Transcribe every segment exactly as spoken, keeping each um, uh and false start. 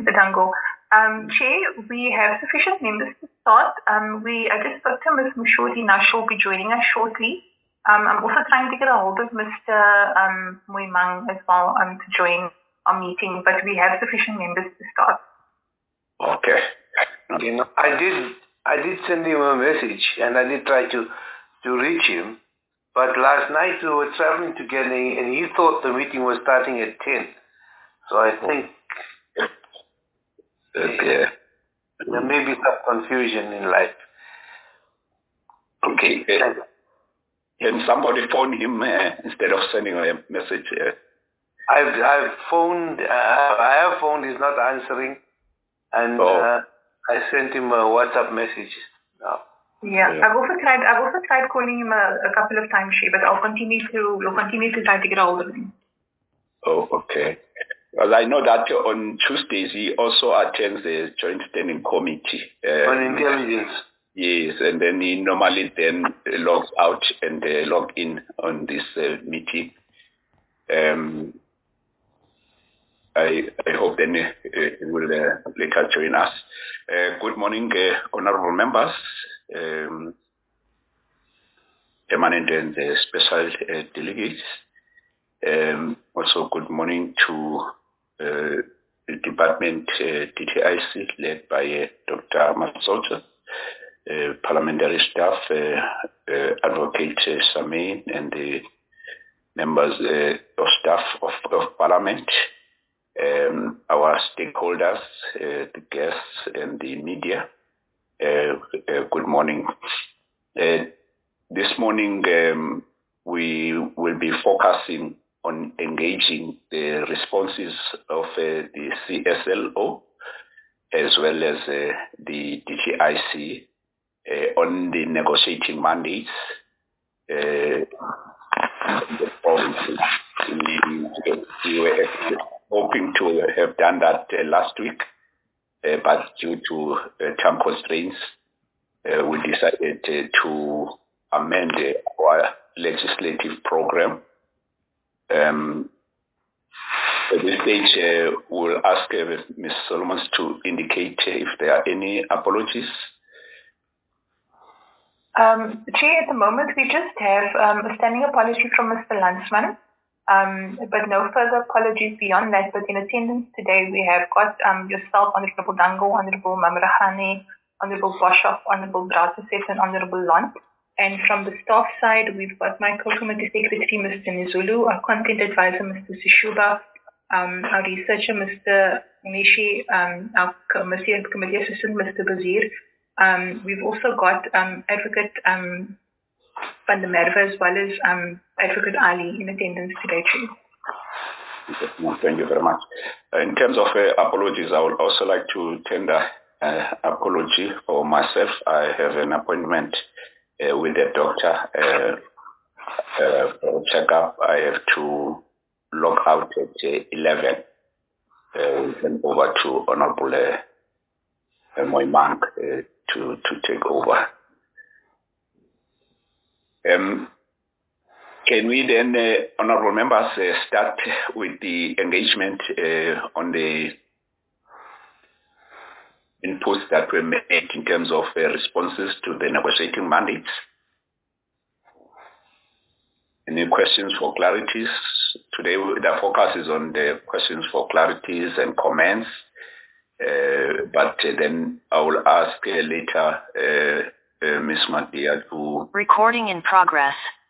Dango. Um, Chair, we have sufficient members to start. Um, we I just spoke to Miz Mushodi. Now she'll be joining us shortly. Um, I'm also trying to get a hold of Mister Um, Muimang as well um, to join our meeting, but we have sufficient members to start. Okay. You know, I did I did send him a message and I did try to to reach him, but last night we were traveling together and he thought the meeting was starting at ten. So I think okay. There may be some confusion in life. Okay. Uh, can somebody phone him uh, instead of sending a message? Uh? I've I've phoned. Uh, I have phoned. He's not answering, and oh. uh, I sent him a WhatsApp message now. Yeah, yeah, I've also tried. I've also tried calling him a, a couple of times, but I'll continue to. We'll continue to try to get a hold of him. Oh, okay. Well, I know that on Tuesdays he also attends the Joint Standing Committee uh, on intelligence. Yes, and then he normally then logs out and uh, log in on this uh, meeting. Um, I I hope then uh, he will uh, later join us. Uh, good morning, uh, honourable members, um, permanent and uh, special uh, delegates. Um, also, good morning to uh, the department uh, D T I C led by uh, Doctor Masoto, uh, parliamentary staff, uh, uh, Advocate uh, Samin, and the members uh, of staff of, of Parliament, um, our stakeholders, uh, the guests, and the media. Uh, uh, good morning. Uh, this morning, um, we will be focusing on engaging the responses of uh, the C S L O as well as uh, the D T I C uh, on the negotiating mandates uh, in the provinces. We, we were hoping to have done that uh, last week, uh, but due to uh, time constraints, uh, we decided uh, to amend uh, our legislative program. Um, at this stage, uh, we'll ask uh, Miz Solomons to indicate uh, if there are any apologies. Um, Chair, at the moment, we just have um, a standing apology from Mister Landsman, um, but no further apologies beyond that. But in attendance today, we have got um, yourself, Honorable Dango, Honorable Mamrahane, Honorable Boshoff, Honorable Brataseth, and Honorable Lont. And from the staff side, we've got my co-committee secretary, Mister Nizulu, our content advisor, Mister Sishuba, um, our researcher, Mister Nishi, um, our committee, committee assistant, Mister Bazir. Um, we've also got um, Advocate um, Van der Merwe as well as um, Advocate Ali in attendance today, Chief. Thank you very much. Uh, in terms of uh, apologies, I would also like to tender uh, apology for myself. I have an appointment Uh, with the doctor uh, uh, for a checkup. I have to log out at uh, eleven uh, and over to Honorable uh, uh, Muimang uh, to, to take over. Um, can we then, uh, Honorable members, uh, start with the engagement uh, on the inputs that were made in terms of uh, responses to the negotiating mandates? Any questions for clarities? Today, the focus is on the questions for clarities and comments, uh, but uh, then I will ask uh, later uh, uh, Miz Madia to... Recording in progress.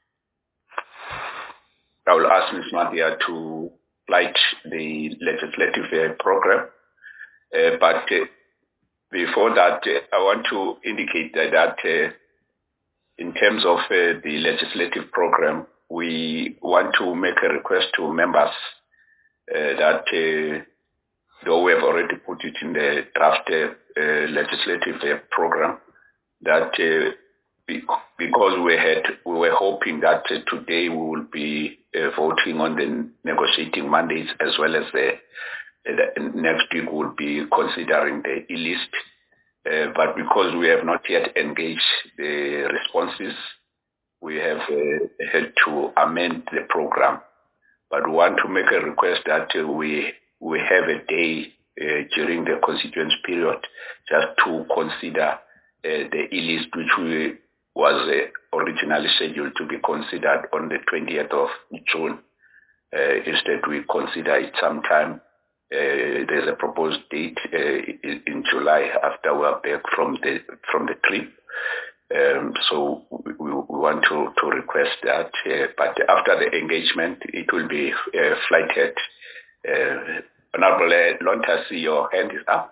I will ask Miz Madia to light the legislative uh, program, uh, but uh, before that, uh, I want to indicate that, that uh, in terms of uh, the legislative program, we want to make a request to members uh, that, uh, though we have already put it in the draft uh, uh, legislative uh, program, that uh, because we had, we were hoping that uh, today we will be uh, voting on the negotiating mandates as well as the, the next week we will be considering the e-list. Uh, but because we have not yet engaged the responses, we have uh, had to amend the program. But we want to make a request that uh, we we have a day uh, during the constituent period, just to consider uh, the e-list, which we, was uh, originally scheduled to be considered on the twentieth of June. Uh, instead, we consider it sometime. Uh, there's a proposed date uh, in, in July after we're back from the from the trip. Um, so we, we want to, to request that, uh, but after the engagement, it will be uh, flighted. Uh, Honorable uh, Lonta, see your hand is up.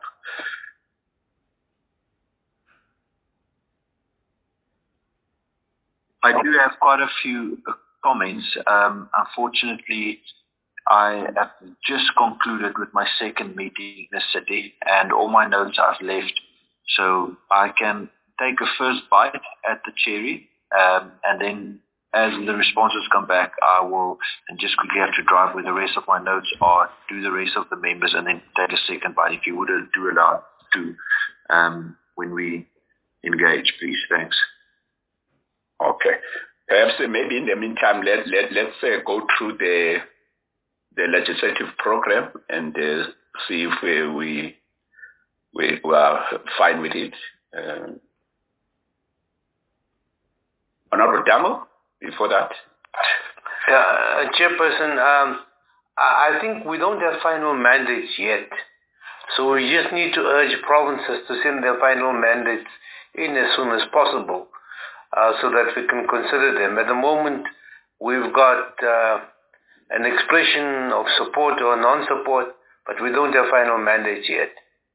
I do have quite a few comments. Um, unfortunately, I have just concluded with my second meeting in the city, and all my notes I've left, so I can take a first bite at the cherry, um, and then as the responses come back, I will and just quickly have to drive where the rest of my notes are, do the rest of the members, and then take a second bite if you would do allow to um, when we engage, please. Thanks. Okay. Perhaps uh, maybe in the meantime, let, let, let's uh, go through the the legislative program and uh, see if uh, we, we we are fine with it. Uh, Honorable Damo, before that. Yeah, uh, Chairperson, um, I think we don't have final mandates yet. So we just need to urge provinces to send their final mandates in as soon as possible uh, so that we can consider them. At the moment, we've got uh, an expression of support or non-support, but we don't have final mandates yet.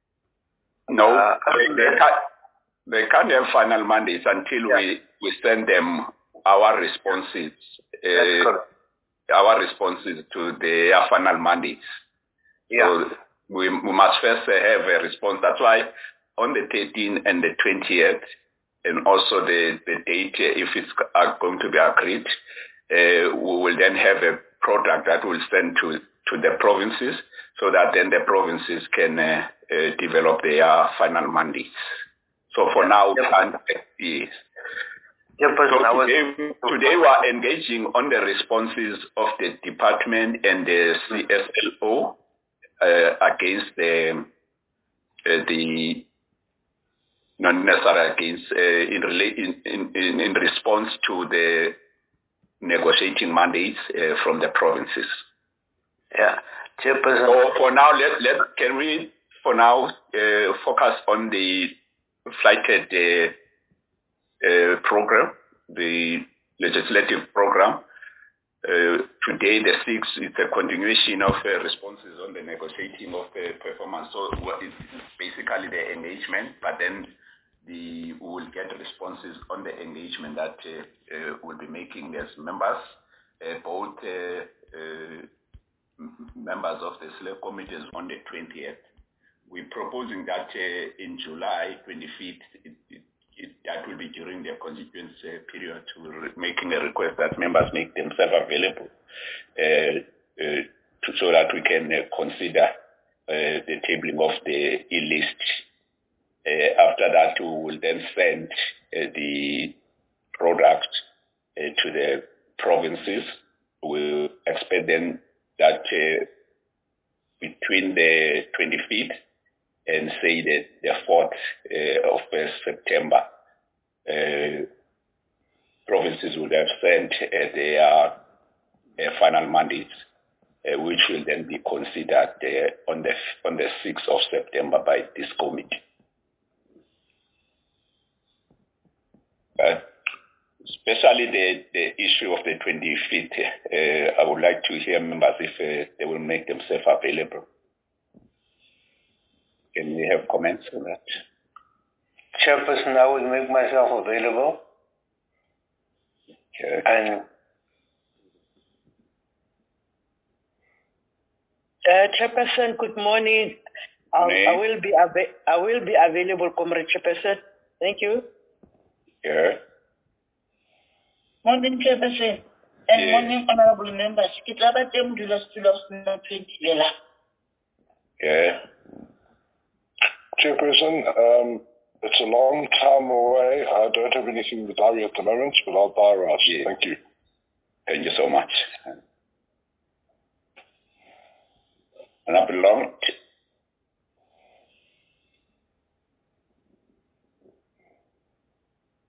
No, uh, they, they, can't, they can't have final mandates until yeah. we, we send them our responses, uh, our responses to their final mandates. Yeah. So we, we must first uh, have a response. That's why on the thirteenth and the twentieth, and also the, the date, uh, if it's uh, going to be agreed, uh, we will then have a product that will send to, to the provinces so that then the provinces can uh, uh, develop their final mandates. So for yeah. now, we can't yes. Yeah, so today, today we are engaging on the responses of the department and the C S L O uh, against the uh, the not necessarily against uh, in, in in in response to the negotiating mandates uh, from the provinces. Yeah, Chairperson. So for now, let let can we for now uh, focus on the flighted uh, uh, program, the legislative program. Uh, today, the sixth is a continuation of uh, responses on the negotiating of the performance. So what is basically the engagement, but then the we will get responses on the engagement that uh, uh, we'll be making as members, uh, both uh, uh, members of the select committees on the twentieth. We're proposing that uh, in July twenty-fifth, it, it, it, that will be during the constituent uh, period, we're making a request that members make themselves available uh, uh, to, so that we can uh, consider uh, the tabling of the e-list. Uh, after that, we will then send uh, the product uh, to the provinces. We'll expect then that uh, between the twenty-fifth and say the, the fourth uh, of uh, September, uh, provinces would have sent uh, their uh, final mandates, uh, which will then be considered uh, on the on the sixth of September by this committee. Uh, especially the, the issue of the twenty-fifth, uh, I would like to hear members if uh, they will make themselves available. Can we have comments on that? Chairperson, I will make myself available. Okay. And uh, Chairperson, good morning. I, I will be ava- I will be available, Comrade Chairperson. Thank you. Yeah. Morning, Chairperson. And yes. Morning, honorable members. Yeah. Chairperson, um, it's a long time away. I don't have anything in the diary at the moment, but I'll diary us. Yeah. Thank you. Thank you so much. And I belong.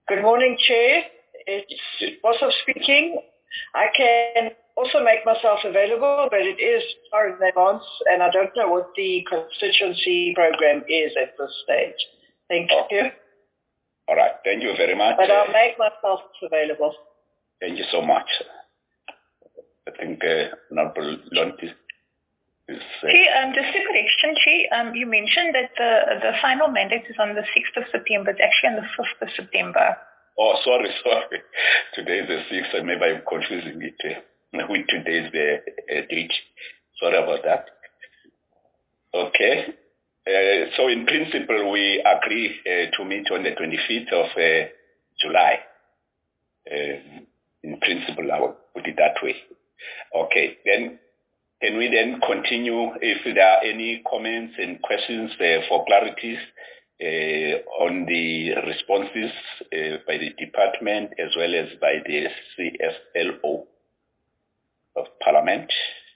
Good morning, Chair. It's Bossov speaking. I can also make myself available, but it is far in advance, and I don't know what the constituency program is at this stage. Thank oh. you. All right. Thank you very much. But I'll make myself available. Thank you so much. I think uh, Honorable Lonti is... Uh, Chair, um, just a correction, Chair. Um, you mentioned that the, the final mandate is on the sixth of September. It's actually on the fifth of September. Oh, sorry, sorry. Today is the sixth, and maybe I'm confusing it uh, with today's uh, date. Sorry about that. Okay. Uh, so in principle, we agree uh, to meet on the twenty-fifth of uh, July. Uh, in principle, I will put it that way. Okay, then can we then continue if there are any comments and questions uh, for clarities uh, on the responses uh, by the department as well as by the C S L O of Parliament?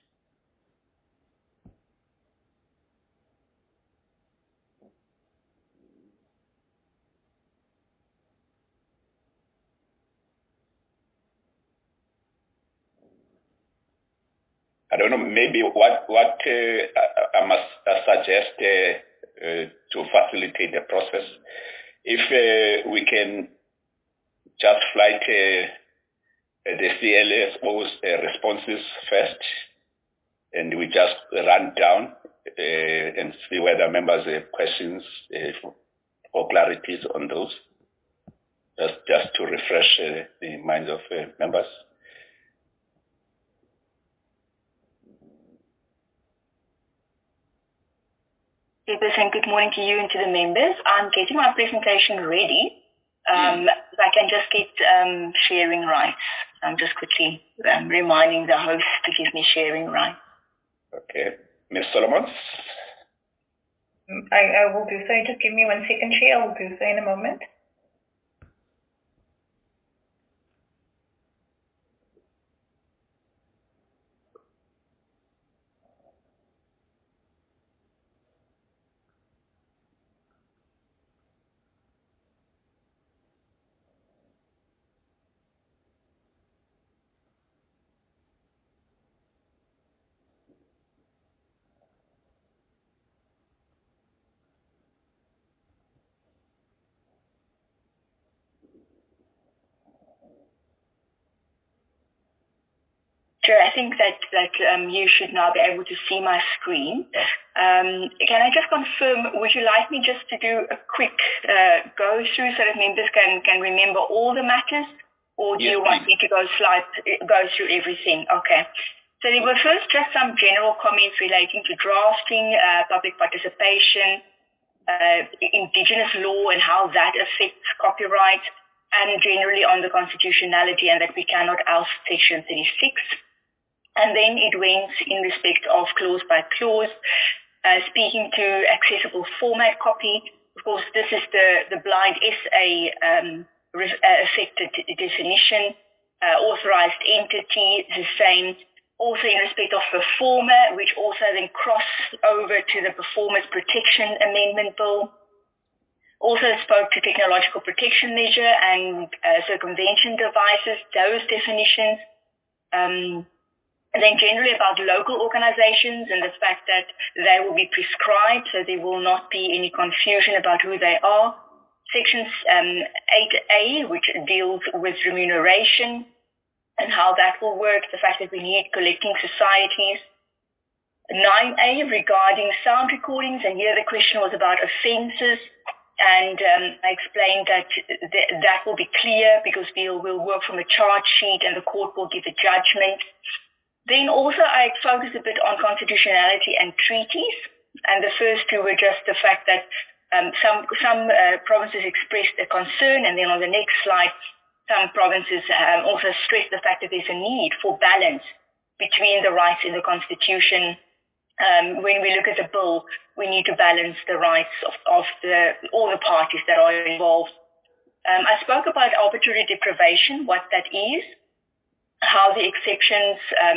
I don't know, maybe what, what uh, I must uh, suggest uh, uh, to facilitate the process, if uh, we can just flight uh, the C L S O's uh, responses first, and we just run down uh, and see whether members have questions uh, for, for clarities on those, just, just to refresh uh, the minds of uh, members. Chairperson, good morning to you and to the members. I'm getting my presentation ready. Um, mm. I can just get um, sharing rights. I'm just quickly um, reminding the host to give me sharing rights. Okay. Miz Solomons? I, I will do so. Just give me one second, Chair. I will do so in a moment. Sure, I think that, that um, you should now be able to see my screen. Um, can I just confirm, would you like me just to do a quick uh, go through so that members can, can remember all the matters? Or do yes, you want me to go slide, go through everything? Okay. So there were first just some general comments relating to drafting, uh, public participation, uh, Indigenous law and how that affects copyright, and generally on the constitutionality and that we cannot oust Section thirty-six. And then it went in respect of clause by clause, uh, speaking to accessible format copy. Of course, this is the, the blind S A um, re- uh, affected definition, uh, authorized entity, the same. Also in respect of performer, which also then crossed over to the Performance Protection Amendment Bill. Also spoke to technological protection measure and uh, circumvention devices, those definitions. Um, And then generally about local organizations and the fact that they will be prescribed, so there will not be any confusion about who they are. Section um, eight A, which deals with remuneration and how that will work, the fact that we need collecting societies. nine A regarding sound recordings, and here the question was about offences. And um, I explained that th- that will be clear because we'll, we'll work from a charge sheet and the court will give a judgment. Then also I focused a bit on constitutionality and treaties, and the first two were just the fact that um, some some uh, provinces expressed a concern, and then on the next slide, some provinces um, also stressed the fact that there's a need for balance between the rights in the Constitution. Um, when we look at the bill, we need to balance the rights of, of the, all the parties that are involved. Um, I spoke about arbitrary deprivation, what that is, how the exceptions um,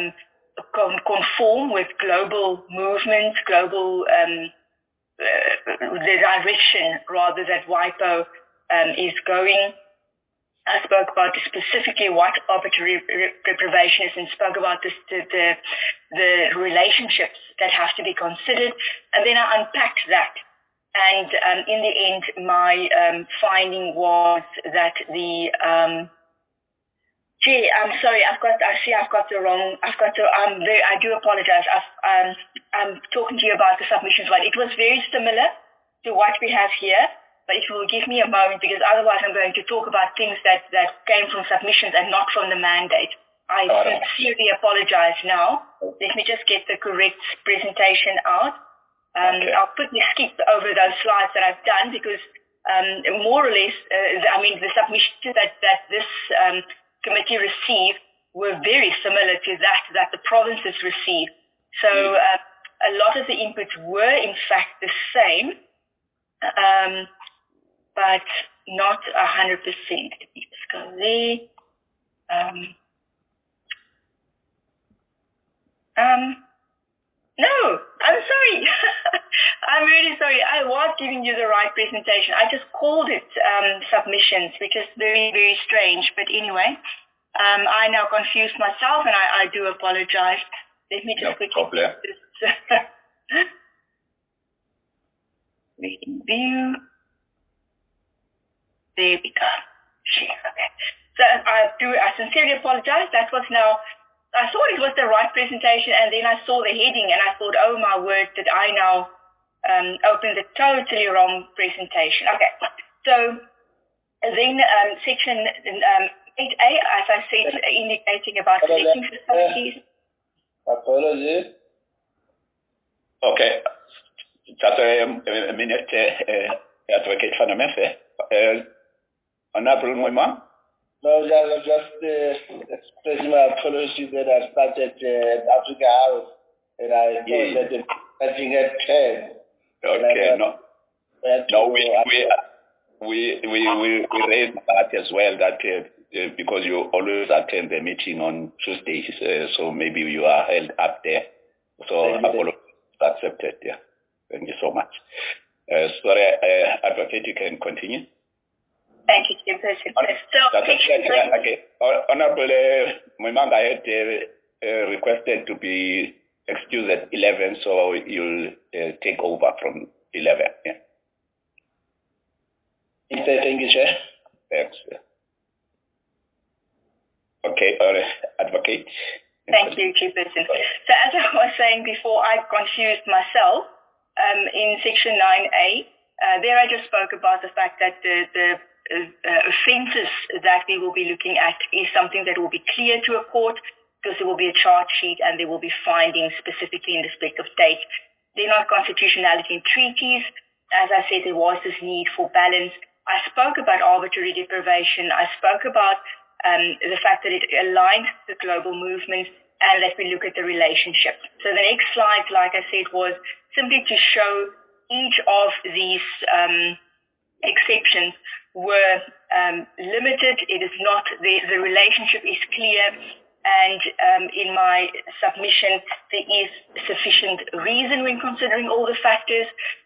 conform with global movements, global um, uh, the direction rather that WIPO um, is going. I spoke about specifically what arbitrary deprivation is and spoke about this, the, the, the relationships that have to be considered. And then I unpacked that. And um, in the end, my um, finding was that the... Um, gee, I'm sorry, I've got, I see I've got the wrong, I've got the, um, very, I do apologize. I've, um, I'm talking to you about the submissions one. It was very similar to what we have here. But if you will give me a moment, because otherwise I'm going to talk about things that, that came from submissions and not from the mandate. I oh, sincerely no. apologize now. Let me just get the correct presentation out. Um, okay. I'll quickly skip over those slides that I've done because um, more or less, uh, I mean, the submissions that, that this um, committee received were very similar to that that the provinces received. So uh, a lot of the inputs were, in fact, the same. Um, but not a hundred percent. Let me just go there. Um, um, no, I'm sorry. I'm really sorry. I was giving you the right presentation. I just called it um, submissions, which is very, very strange. But anyway, um, I now confused myself, and I, I do apologize. Let me just no quickly problem. get this. Reading view. There we go. Share. Okay. So I do. I sincerely apologize. That was now. I thought it was the right presentation, and then I saw the heading, and I thought, "Oh my word! Did I now um, open the totally wrong presentation?" Okay. So then um, section um, eight A, as I said, indicating about selecting societies. Apology. Okay. Just a, a minute, uh, Advocate van der Merwe. Uh, Honorable Moima? No, just, just uh, expressing my apology that I started uh, Africa House and I thought yeah. that the starting at ten. Okay, no. No, we, we, we, we, we, we raised that as well, that uh, uh, because you always attend the meeting on Tuesdays, uh, so maybe you are held up there. So apologies accepted, yeah. Thank you so much. Uh, sorry, uh, Advocate, you can continue. Thank you, Chairperson. So, okay. okay. Honorable uh, Moimanga, I had uh, uh, requested to be excused at eleven, so you'll uh, take over from eleven. Yeah. Thank you, Chair. Thanks. Okay, uh, Advocate. Thank you, Chairperson. So as I was saying before, I confused myself um, in Section nine A. Uh, there I just spoke about the fact that the, the uh, offences that we will be looking at is something that will be clear to a court because there will be a charge sheet and there will be findings specifically in respect of date. They're not constitutionality in treaties. As I said, there was this need for balance. I spoke about arbitrary deprivation. I spoke about um, the fact that it aligns with global movements and that we look at the relationship. So the next slide, like I said, was simply to show each of these um, exceptions were um, limited. It is not, the, the relationship is clear, and um, in my submission, there is sufficient reason when considering all the factors.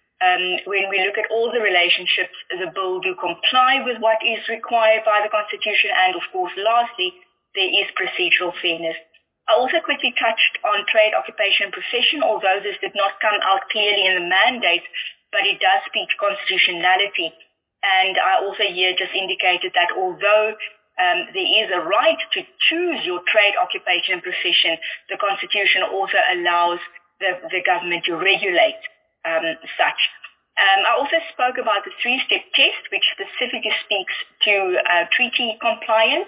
Um, when we look at all the relationships, the bill do comply with what is required by the Constitution, and of course, lastly, there is procedural fairness. I also quickly touched on trade, occupation, and profession, although this did not come out clearly in the mandate, but it does speak to constitutionality. And I also here just indicated that although um, there is a right to choose your trade, occupation, and profession, the Constitution also allows the, the government to regulate um, such. Um, I also spoke about the three-step test, which specifically speaks to uh, treaty compliance.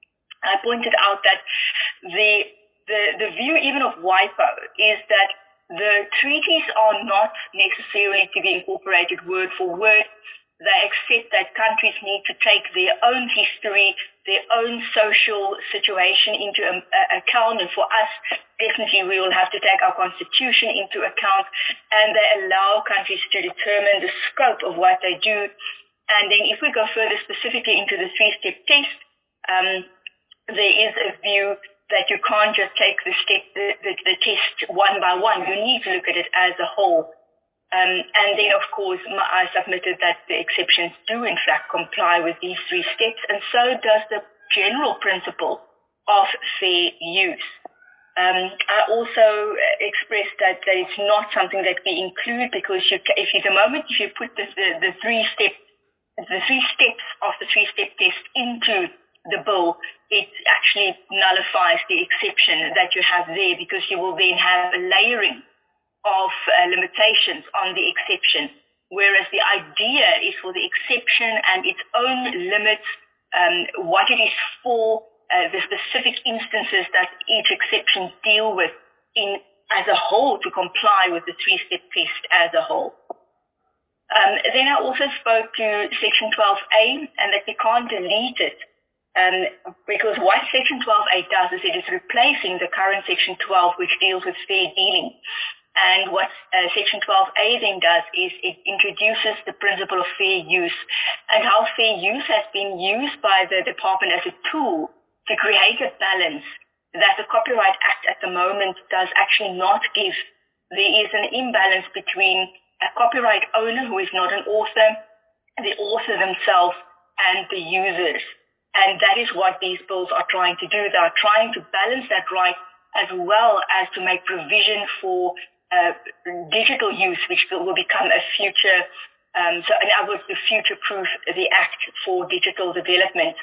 I pointed out that the, the, the view even of WIPO is that the treaties are not necessarily to be incorporated word for word. They accept that countries need to take their own history, their own social situation into um, uh, account. And for us, definitely we will have to take our constitution into account. And they allow countries to determine the scope of what they do. And then if we go further specifically into the three-step test, um, there is a view that you can't just take the step, the, the, the test one by one. You need to look at it as a whole. Um, and then, of course, I submitted that the exceptions do, in fact, comply with these three steps, and so does the general principle of fair use. Um, I also expressed that, that it's not something that we include because you, if you, the moment if you put the, the, the three step, the three steps of the three-step test into the bill, it actually nullifies the exception that you have there because you will then have a layering of uh, limitations on the exception, whereas the idea is for the exception and its own limits, um, what it is for, uh, the specific instances that each exception deal with in as a whole to comply with the three-step test as a whole. Um, then I also spoke to Section twelve A and that we can't delete it um, because what Section twelve A does is it is replacing the current Section twelve which deals with fair dealing. And what uh, Section twelve A then does is it introduces the principle of fair use and how fair use has been used by the department as a tool to create a balance that the Copyright Act at the moment does actually not give. There is an imbalance between a copyright owner who is not an author, the author themselves, and the users. And that is what these bills are trying to do. They are trying to balance that right as well as to make provision for Uh, digital use, which will become a future, um, so in other words, to future-proof the Act for digital development.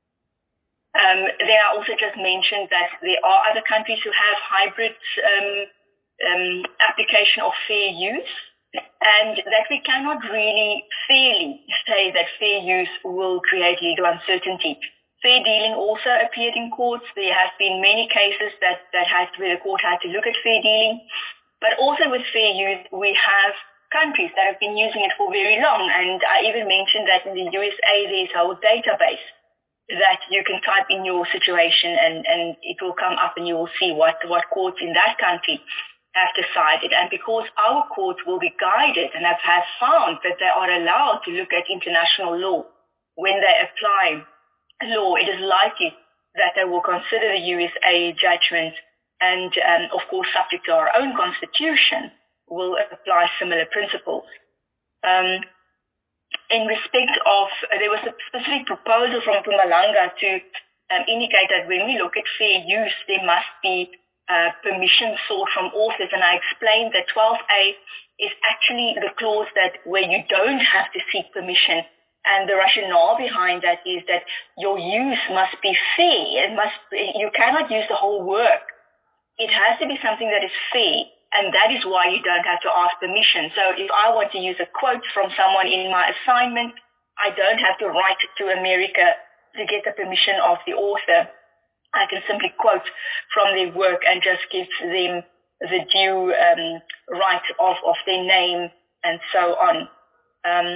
Um, then I also just mentioned that there are other countries who have hybrid um, um, application of fair use, and that we cannot really fairly say that fair use will create legal uncertainty. Fair dealing also appeared in courts. There have been many cases that, that had, where the court had to look at fair dealing. But also with fair use, we have countries that have been using it for very long. And I even mentioned that in the U S A, there's a whole database that you can type in your situation and, and it will come up and you will see what, what courts in that country have decided. And because our courts will be guided and have, have found that they are allowed to look at international law when they apply law, it is likely that they will consider the U S A judgment and, um, of course, subject to our own constitution, will apply similar principles. Um, in respect of, uh, there was a specific proposal from Mpumalanga to um, indicate that when we look at fair use, there must be uh, permission sought from authors, and I explained that twelve A is actually the clause that where you don't have to seek permission, and the rationale behind that is that your use must be fair. It must be, you cannot use the whole work. It has to be something that is fair, and that is why you don't have to ask permission. So if I want to use a quote from someone in my assignment, I don't have to write to America to get the permission of the author. I can simply quote from their work and just give them the due um, right of, of their name and so on. Um,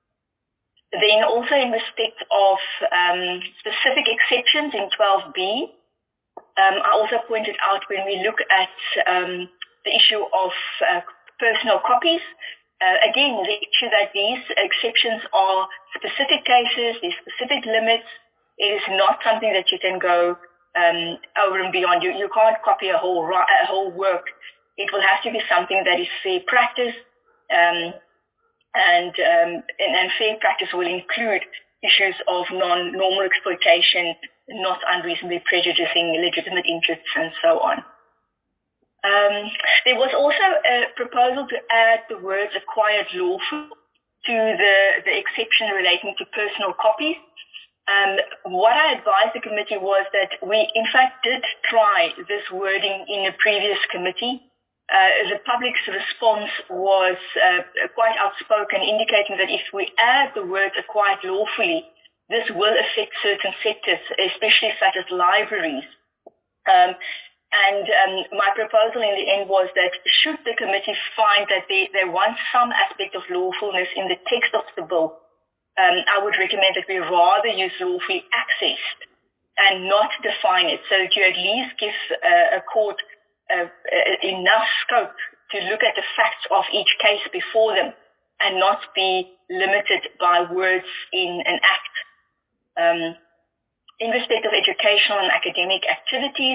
then also in respect of um, specific exceptions in twelve B, Um, I also pointed out when we look at um, the issue of uh, personal copies, uh, again, the issue that these exceptions are specific cases, these specific limits. It is not something that you can go um, over and beyond. You, you can't copy a whole, a whole work. It will have to be something that is fair practice, um, and, um, and, and fair practice will include issues of non-normal exploitation, not unreasonably prejudicing legitimate interests, and so on. Um, there was also a proposal to add the words acquired lawful to the, the exception relating to personal copies. Um, what I advised the committee was that we, in fact, did try this wording in a previous committee. Uh, the public's response was uh, quite outspoken, indicating that if we add the words acquired lawfully, this will affect certain sectors, especially such as libraries. Um, and um, my proposal in the end was that should the committee find that they, they want some aspect of lawfulness in the text of the bill, um, I would recommend that we rather use lawfully accessed and not define it, so that you at least give uh, a court uh, enough scope to look at the facts of each case before them and not be limited by words in an act. Um, in respect of educational and academic activities,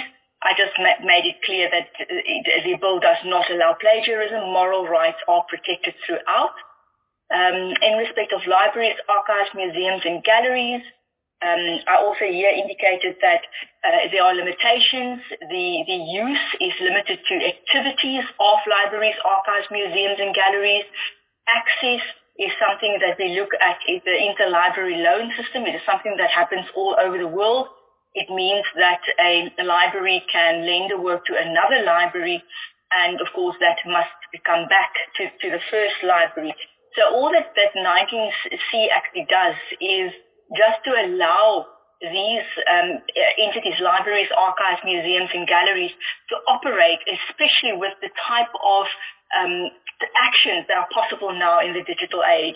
I just ma- made it clear that the bill does not allow plagiarism. Moral rights are protected throughout. Um, in respect of libraries, archives, museums, and galleries, um, I also here indicated that uh, there are limitations. The, the use is limited to activities of libraries, archives, museums, and galleries. Access is something that we look at in the interlibrary loan system. It is something that happens all over the world. It means that a, a library can lend a work to another library, and of course that must come back to, to the first library. So all that, that nineteen C actually does is just to allow these um, entities, libraries, archives, museums, and galleries to operate, especially with the type of um, actions that are possible now in the digital age.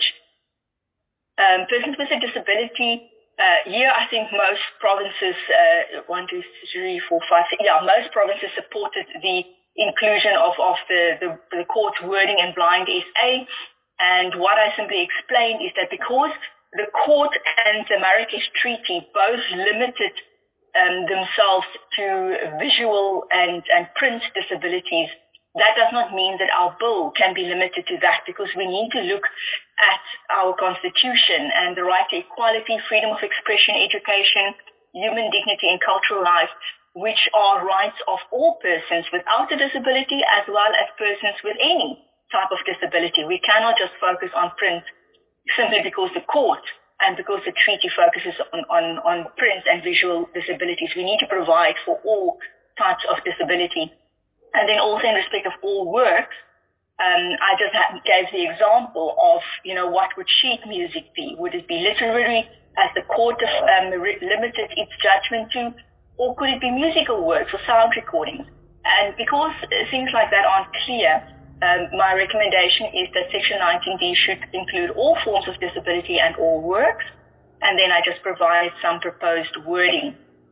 Um, persons with a disability, Uh, here, I think most provinces, uh, one, two, three, four, five, six, yeah, most provinces supported the inclusion of, of the, the, the court's wording in Blind S A. And what I simply explained is that because the court and the Marrakesh Treaty both limited um, themselves to visual and, and print disabilities, that does not mean that our bill can be limited to that, because we need to look at our constitution and the right to equality, freedom of expression, education, human dignity and cultural life, which are rights of all persons without a disability as well as persons with any type of disability. We cannot just focus on print simply because the court and because the treaty focuses on, on, on print and visual disabilities. We need to provide for all types of disability. And then also in respect of all works, um, I just gave the example of, you know, what would sheet music be? Would it be literary, as the court um, limited its judgment to, or could it be musical works or sound recordings? And because things like that aren't clear, um, my recommendation is that Section nineteen D should include all forms of disability and all works, and then I just provide some proposed wording.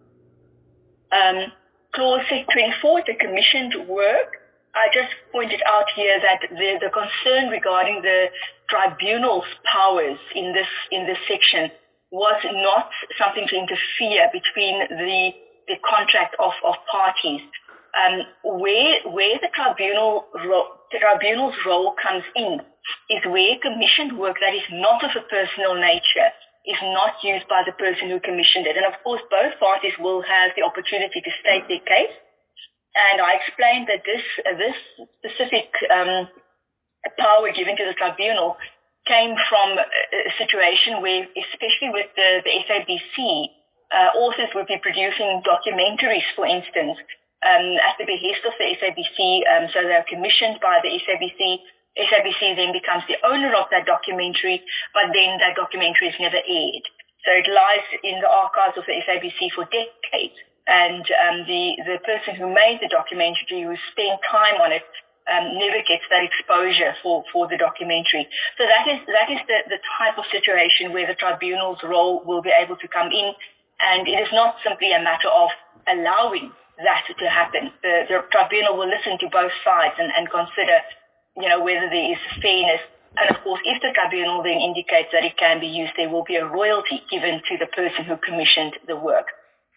Um, Clause twenty-four, the commissioned work. I just pointed out here that the, the concern regarding the tribunal's powers in this in this section was not something to interfere between the the contract of, of parties. Um, where where the tribunal ro- the tribunal's role comes in is where commissioned work that is not of a personal nature is not used by the person who commissioned it. And of course, both parties will have the opportunity to state their case. And I explained that this uh, this specific um, power given to the tribunal came from a, a situation where, especially with the, the S A B C, uh, authors would be producing documentaries, for instance, um, at the behest of the S A B C. Um, so they're commissioned by the S A B C. S A B C then becomes the owner of that documentary, but then that documentary is never aired. So it lies in the archives of the S A B C for decades. And um, the, the person who made the documentary, who spent time on it, um, never gets that exposure for, for the documentary. So that is that is the, the type of situation where the tribunal's role will be able to come in. And it is not simply a matter of allowing that to happen. The, the tribunal will listen to both sides and, and consider, you know, whether there is fairness. And of course, if the tribunal then indicates that it can be used, there will be a royalty given to the person who commissioned the work.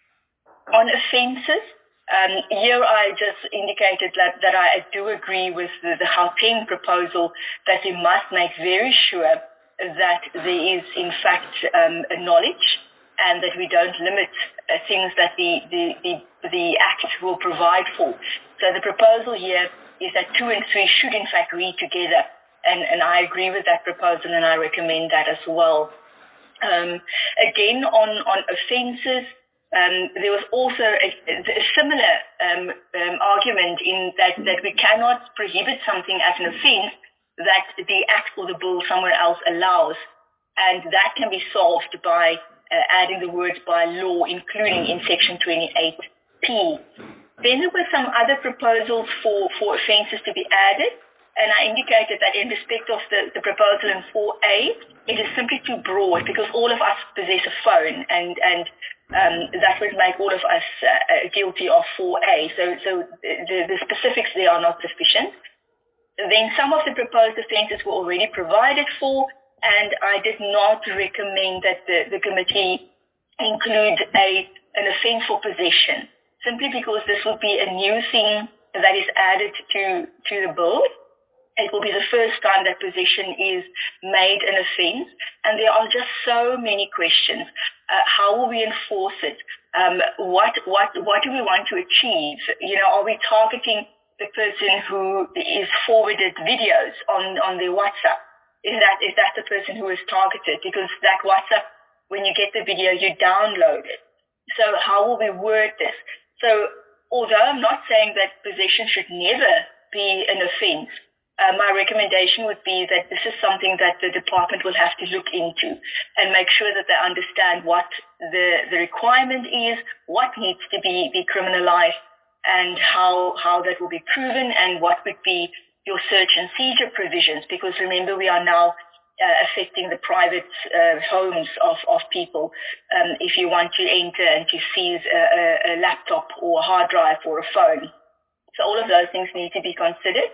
On offences, um, here I just indicated that, that I do agree with the, the Gauteng proposal that we must make very sure that there is in fact um, a knowledge and that we don't limit uh, things that the, the, the, the Act will provide for. So the proposal here is that two and three should in fact read together. And, and I agree with that proposal and I recommend that as well. Um, again, on, on offences, um, there was also a, a similar um, um, argument in that, that we cannot prohibit something as an offence that the Act or the Bill somewhere else allows. And that can be solved by uh, adding the words by law, including in Section twenty-eight P. Then there were some other proposals for, for offences to be added, and I indicated that in respect of the, the proposal in four A, it is simply too broad because all of us possess a phone, and, and um, that would make all of us uh, guilty of four A. So, so the, the specifics there are not sufficient. Then some of the proposed offences were already provided for, and I did not recommend that the, the committee include a, an offence for possession. simply because this will be a new thing that is added to, to the bill. It will be the first time that possession is made an offence, and there are just so many questions. Uh, how will we enforce it? Um, what what what do we want to achieve? You know, are we targeting the person who is forwarded videos on, on their WhatsApp? Is that is that the person who is targeted? Because that WhatsApp, when you get the video, you download it. So how will we word this? So although I'm not saying that possession should never be an offence, Uh, my recommendation would be that this is something that the department will have to look into and make sure that they understand what the, the requirement is, what needs to be, be criminalized, and how, how that will be proven, and what would be your search and seizure provisions. Because remember, we are now uh, affecting the private uh, homes of, of people. Um, if you want to enter and to seize a, a, a laptop or a hard drive or a phone. So all of those things need to be considered.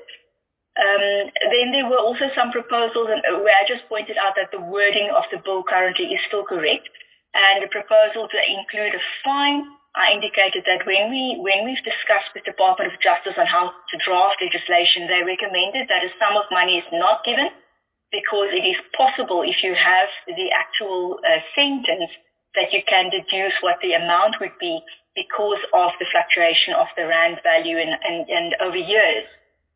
Um, then there were also some proposals where I just pointed out that the wording of the bill currently is still correct, and the proposal to include a fine, I indicated that when we when we've discussed with the Department of Justice on how to draft legislation, they recommended that a sum of money is not given, because it is possible, if you have the actual uh, sentence, that you can deduce what the amount would be because of the fluctuation of the rand value and, and, and over years.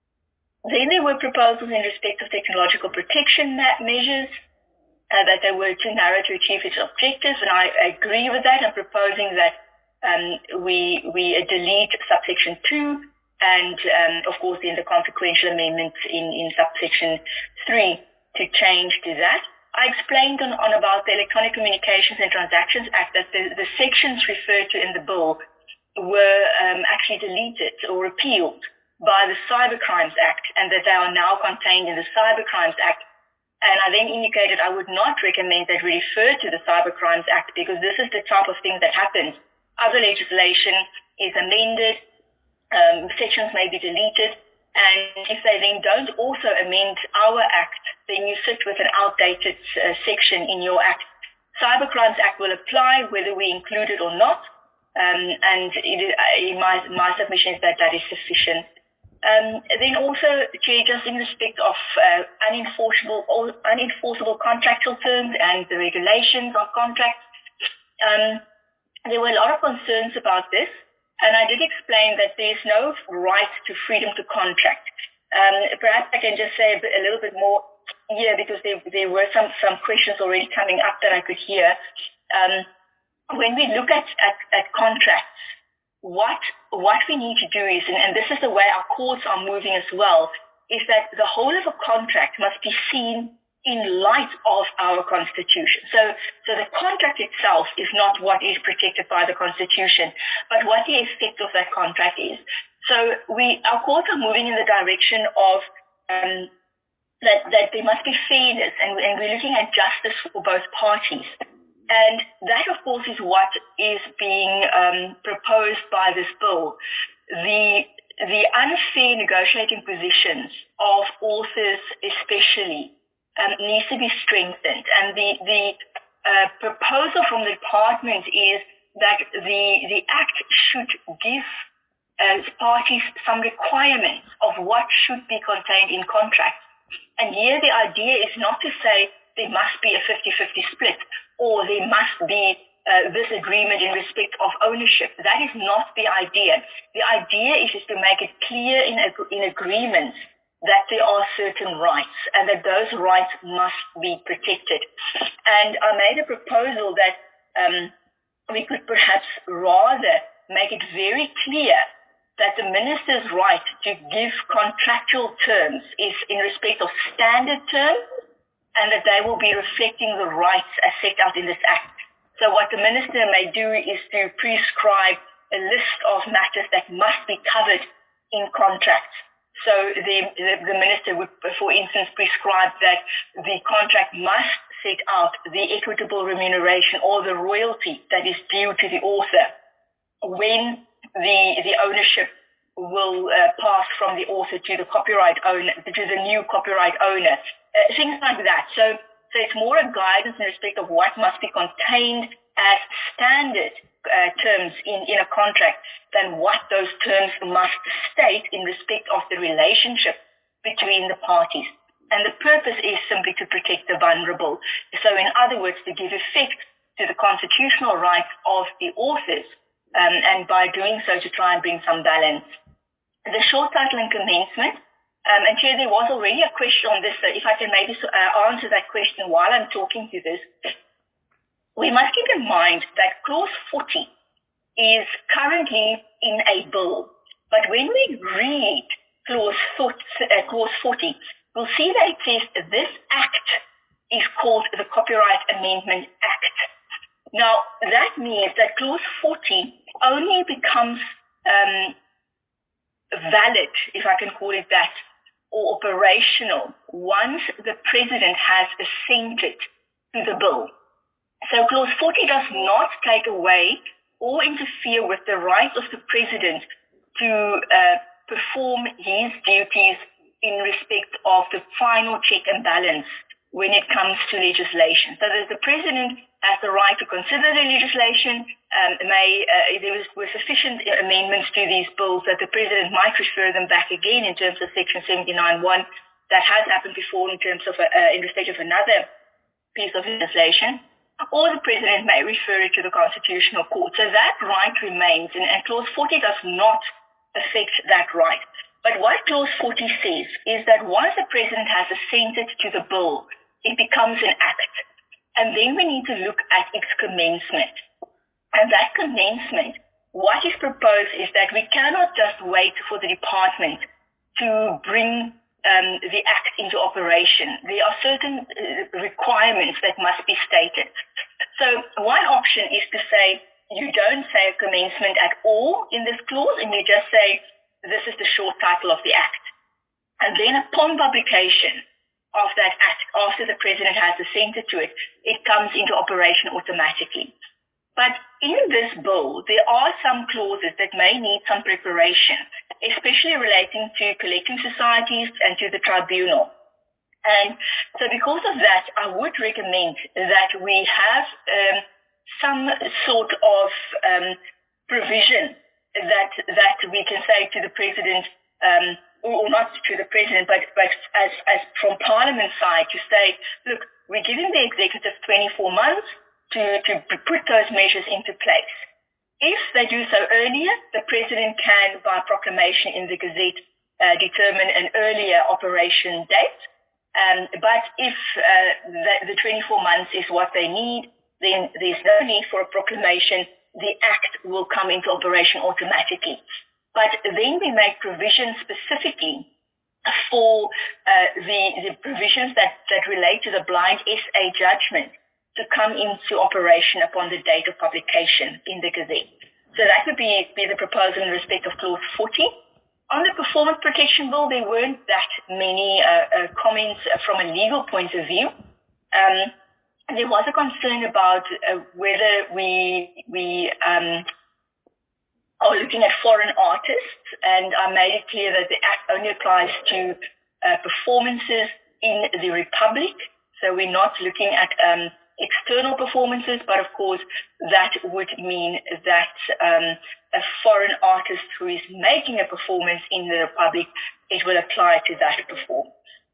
Then there were proposals in respect of technological protection measures, uh, that they were too narrow to achieve its objectives, and I agree with that. I'm proposing that um, we we delete subsection two, and um, of course then the consequential amendments in, in subsection three to change to that. I explained on, on about the Electronic Communications and Transactions Act that the, the sections referred to in the bill were um, actually deleted or repealed by the Cybercrimes Act, and that they are now contained in the Cybercrimes Act. And I then indicated I would not recommend that we refer to the Cybercrimes Act, because this is the type of thing that happens. Other legislation is amended, um, sections may be deleted, and if they then don't also amend our act, then you sit with an outdated uh, section in your act. Cybercrimes Act will apply whether we include it or not, um, and it, uh, my, my submission is that that is sufficient. Um, then also, Chair, just in respect of uh, unenforceable, unenforceable contractual terms and the regulations of contracts, um, there were a lot of concerns about this, and I did explain that there is no right to freedom to contract. Um, perhaps I can just say a, bit, a little bit more here, because there, there were some, some questions already coming up that I could hear. Um, when we look at, at, at contracts, What what we need to do is, and, and this is the way our courts are moving as well, is that the whole of a contract must be seen in light of our Constitution. So, so the contract itself is not what is protected by the Constitution, but what the effect of that contract is. So we our courts are moving in the direction of um, that, that there must be fairness, and, and we're looking at justice for both parties. And that, of course, is what is being um, proposed by this bill. The the unfair negotiating positions of authors especially um, needs to be strengthened. And the, the uh, proposal from the department is that the, the Act should give uh, parties some requirements of what should be contained in contracts. And here the idea is not to say there must be a fifty-fifty split, or there must be uh, this agreement in respect of ownership. That is not the idea. The idea is just to make it clear in, in agreements that there are certain rights, and that those rights must be protected. And I made a proposal that um, we could perhaps rather make it very clear that the minister's right to give contractual terms is in respect of standard terms, and that they will be reflecting the rights as set out in this Act. So what the minister may do is to prescribe a list of matters that must be covered in contracts. So the, the, the minister would, for instance, prescribe that the contract must set out the equitable remuneration or the royalty that is due to the author when the, the ownership will uh, pass from the author to the copyright owner, to the new copyright owner, uh, things like that. So, so it's more a guidance in respect of what must be contained as standard uh, terms in, in a contract than what those terms must state in respect of the relationship between the parties. And the purpose is simply to protect the vulnerable. So in other words, to give effect to the constitutional rights of the authors, um, and by doing so to try and bring some balance. The short title and commencement, um, and Chair, there was already a question on this, so if I can maybe uh, answer that question while I'm talking to this. We must keep in mind that Clause forty is currently in a bill, but when we read Clause forty, we'll see that it says this act is called the Copyright Amendment Act. Now, that means that Clause forty only becomes um, valid, if I can call it that, or operational, once the President has assented to the bill. So Clause forty does not take away or interfere with the right of the President to uh, perform his duties in respect of the final check and balance when it comes to legislation. So that the President has the right to consider the legislation. Um, may uh, there was, were sufficient amendments to these bills that the President might refer them back again in terms of Section seventy-nine one. That has happened before in terms of a, uh, in respect of another piece of legislation. Or the President may refer it to the Constitutional Court. So that right remains, and, and Clause forty does not affect that right. But what Clause forty says is that once the President has assented to the bill, it becomes an act. And then we need to look at its commencement. And that commencement, what is proposed is that we cannot just wait for the department to bring um, the act into operation. There are certain uh, requirements that must be stated. So one option is to say, you don't say a commencement at all in this clause, and you just say, this is the short title of the act. And then upon publication of that act, after the President has assented to it, it comes into operation automatically. But in this bill, there are some clauses that may need some preparation, especially relating to collecting societies and to the tribunal. And so because of that, I would recommend that we have um, some sort of um, provision that that we can say to the President, um, or not to the President, but, but as, as from Parliament's side to say, look, we're giving the executive twenty-four months to, to put those measures into place. If they do so earlier, the President can, by proclamation in the Gazette, uh, determine an earlier operation date. Um, but if uh, the, the twenty-four months is what they need, then there's no need for a proclamation. The act will come into operation automatically. But then we make provisions specifically for uh, the, the provisions that, that relate to the blind S A judgment to come into operation upon the date of publication in the Gazette. So that would be, be the proposal in respect of Clause forty. On the Performance Protection Bill, there weren't that many uh, uh, comments from a legal point of view. Um, there was a concern about uh, whether we we um, are looking at foreign artists, and I made it clear that the Act only applies to uh, performances in the Republic. So we're not looking at um, external performances, but of course that would mean that um, a foreign artist who is making a performance in the Republic, it will apply to that performance.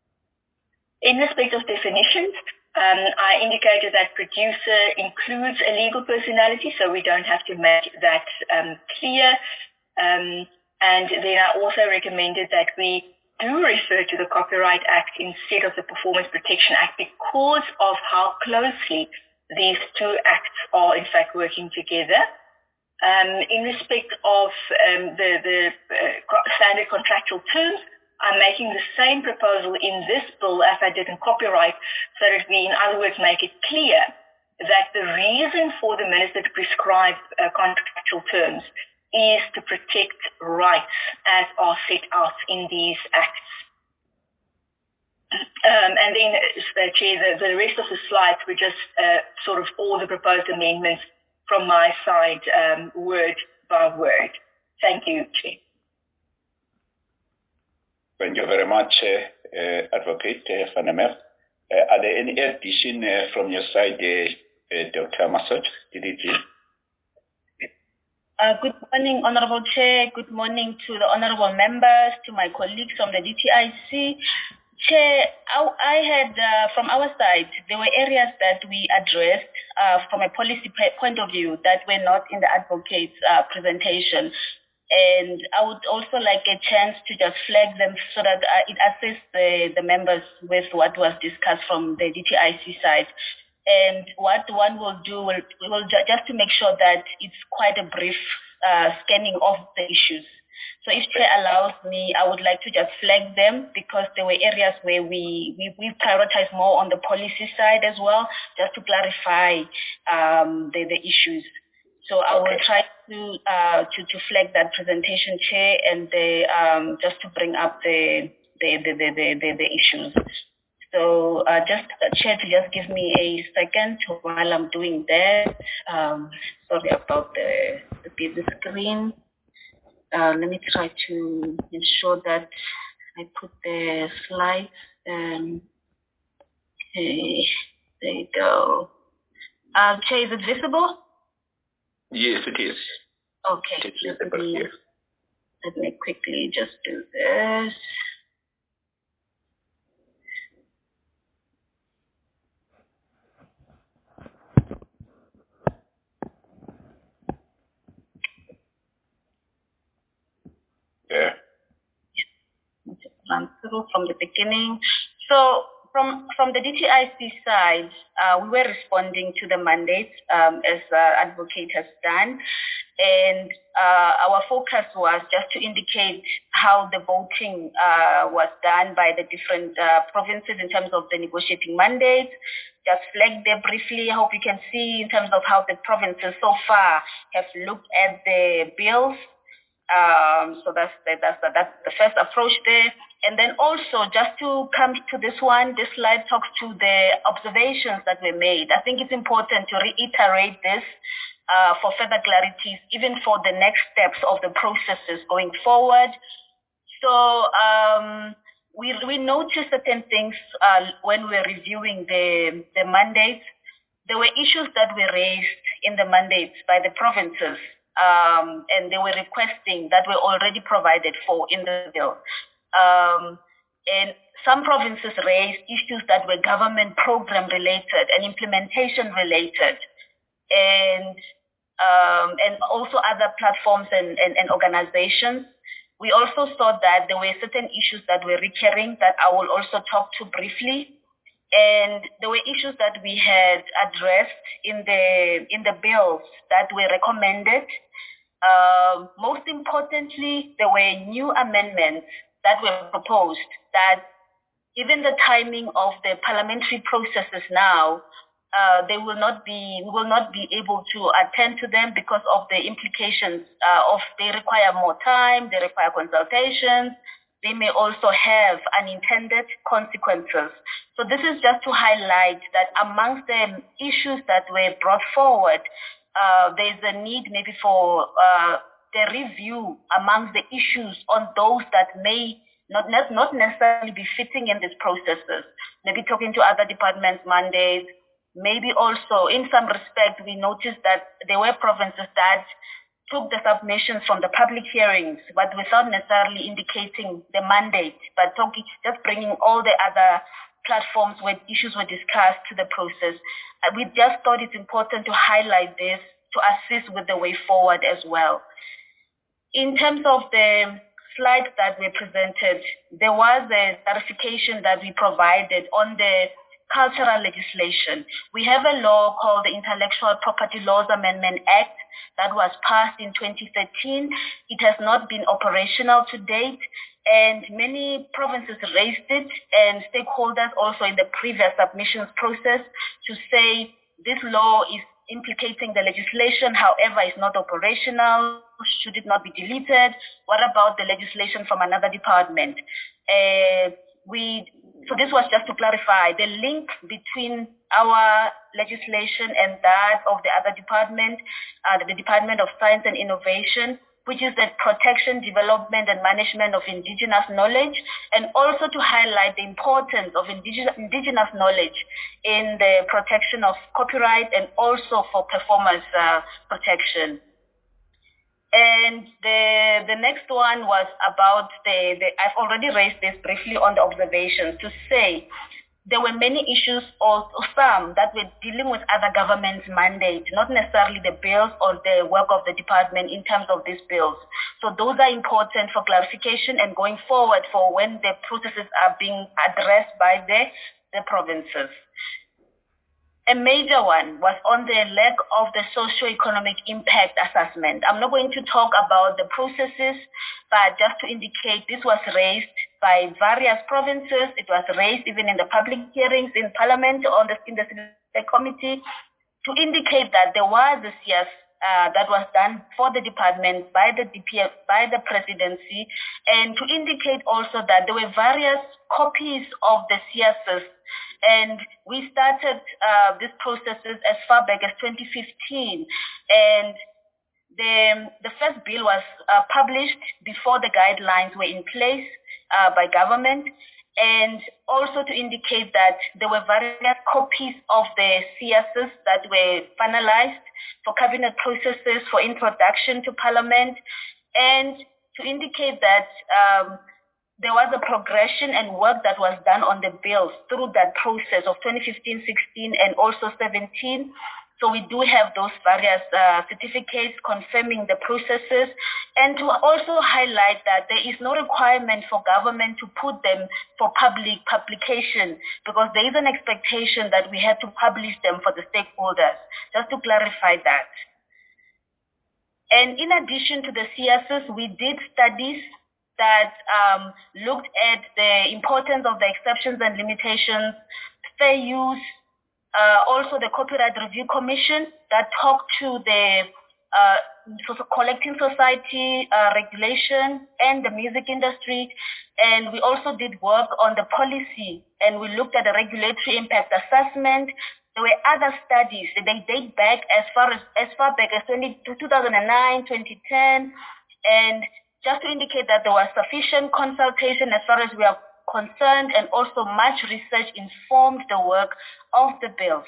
In respect of definitions, um, I indicated that producer includes a legal personality, so we don't have to make that um, clear. Um, and then I also recommended that we do refer to the Copyright Act instead of the Performance Protection Act because of how closely these two acts are in fact working together. Um, in respect of um, the, the uh, standard contractual terms, I'm making the same proposal in this bill as I did in copyright, so that we, in other words, make it clear that the reason for the minister to prescribe uh, contractual terms is to protect rights as are set out in these acts. Um, and then, uh, Chair, the, the rest of the slides were just uh, sort of all the proposed amendments from my side, um, word by word. Thank you, Chair. Thank you very much, uh, uh, Advocate uh, Van der Merwe. Uh, are there any addition uh, from your side, uh, uh, Doctor Masot? Did it? Uh, good morning, Honorable Chair. Good morning to the honorable members, to my colleagues from the D T I C. Chair, I, I had, uh, from our side, there were areas that we addressed uh, from a policy point of view that were not in the advocate's uh, presentation. And I would also like a chance to just flag them so that uh, it assists the, the members with what was discussed from the D T I C side. And what one will do will, will ju- just to make sure that it's quite a brief uh, scanning of the issues. So if Chair allows me, I would like to just flag them because there were areas where we, we, we prioritize more on the policy side as well, just to clarify um, the, the issues. So I will try to, uh, to to flag that presentation, Chair, and the, um, just to bring up the the the the, the, the, the issues. So uh, just uh, Chair, to just give me a second while I'm doing that. Um, sorry about the the, the screen. Uh, let me try to ensure that I put the slides. Um, okay, there you go. Uh, Chair, is it visible? Yes, it is. Okay. Let me, let me quickly just do this. Yeah. Let's just run through from the beginning. So from from the D T I C side, uh, we were responding to the mandate um, as uh, advocate has done. And uh, our focus was just to indicate how the voting uh, was done by the different uh, provinces in terms of the negotiating mandates. Just flag there briefly. I hope you can see in terms of how the provinces so far have looked at the bills. Um, so that's the, that's the, that's the first approach there. And then also just to come to this one, this slide talks to the observations that were made. I think it's important to reiterate this uh, for further clarities, even for the next steps of the processes going forward. So um, we we noticed certain things uh, when we were reviewing the the mandates. There were issues that were raised in the mandates by the provinces. Um, and they were requesting that were already provided for in the bill. Um, and some provinces raised issues that were government program related and implementation related, and um, and also other platforms and, and, and organizations. We also saw that there were certain issues that were recurring that I will also talk to briefly. And there were issues that we had addressed in the in the bills that were recommended. Um, most importantly, there were new amendments that were proposed that even the timing of the parliamentary processes now, uh, they will not be, we will not be able to attend to them because of the implications uh, of they require more time, they require consultations. They may also have unintended consequences. So this is just to highlight that amongst the issues that were brought forward, uh, there's a need maybe for uh, the review amongst the issues on those that may not, not, not necessarily be fitting in these processes. Maybe talking to other departments' mandates. Maybe also, in some respect, we noticed that there were provinces that took the submissions from the public hearings, but without necessarily indicating the mandate, but talking, just bringing all the other platforms where issues were discussed to the process. Uh, we just thought it's important to highlight this to assist with the way forward as well. In terms of the slides that were presented, there was a clarification that we provided on the cultural legislation. We have a law called the Intellectual Property Laws Amendment Act that was passed in twenty thirteen. It has not been operational to date, and many provinces raised it, and stakeholders also in the previous submissions process to say this law is implicating the legislation, however, is not operational. Should it not be deleted? What about the legislation from another department? Uh, we So this was just to clarify the link between our legislation and that of the other department, uh, the Department of Science and Innovation, which is the protection, development, and management of indigenous knowledge, and also to highlight the importance of indigenous, indigenous knowledge in the protection of copyright and also for performance uh, protection. And the the next one was about the, the I've already raised this briefly on the observations to say there were many issues, or, or some, that were dealing with other governments' mandate, not necessarily the bills or the work of the department in terms of these bills. So those are important for clarification and going forward for when the processes are being addressed by the, the provinces. A major one was on the lack of the socio-economic impact assessment. I'm not going to talk about the processes, but just to indicate this was raised by various provinces. It was raised even in the public hearings in Parliament on the, in the Select Committee to indicate that there was a C S uh, that was done for the department by the D P F, by the presidency, and to indicate also that there were various copies of the C Ss. And we started uh, these processes as far back as twenty fifteen. And the, the first bill was uh, published before the guidelines were in place uh, by government. And also to indicate that there were various copies of the C Ss that were finalized for cabinet processes for introduction to Parliament. And to indicate that um, there was a progression and work that was done on the bills through that process of twenty fifteen sixteen and also seventeen. So we do have those various uh, certificates confirming the processes, and to also highlight that there is no requirement for government to put them for public publication, because there is an expectation that we have to publish them for the stakeholders, just to clarify that. And in addition to the C Ss, we did studies that um, looked at the importance of the exceptions and limitations, fair use, uh, also the Copyright Review Commission that talked to the uh, collecting society uh, regulation and the music industry. And we also did work on the policy, and we looked at the regulatory impact assessment. There were other studies. They date back as far as, as far back as two thousand nine, twenty ten, and just to indicate that there was sufficient consultation as far as we are concerned, and also much research informed the work of the bills.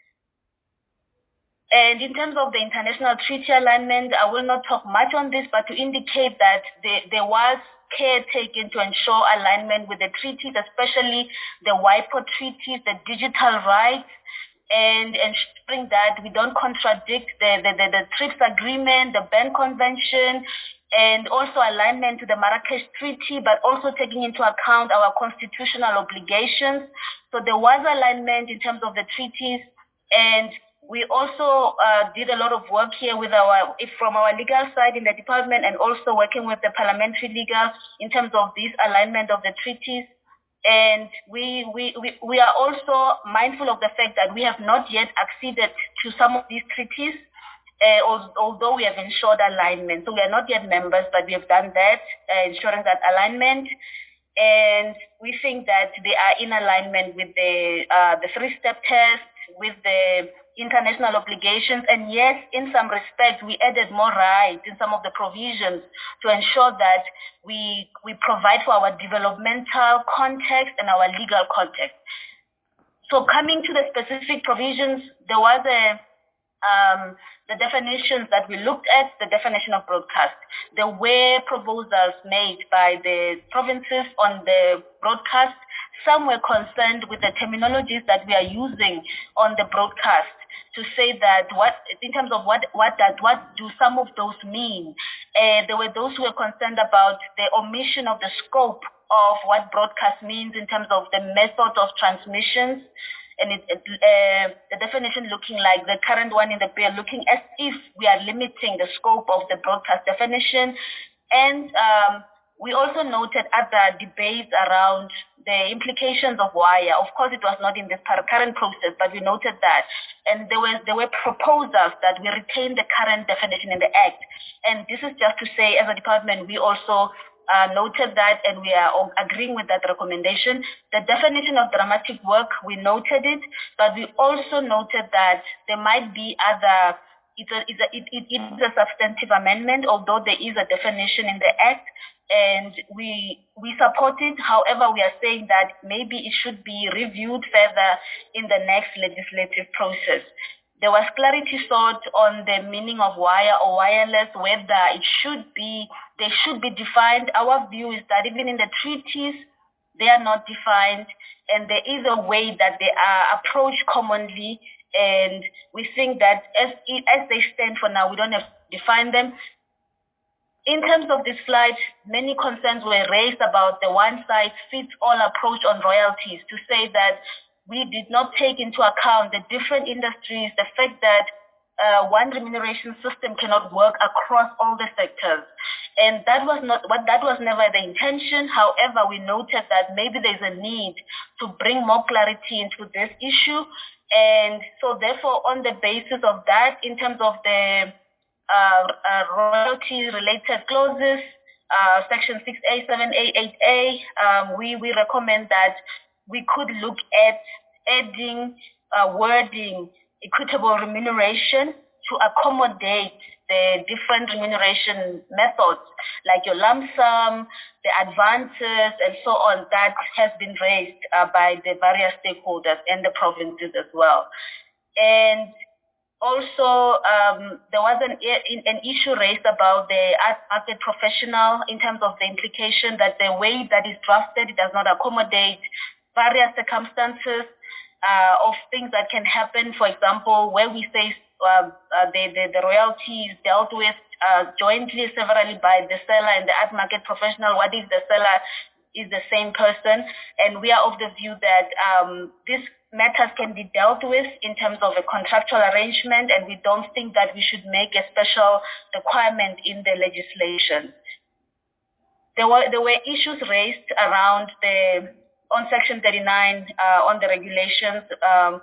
And in terms of the international treaty alignment, I will not talk much on this, but to indicate that there, there was care taken to ensure alignment with the treaties, especially the WIPO treaties, the digital rights, and ensuring that we don't contradict the, the, the, the TRIPS agreement, the Berne Convention, and also alignment to the Marrakesh Treaty, but also taking into account our constitutional obligations. So there was alignment in terms of the treaties, and we also uh, did a lot of work here with our, from our legal side in the department, and also working with the parliamentary legal in terms of this alignment of the treaties. And we, we, we, we are also mindful of the fact that we have not yet acceded to some of these treaties, Uh, although we have ensured alignment. So we are not yet members, but we have done that, uh, ensuring that alignment. And we think that they are in alignment with the uh, the three-step test, with the international obligations. And yes, in some respects, we added more rights in some of the provisions to ensure that we, we provide for our developmental context and our legal context. So coming to the specific provisions, there was a Um, the definitions that we looked at, the definition of broadcast. There were proposals made by the provinces on the broadcast. Some were concerned with the terminologies that we are using on the broadcast to say that what, in terms of what, what that, what do some of those mean? Uh, there were those who were concerned about the omission of the scope of what broadcast means in terms of the method of transmissions. And it, it, uh, the definition looking like the current one in the bill, looking as if we are limiting the scope of the broadcast definition. And um, we also noted other debates around the implications of wire. Of course, it was not in this current process, but we noted that. And there were, there were proposals that we retain the current definition in the Act. And this is just to say, as a department, we also Uh, noted that, and we are agreeing with that recommendation. The definition of dramatic work, we noted it, but we also noted that there might be other, it's a, it's a, it, it, it is a substantive amendment, although there is a definition in the Act, and we we support it. However, we are saying that maybe it should be reviewed further in the next legislative process. There was clarity sought on the meaning of wire or wireless, whether it should be, they should be defined. Our view is that even in the treaties, they are not defined, and there is a way that they are approached commonly, and we think that as, as they stand for now, we don't have to define them. In terms of this slide, many concerns were raised about the one-size-fits-all approach on royalties, to say that we did not take into account the different industries, the fact that uh, one remuneration system cannot work across all the sectors. And that was not what that was never the intention. However, we noted that maybe there's a need to bring more clarity into this issue. And so therefore, on the basis of that, in terms of the uh, uh, royalty-related clauses, uh, section six A, seven A, eight A, um, we, we recommend that we could look at adding uh, wording equitable remuneration to accommodate the different remuneration methods, like your lump sum, the advances, and so on, that has been raised uh, by the various stakeholders and the provinces as well. And also, um, there was an, an issue raised about the art market professional in terms of the implication that the way that is drafted does not accommodate various circumstances uh, of things that can happen. For example, where we say uh, uh, the, the, the royalty is dealt with uh, jointly, severally by the seller and the art market professional. What if the seller is the same person? And we are of the view that um, these matters can be dealt with in terms of a contractual arrangement, and we don't think that we should make a special requirement in the legislation. There were, there were issues raised around the on Section thirty-nine, uh, on the regulations um,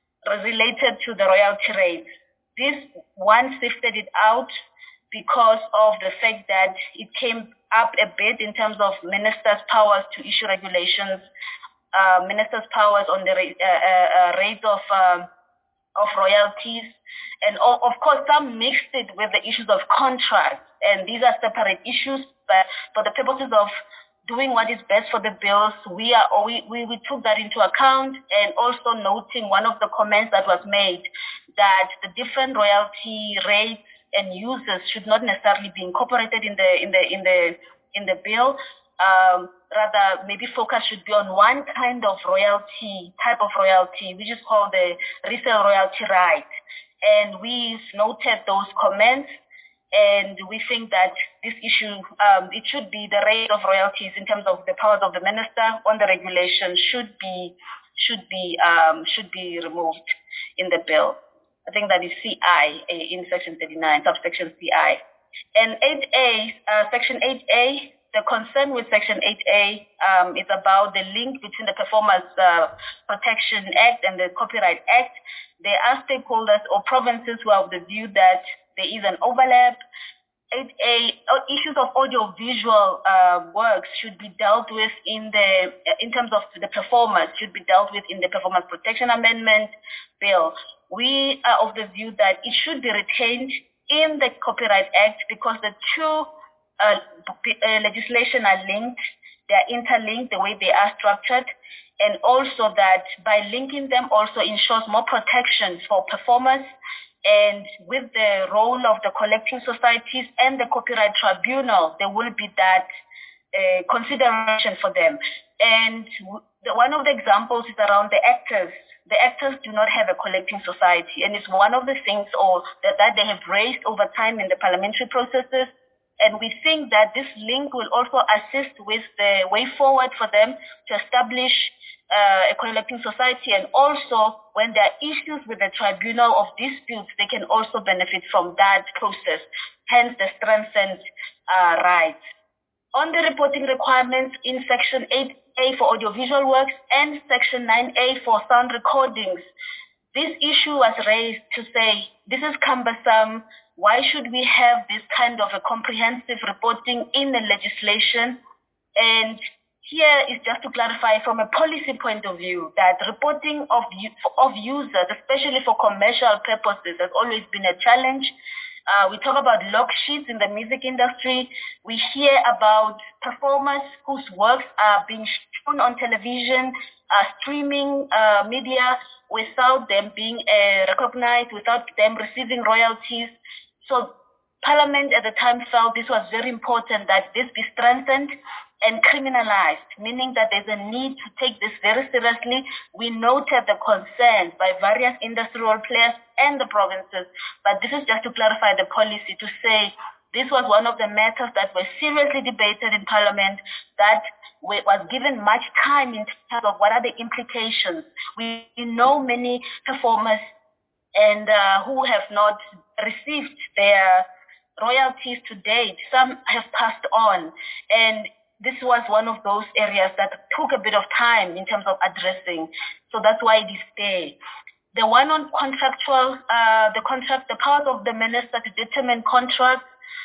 related to the royalty rates. This one sifted it out because of the fact that it came up a bit in terms of ministers' powers to issue regulations, uh, ministers' powers on the uh, uh, rates of um, of royalties, and of course some mixed it with the issues of contracts, and these are separate issues, but for the purposes of doing what is best for the bills, we are we, we, we took that into account, and also noting one of the comments that was made that the different royalty rates and uses should not necessarily be incorporated in the in the in the in the bill. Um, rather, maybe focus should be on one kind of royalty, type of royalty, which is called the resale royalty right. And we've noted those comments, and we think that this issue, um, it should be the rate of royalties in terms of the powers of the minister on the regulation should be should be um, should be removed in the bill. I think that is C I in Section thirty-nine, subsection C I. And eight A, uh, Section eight A. The concern with Section eight A um, is about the link between the Performance uh, Protection Act and the Copyright Act. There are stakeholders or provinces who are of the view that there is an overlap. eight A, issues of audiovisual uh, works should be dealt with in the, in terms of the performers, should be dealt with in the Performance Protection Amendment Bill. We are of the view that it should be retained in the Copyright Act because the two Uh, uh, legislation are linked, they are interlinked the way they are structured, and also that by linking them also ensures more protection for performers, and with the role of the collecting societies and the copyright tribunal, there will be that uh, consideration for them. And the, one of the examples is around the actors. The actors do not have a collecting society, and it's one of the things or that, that they have raised over time in the parliamentary processes. And we think that this link will also assist with the way forward for them to establish uh, a collecting society, and also when there are issues with the tribunal of disputes, they can also benefit from that process, hence the strengthened uh, rights. On the reporting requirements in Section eight A for audiovisual works and Section nine A for sound recordings, this issue was raised to say this is cumbersome. Why should we have this kind of a comprehensive reporting in the legislation? And here is just to clarify from a policy point of view that reporting of, of users, especially for commercial purposes, has always been a challenge. Uh, we talk about log sheets in the music industry. We hear about performers whose works are being shown on television, uh, streaming uh, media, without them being uh, recognized, without them receiving royalties. So Parliament at the time felt this was very important that this be strengthened and criminalized, meaning that there's a need to take this very seriously. We noted the concerns by various industrial players and the provinces, but this is just to clarify the policy to say this was one of the matters that were seriously debated in Parliament, that was given much time in terms of what are the implications. We know many performers and uh, who have not received their royalties to date. Some have passed on, and this was one of those areas that took a bit of time in terms of addressing. So that's why it is there. The one on contractual, uh, the contract, the part of the minister to determine contracts,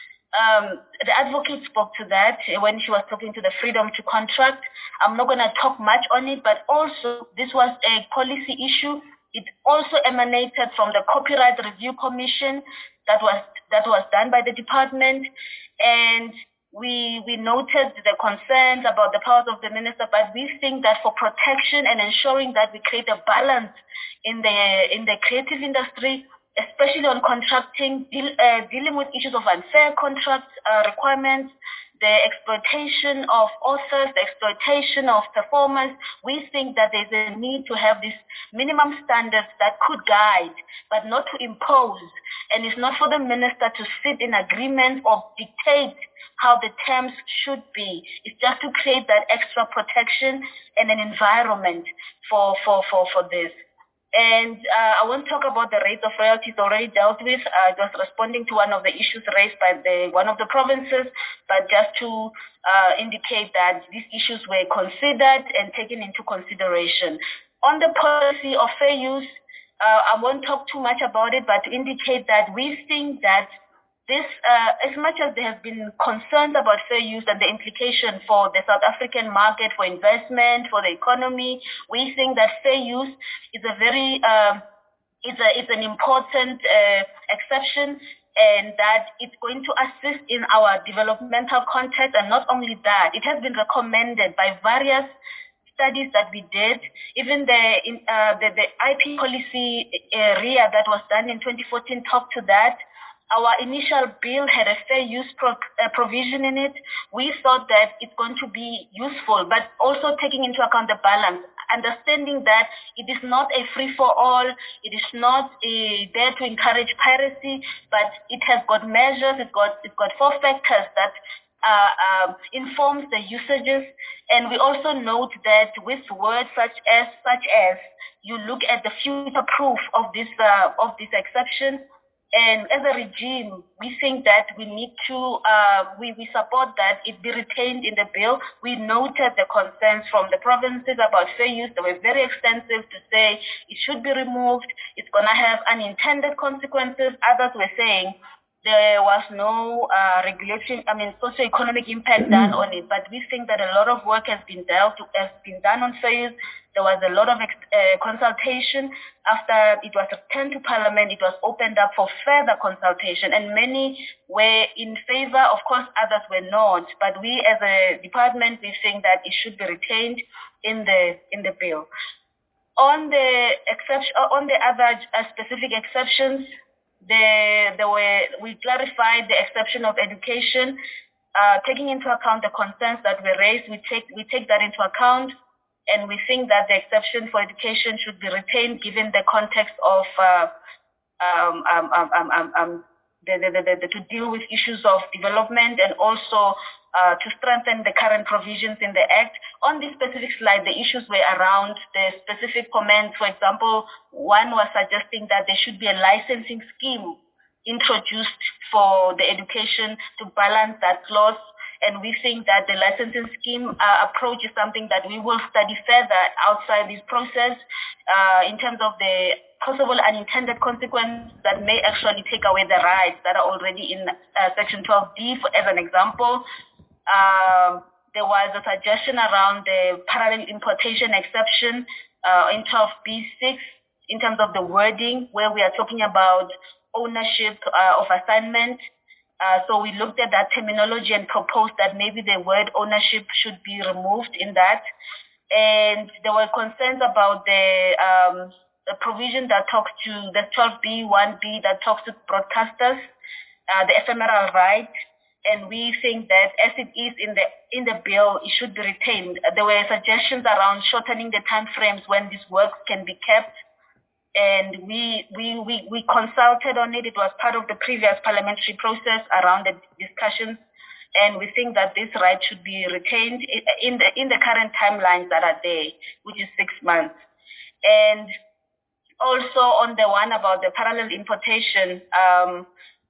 um, the advocate spoke to that when she was talking to the freedom to contract. I'm not going to talk much on it, but also this was a policy issue. It also emanated from the Copyright Review Commission that was that was done by the department, and we we noted the concerns about the powers of the minister, but we think that for protection and ensuring that we create a balance in the in the creative industry, especially on contracting, deal, uh, dealing with issues of unfair contract uh, requirements, the exploitation of authors, the exploitation of performers, we think that there's a need to have these minimum standards that could guide, but not to impose. And it's not for the minister to sit in agreement or dictate how the terms should be. It's just to create that extra protection and an environment for, for, for, for this. And uh, I won't talk about the rates of royalties already dealt with. I was responding to one of the issues raised by the one of the provinces, but just to uh, indicate that these issues were considered and taken into consideration. On the policy of fair use, uh, I won't talk too much about it, but to indicate that we think that this, uh, as much as there has been concerns about fair use and the implication for the South African market, for investment, for the economy, we think that fair use is a very, uh, is a, is an important uh, exception, and that it's going to assist in our developmental context. And not only that, it has been recommended by various studies that we did, even the in, uh, the, the I P policy area that was done in twenty fourteen talked to that. Our initial bill had a fair use pro, uh, provision in it. We thought that it's going to be useful, but also taking into account the balance, understanding that it is not a free-for-all, it is not a, there to encourage piracy, but it has got measures, it's got, it's got four factors that uh, um, informs the usages. And we also note that with words such as, such as, you look at the future proof of this, uh, of this exception. And as a regime, we think that we need to, uh, we, we support that it be retained in the bill. We noted the concerns from the provinces about fair use. They were very extensive to say it should be removed. It's going to have unintended consequences. Others were saying there was no uh, regulation, I mean, socio-economic impact done on it. But we think that a lot of work has been dealt, has been done on fair use. There was a lot of uh, consultation. After it was returned to Parliament, it was opened up for further consultation, and many were in favor. Of course, others were not. But we, as a department, we think that it should be retained in the in the bill. On the exception, on the other uh, specific exceptions, there, there were we clarified the exception of education, uh, taking into account the concerns that were raised. We take we take that into account. And we think that the exception for education should be retained given the context of uh, um, um, um, um, um, the, the, the, the, to deal with issues of development, and also uh, to strengthen the current provisions in the Act. On this specific slide, the issues were around the specific comments. For example, one was suggesting that there should be a licensing scheme introduced for the education to balance that clause. And we think that the licensing scheme uh, approach is something that we will study further outside this process uh, in terms of the possible unintended consequences that may actually take away the rights that are already in uh, Section twelve D, for, as an example. Um, there was a suggestion around the parallel importation exception uh, in twelve B six. in terms of the wording, where we are talking about ownership uh, of assignment. Uh, so we looked at that terminology and proposed that maybe the word ownership should be removed in that. And there were concerns about the, um, the provision that talks to the twelve B one B that talks to broadcasters, uh, the ephemeral right. And we think that as it is in the in the bill, it should be retained. There were suggestions around shortening the time frames when these works can be kept. And we, we, we, we consulted on it. It was part of the previous parliamentary process around the discussions. And we think that this right should be retained in the, in the current timelines that are there, which is six months. And also on the one about the parallel importation, um,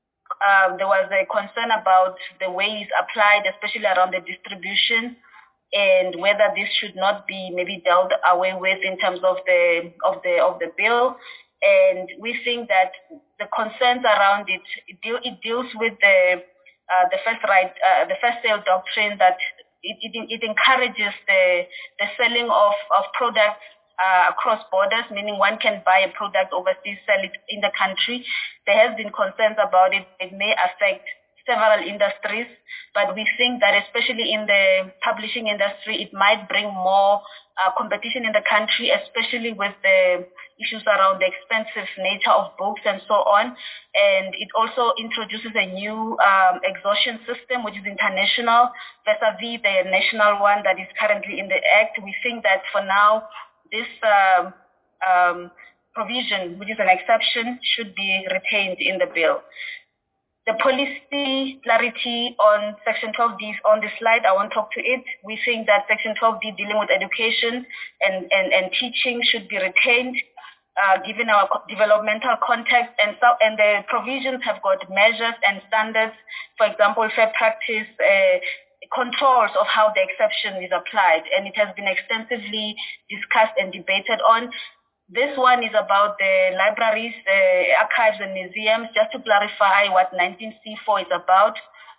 um, there was a concern about the way it's applied, especially around the distribution, and whether this should not be maybe dealt away with in terms of the of the of the bill. And we think that the concerns around it it, deal, it deals with the uh, the first right uh, the first sale doctrine, that it, it it encourages the the selling of of products uh, across borders, meaning one can buy a product overseas, sell it in the country. There has been concerns about it. It may affect several industries, but we think that especially in the publishing industry, it might bring more uh, competition in the country, especially with the issues around the expensive nature of books and so on. And it also introduces a new um, exhaustion system, which is international, vis-a-vis the national one that is currently in the Act. We think that for now, this um, um, provision, which is an exception, should be retained in the bill. The policy clarity on Section twelve D is on the slide. I won't talk to it. We think that Section twelve D dealing with education and, and, and teaching should be retained, uh, given our developmental context. And, so, and the provisions have got measures and standards, for example, fair practice, uh, controls of how the exception is applied. And it has been extensively discussed and debated on. This one is about the libraries, the archives and museums. Just to clarify what nineteen C four is about,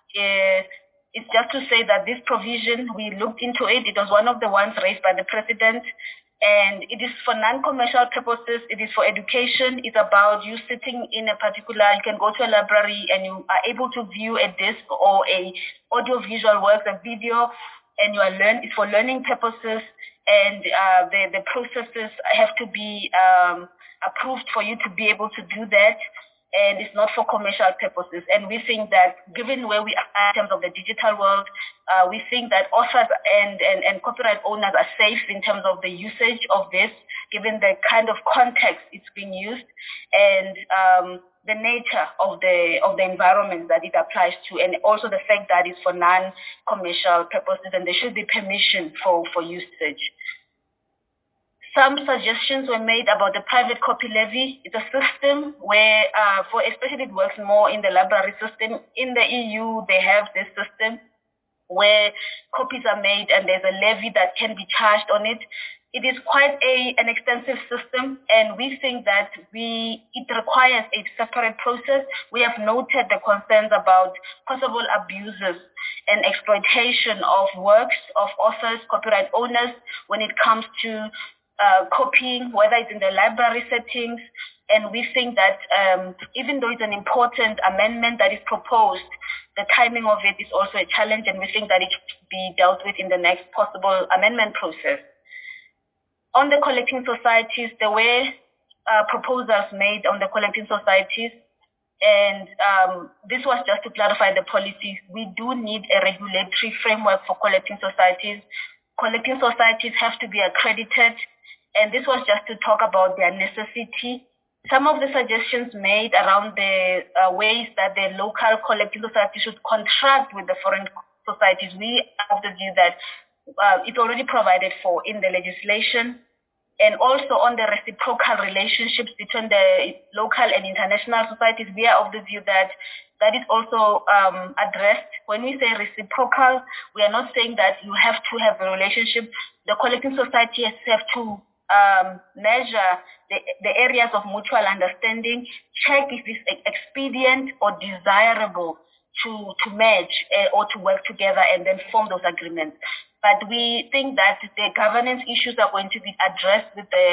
uh, it's just to say that this provision, we looked into it. It was one of the ones raised by the president, and it is for non-commercial purposes. It is for education. It's about you sitting in a particular, you can go to a library and you are able to view a disc or a audio-visual work, a video, and you are learn. It's for learning purposes. And uh, the, the processes have to be um, approved for you to be able to do that. And it's not for commercial purposes. And we think that given where we are in terms of the digital world, uh, we think that authors and, and, and copyright owners are safe in terms of the usage of this, given the kind of context it's being used and um, the nature of the of the environment that it applies to, and also the fact that it's for non-commercial purposes and there should be permission for, for usage. Some suggestions were made about the private copy levy. It's a system where, uh, for especially it works more in the library system. In the E U, they have this system where copies are made and there's a levy that can be charged on it. It is quite a, an extensive system, and we think that we it requires a separate process. We have noted the concerns about possible abuses and exploitation of works of authors, copyright owners, when it comes to uh, copying, whether it's in the library settings. And we think that um, even though it's an important amendment that is proposed, the timing of it is also a challenge, and we think that it should be dealt with in the next possible amendment process. On the collecting societies, there were uh, proposals made on the collecting societies, and um, this was just to clarify the policies. We do need a regulatory framework for collecting societies. Collecting societies have to be accredited, and this was just to talk about their necessity. Some of the suggestions made around the uh, ways that the local collecting society should contract with the foreign societies, we have the view that uh, it's already provided for in the legislation. And also on the reciprocal relationships between the local and international societies, we are of the view that that is also um, addressed. When we say reciprocal, we are not saying that you have to have a relationship. The collecting society has to um, measure the, the areas of mutual understanding, check if it's expedient or desirable to, to merge uh, or to work together and then form those agreements. But we think that the governance issues are going to be addressed with the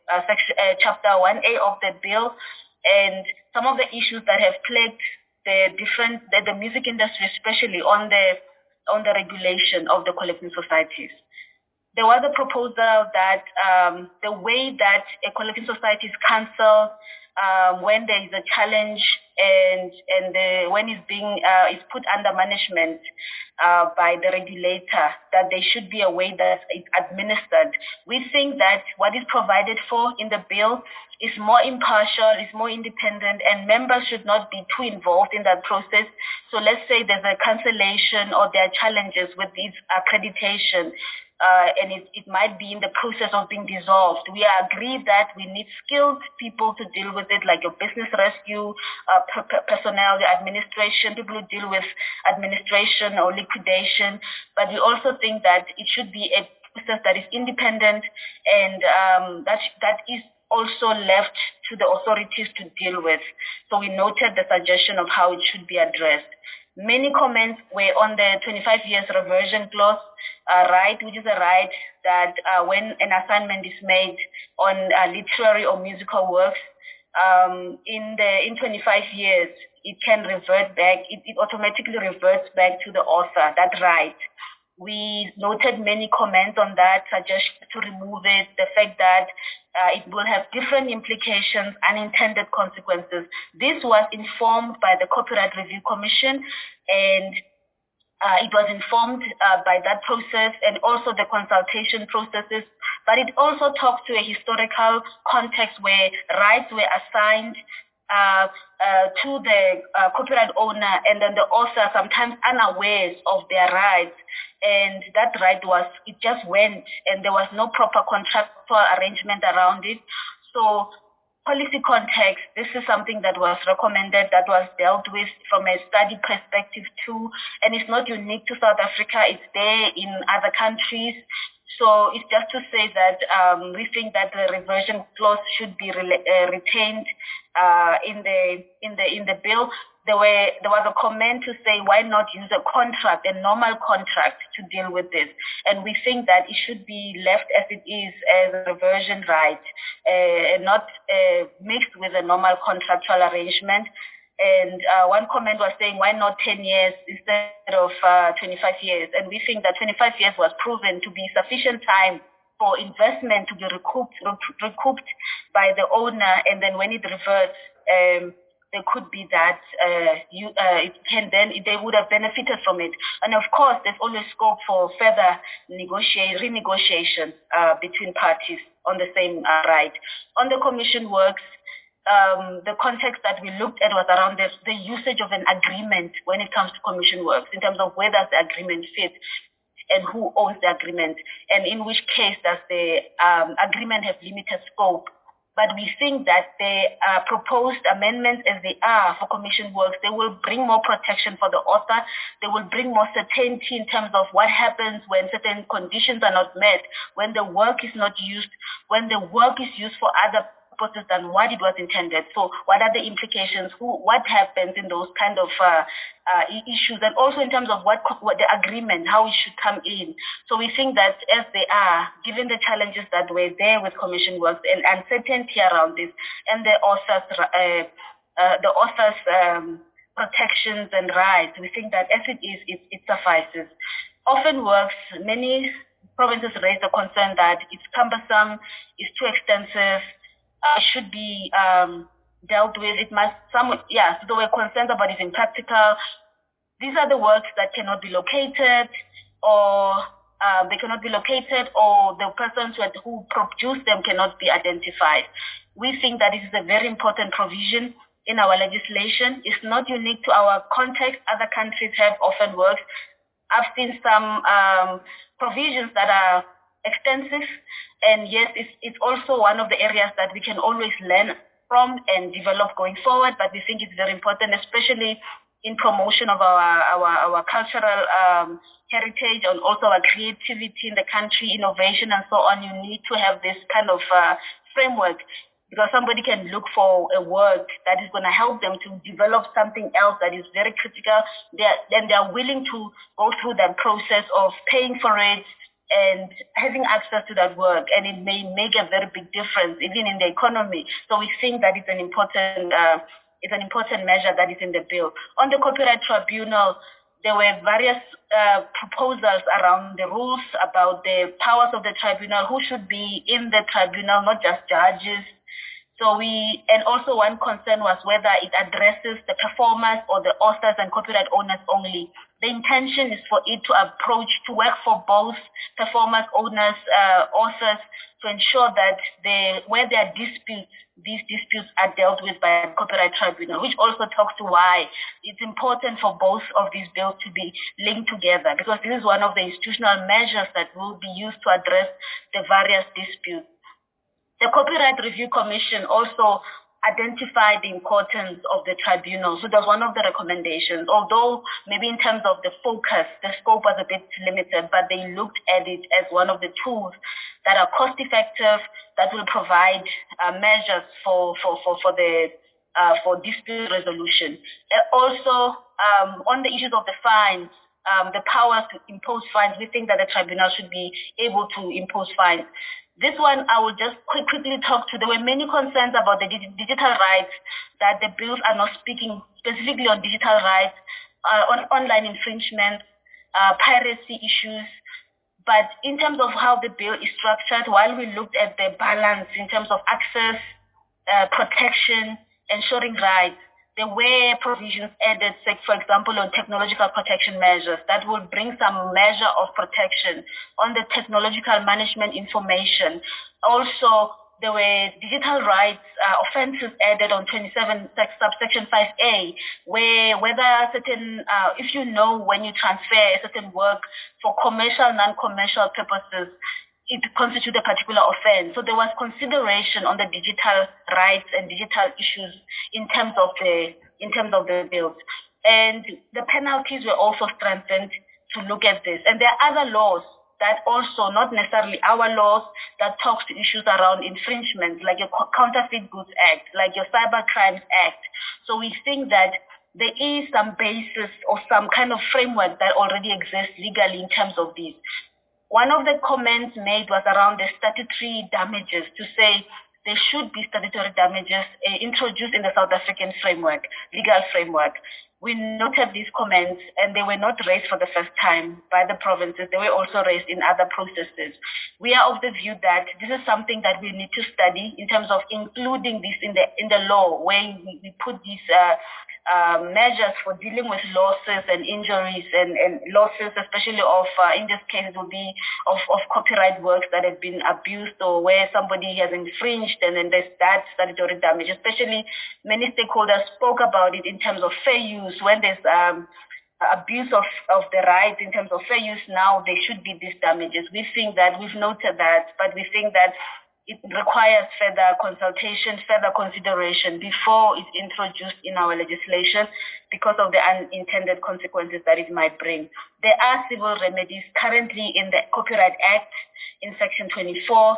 uh, section, uh, chapter one A of the bill, and some of the issues that have plagued the different, the, the music industry, especially on the, on the regulation of the collecting societies. There was a proposal that um, the way that a collecting society is cancelled um, when there is a challenge and and the, when it's being uh, is put under management uh, by the regulator, that there should be a way that it's administered. We think that what is provided for in the bill is more impartial, is more independent, and members should not be too involved in that process. So let's say there's a cancellation or there are challenges with its accreditation. Uh, and it, it might be in the process of being dissolved. We agree that we need skilled people to deal with it, like your business rescue, uh, per personnel, the administration, people who deal with administration or liquidation. But we also think that it should be a process that is independent and um, that, that is also left to the authorities to deal with. So we noted the suggestion of how it should be addressed. Many comments were on the twenty-five years reversion clause uh, right, which is a right that uh, when an assignment is made on uh, literary or musical works, um, in the in twenty-five years, it can revert back, it, it automatically reverts back to the author, that right. We noted many comments on that, suggestions to remove it, the fact that uh, it will have different implications, unintended consequences. This was informed by the Copyright Review Commission, and uh, it was informed uh, by that process and also the consultation processes, but it also talked to a historical context where rights were assigned Uh, uh, to the uh, copyright owner, and then the author sometimes unaware of their rights, and that right was, it just went, and there was no proper contractual arrangement around it. So policy context, this is something that was recommended, that was dealt with from a study perspective too, and it's not unique to South Africa, it's there in other countries. So it's just to say that um, we think that the reversion clause should be re uh, retained uh, in the in the in the bill. There were there was a comment to say why not use a contract, a normal contract, to deal with this, and we think that it should be left as it is, as a reversion right, uh, not uh, mixed with a normal contractual arrangement. And uh, one comment was saying, why not ten years instead of uh, twenty-five years? And we think that twenty-five years was proven to be sufficient time for investment to be recouped, recouped by the owner, and then when it reverts, um, there could be that uh, you, uh, it can then they would have benefited from it. And of course, there's always scope for further negotiate, renegotiation uh, between parties on the same uh, right. On the commission works, Um, the context that we looked at was around the, the usage of an agreement when it comes to commission works, in terms of where does the agreement fit and who owns the agreement, and in which case does the um, agreement have limited scope. But we think that the uh, proposed amendments as they are for commission works, they will bring more protection for the author, they will bring more certainty in terms of what happens when certain conditions are not met, when the work is not used, when the work is used for other purposes than what it was intended. So what are the implications? Who, what happens in those kind of uh, uh, issues, and also in terms of what, what the agreement, how it should come in. So we think that as they are, given the challenges that were there with commission works and uncertainty around this, and the authors, uh, uh, the authors' um, protections and rights, we think that as it is, it, it suffices. Often works, many provinces raise the concern that it's cumbersome, it's too extensive, Uh, should be um, dealt with. It must, some, yeah, so there were concerns about it impractical. These are the works that cannot be located, or uh, they cannot be located, or the persons who, who produce them cannot be identified. We think that this is a very important provision in our legislation. It's not unique to our context. Other countries have often works. I've seen some um, provisions that are extensive, and yes, it's, it's also one of the areas that we can always learn from and develop going forward, but we think it's very important, especially in promotion of our, our, our cultural um, heritage and also our creativity in the country, innovation and so on. You need to have this kind of uh, framework, because somebody can look for a work that is going to help them to develop something else that is very critical. Then they are willing to go through that process of paying for it, and having access to that work, and it may make a very big difference even in the economy. So we think that it's an important uh, it's an important measure that is in the bill. On the Copyright Tribunal, there were various uh, proposals around the rules about the powers of the tribunal, who should be in the tribunal, not just judges. So we, and also one concern was whether it addresses the performers or the authors and copyright owners only. The intention is for it to approach, to work for both performers, owners, uh, authors, to ensure that they, where there are disputes, these disputes are dealt with by the Copyright Tribunal, which also talks to why it's important for both of these bills to be linked together, because this is one of the institutional measures that will be used to address the various disputes. The Copyright Review Commission also identified the importance of the tribunal. So that's one of the recommendations, although maybe in terms of the focus, the scope was a bit limited, but they looked at it as one of the tools that are cost effective, that will provide uh, measures for, for, for, for the uh, for dispute resolution. Uh, also, um, on the issues of the fines, um, the powers to impose fines, we think that the tribunal should be able to impose fines. This one, I will just quick, quickly talk to. There were many concerns about the dig digital rights, that the bills are not speaking specifically on digital rights, uh, on online infringement, uh, piracy issues. But in terms of how the bill is structured, while we looked at the balance in terms of access, uh, protection, ensuring rights, there were provisions added, say, for example, on technological protection measures that will bring some measure of protection on the technological management information. Also, there were digital rights uh, offenses added on twenty-seven subsection five A, where whether certain, uh, if you know when you transfer a certain work for commercial, non-commercial purposes, it constitutes a particular offense. So there was consideration on the digital rights and digital issues in terms of the in terms of the bills. And the penalties were also strengthened to look at this. And there are other laws that also, not necessarily our laws, that talks to issues around infringement, like your Counterfeit Goods Act, like your Cyber Crimes Act. So we think that there is some basis or some kind of framework that already exists legally in terms of these. One of the comments made was around the statutory damages, to say there should be statutory damages uh, introduced in the South African framework, legal framework. We noted these comments, and they were not raised for the first time by the provinces. They were also raised in other processes. We are of the view that this is something that we need to study in terms of including this in the in the law, where we, we put these uh, uh, measures for dealing with losses and injuries and, and losses, especially of, uh, in this case, it will be of, of copyright works that have been abused or where somebody has infringed, and then there's that statutory damage. Especially many stakeholders spoke about it in terms of fair use. When there's um, abuse of, of the rights in terms of fair use, now there should be these damages. We think that, we've noted that, but we think that it requires further consultation, further consideration before it's introduced in our legislation because of the unintended consequences that it might bring. There are civil remedies currently in the Copyright Act in Section twenty-four.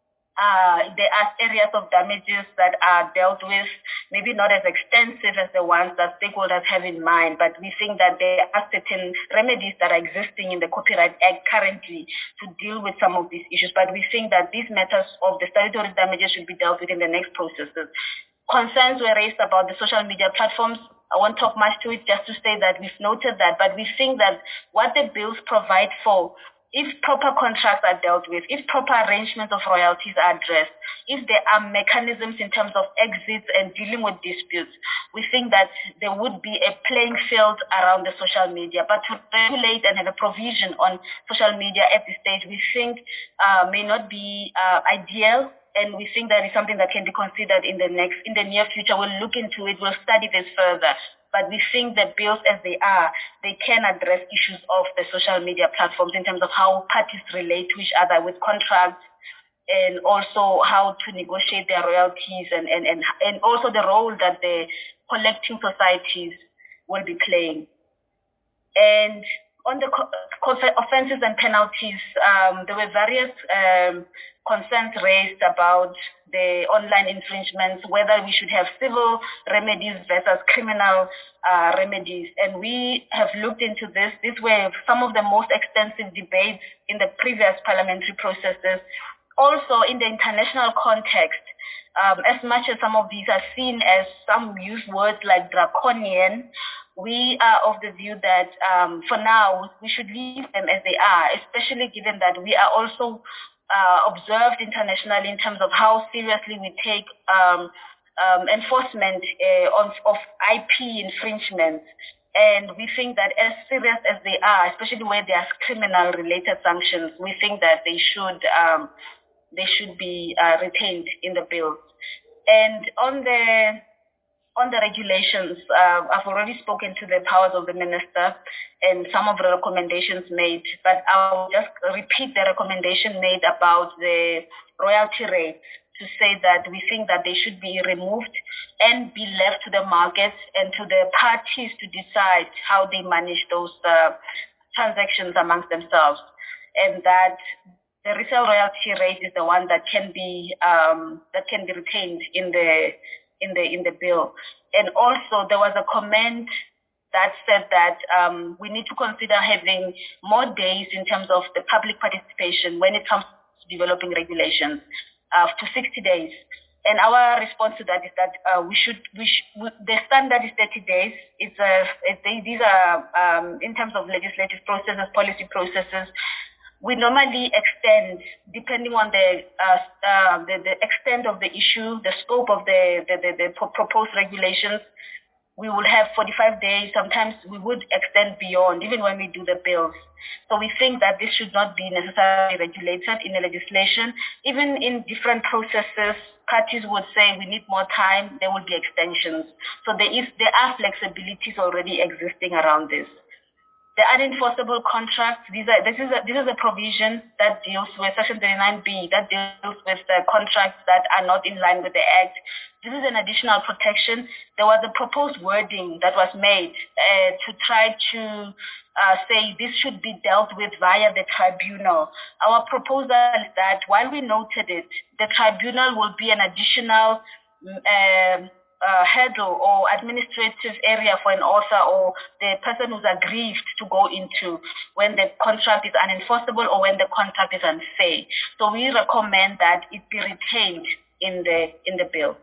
Uh, there are areas of damages that are dealt with, maybe not as extensive as the ones that stakeholders have in mind, but we think that there are certain remedies that are existing in the Copyright Act currently to deal with some of these issues. But we think that these matters of the statutory damages should be dealt with in the next processes. Concerns were raised about the social media platforms. I won't talk much to it, just to say that we've noted that, but we think that what the bills provide for, if proper contracts are dealt with, if proper arrangements of royalties are addressed, if there are mechanisms in terms of exits and dealing with disputes, we think that there would be a playing field around the social media. But to regulate and have a provision on social media at this stage, we think uh, may not be uh, ideal. And we think that is something that can be considered in the next, in the near future. We'll look into it, we'll study this further. But we think that bills as they are, they can address issues of the social media platforms in terms of how parties relate to each other with contracts, and also how to negotiate their royalties, and, and, and, and also the role that the collecting societies will be playing. And on the co- co- offences and penalties, um, there were various um, concerns raised about the online infringements, whether we should have civil remedies versus criminal uh, remedies. And we have looked into this. These were some of the most extensive debates in the previous parliamentary processes. Also, in the international context, um, as much as some of these are seen as, some use words like draconian, we are of the view that um, for now, we should leave them as they are, especially given that we are also uh, observed internationally in terms of how seriously we take um, um, enforcement uh, of, of I P infringements. And we think that as serious as they are, especially where there are criminal-related sanctions, we think that they should um, they should be uh, retained in the bill. And on the on the regulations, uh, I've already spoken to the powers of the minister and some of the recommendations made, but I'll just repeat the recommendation made about the royalty rates to say that we think that they should be removed and be left to the markets and to the parties to decide how they manage those uh, transactions amongst themselves, and that the resale royalty rate is the one that can be um, that can be retained in the in the in the bill. And also there was a comment that said that um, we need to consider having more days in terms of the public participation when it comes to developing regulations, uh, to sixty days. And our response to that is that uh, we should, we sh- we, the standard is thirty days. It's a, it, they, these are, um, in terms of legislative processes, policy processes, we normally extend, depending on the, uh, uh, the the extent of the issue, the scope of the, the, the, the proposed regulations, we will have forty-five days. Sometimes we would extend beyond, even when we do the bills. So we think that this should not be necessarily regulated in the legislation. Even in different processes, parties would say we need more time, there will be extensions. So there is there are flexibilities already existing around this. The unenforceable contracts, these are, this is a, this is a provision that deals with Section thirty-nine B, that deals with the contracts that are not in line with the Act. This is an additional protection. There was a proposed wording that was made uh, to try to uh, say this should be dealt with via the tribunal. Our proposal is that while we noted it, the tribunal will be an additional uh, Uh, hurdle or administrative area for an author or the person who's aggrieved to go into when the contract is unenforceable or when the contract is unfair. So we recommend that it be retained in the in the bill.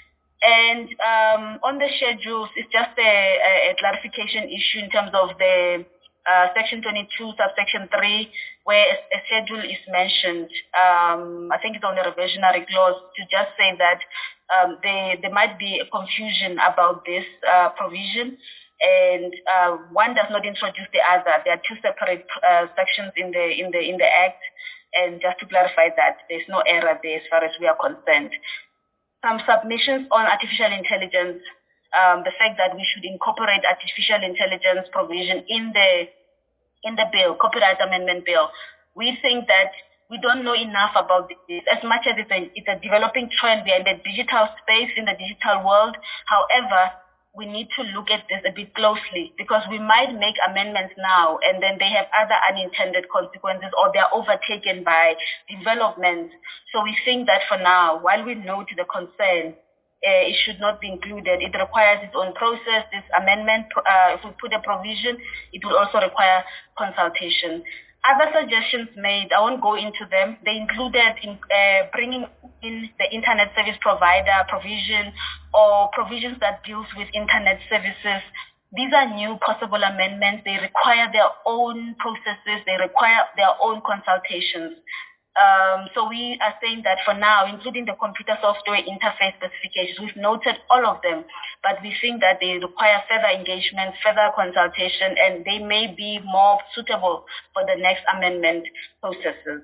And um, on the schedules, it's just a, a clarification issue in terms of the uh, Section twenty-two, subsection three, where a, a schedule is mentioned. Um, I think it's on the reversionary clause, to just say that Um, they, there might be a confusion about this uh, provision, and uh, one does not introduce the other. There are two separate uh, sections in the in the in the Act, and just to clarify that there's no error there as far as we are concerned. Some submissions on artificial intelligence, um, the fact that we should incorporate artificial intelligence provision in the in the bill, copyright amendment bill. We think that we don't know enough about this. As much as it's a, it's a developing trend, we are in the digital space, in the digital world. However, we need to look at this a bit closely, because we might make amendments now and then they have other unintended consequences, or they're overtaken by developments. So we think that for now, while we note the concern, uh, it should not be included. It requires its own process. This amendment, uh, if we put a provision, it will also require consultation. Other suggestions made, I won't go into them. They included in, uh, bringing in the internet service provider provision or provisions that deals with internet services. These are new possible amendments. They require their own processes. They require their own consultations. Um, so we are saying that for now, including the computer software interface specifications, we've noted all of them, but we think that they require further engagement, further consultation, and they may be more suitable for the next amendment processes.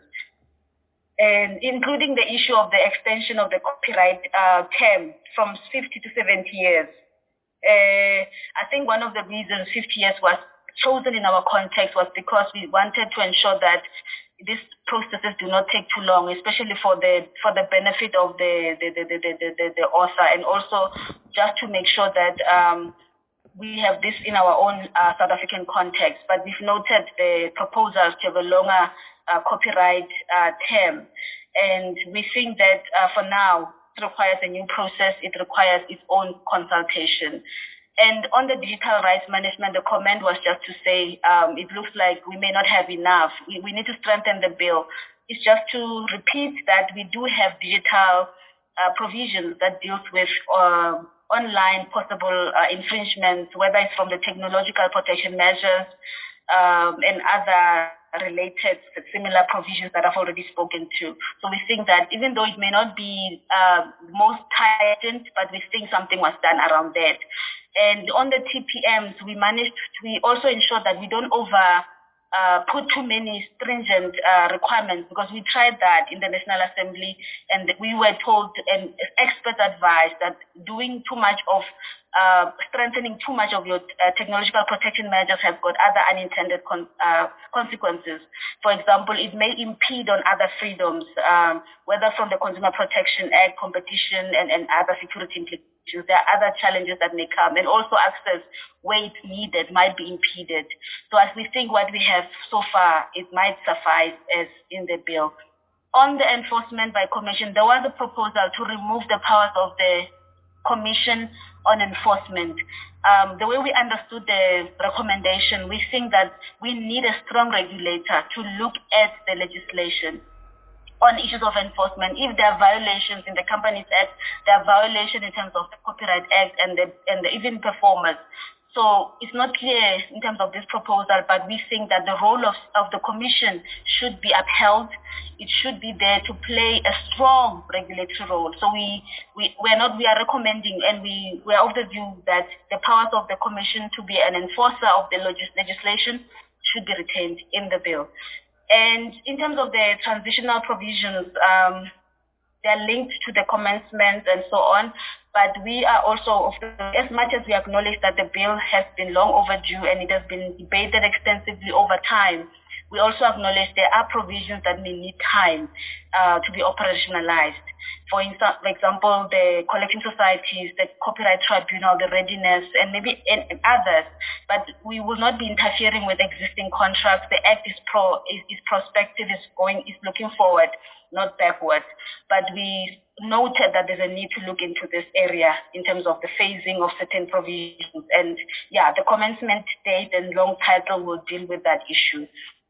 And including the issue of the extension of the copyright uh, term from fifty to seventy years. Uh, I think one of the reasons fifty years was chosen in our context was because we wanted to ensure that these processes do not take too long, especially for the for the benefit of the the the the, the, the, the author, and also just to make sure that um, we have this in our own uh, South African context, but we've noted the proposals to have a longer uh, copyright uh, term. And we think that uh, for now, it requires a new process. It requires its own consultation. And on the digital rights management, the comment was just to say, um, it looks like we may not have enough. We, we need to strengthen the bill. It's just to repeat that we do have digital uh, provisions that deals with uh, online possible uh, infringements, whether it's from the technological protection measures um, and other related similar provisions that I've already spoken to. So we think that even though it may not be uh, most tightened, but we think something was done around that. And on the T P Ms, we managed, we also ensured that we don't over uh, put too many stringent uh, requirements, because we tried that in the National Assembly and we were told, and experts advised, that doing too much of, uh, strengthening too much of your uh, technological protection measures has got other unintended con uh, consequences. For example, it may impede on other freedoms, um, whether from the Consumer Protection Act, competition, and, and other security implications. There are other challenges that may come, and also access where it's needed might be impeded. So as we think what we have so far, it might suffice as in the bill. On the enforcement by commission, there was a proposal to remove the powers of the commission on enforcement. Um, the way we understood the recommendation, we think that we need a strong regulator to look at the legislation on issues of enforcement. If there are violations in the Companies Act, there are violations in terms of the Copyright Act and the, and the even performers. So it's not clear in terms of this proposal, but we think that the role of, of the Commission should be upheld. It should be there to play a strong regulatory role. So we, we, we're not, we are recommending, and we, we are of the view that the powers of the Commission to be an enforcer of the legis legislation should be retained in the bill. And in terms of the transitional provisions, um, they're linked to the commencement and so on, but we are also, as much as we acknowledge that the bill has been long overdue and it has been debated extensively over time, we also acknowledge there are provisions that may need time uh, to be operationalized. For instance, for example, the collecting societies, the copyright tribunal, the readiness, and maybe and, and others. But we will not be interfering with existing contracts. The Act is pro is, is prospective, is going, is looking forward, not backwards. But we noted that there's a need to look into this area in terms of the phasing of certain provisions. And yeah, the commencement date and long title will deal with that issue.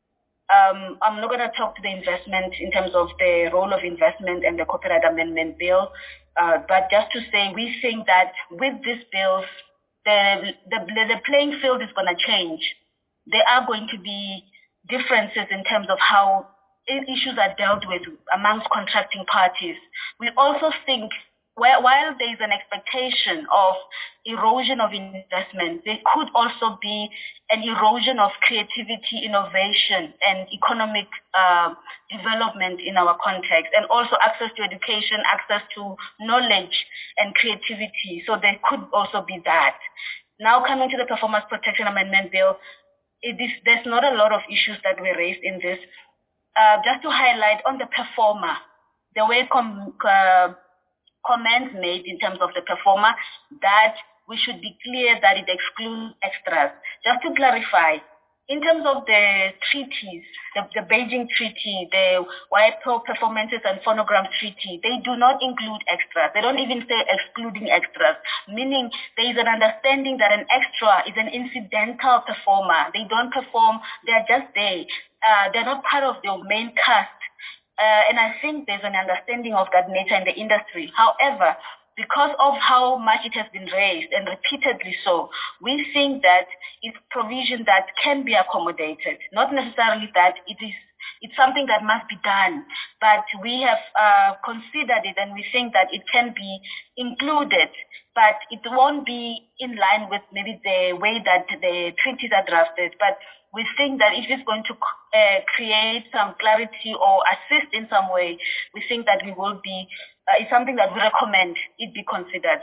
Um, I'm not going to talk to the investment in terms of the role of investment and the Copyright Amendment Bill, uh, but just to say we think that with this bill, the, the, the playing field is going to change. There are going to be differences in terms of how issues are dealt with amongst contracting parties. We also think While, while there is an expectation of erosion of investment, there could also be an erosion of creativity, innovation, and economic uh, development in our context, and also access to education, access to knowledge and creativity. So there could also be that. Now coming to the Performance Protection Amendment Bill, it is, there's not a lot of issues that were raised in this. Uh, just to highlight on the performer, the way com uh, comments made in terms of the performer, that we should be clear that it excludes extras. Just to clarify, in terms of the treaties, the, the Beijing Treaty, the WIPO Performances and Phonograms Treaty, they do not include extras. They don't even say excluding extras, meaning there is an understanding that an extra is an incidental performer. They don't perform, they're just there. Uh, they're not part of the main cast. Uh, and I think there's an understanding of that nature in the industry. However, because of how much it has been raised, and repeatedly so, we think that it's provision that can be accommodated. Not necessarily that it is, it's something that must be done, but we have uh, considered it and we think that it can be included, but it won't be in line with maybe the way that the treaties are drafted. But we think that if it's going to uh, create some clarity or assist in some way, we think that we will be, uh, it's something that we recommend it be considered.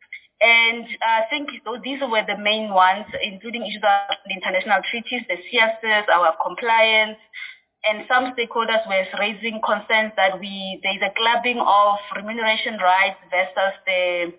And I think those, these were the main ones, including issues of the international treaties, the C S S, our compliance, and some stakeholders were raising concerns that we there is a clubbing of remuneration rights versus the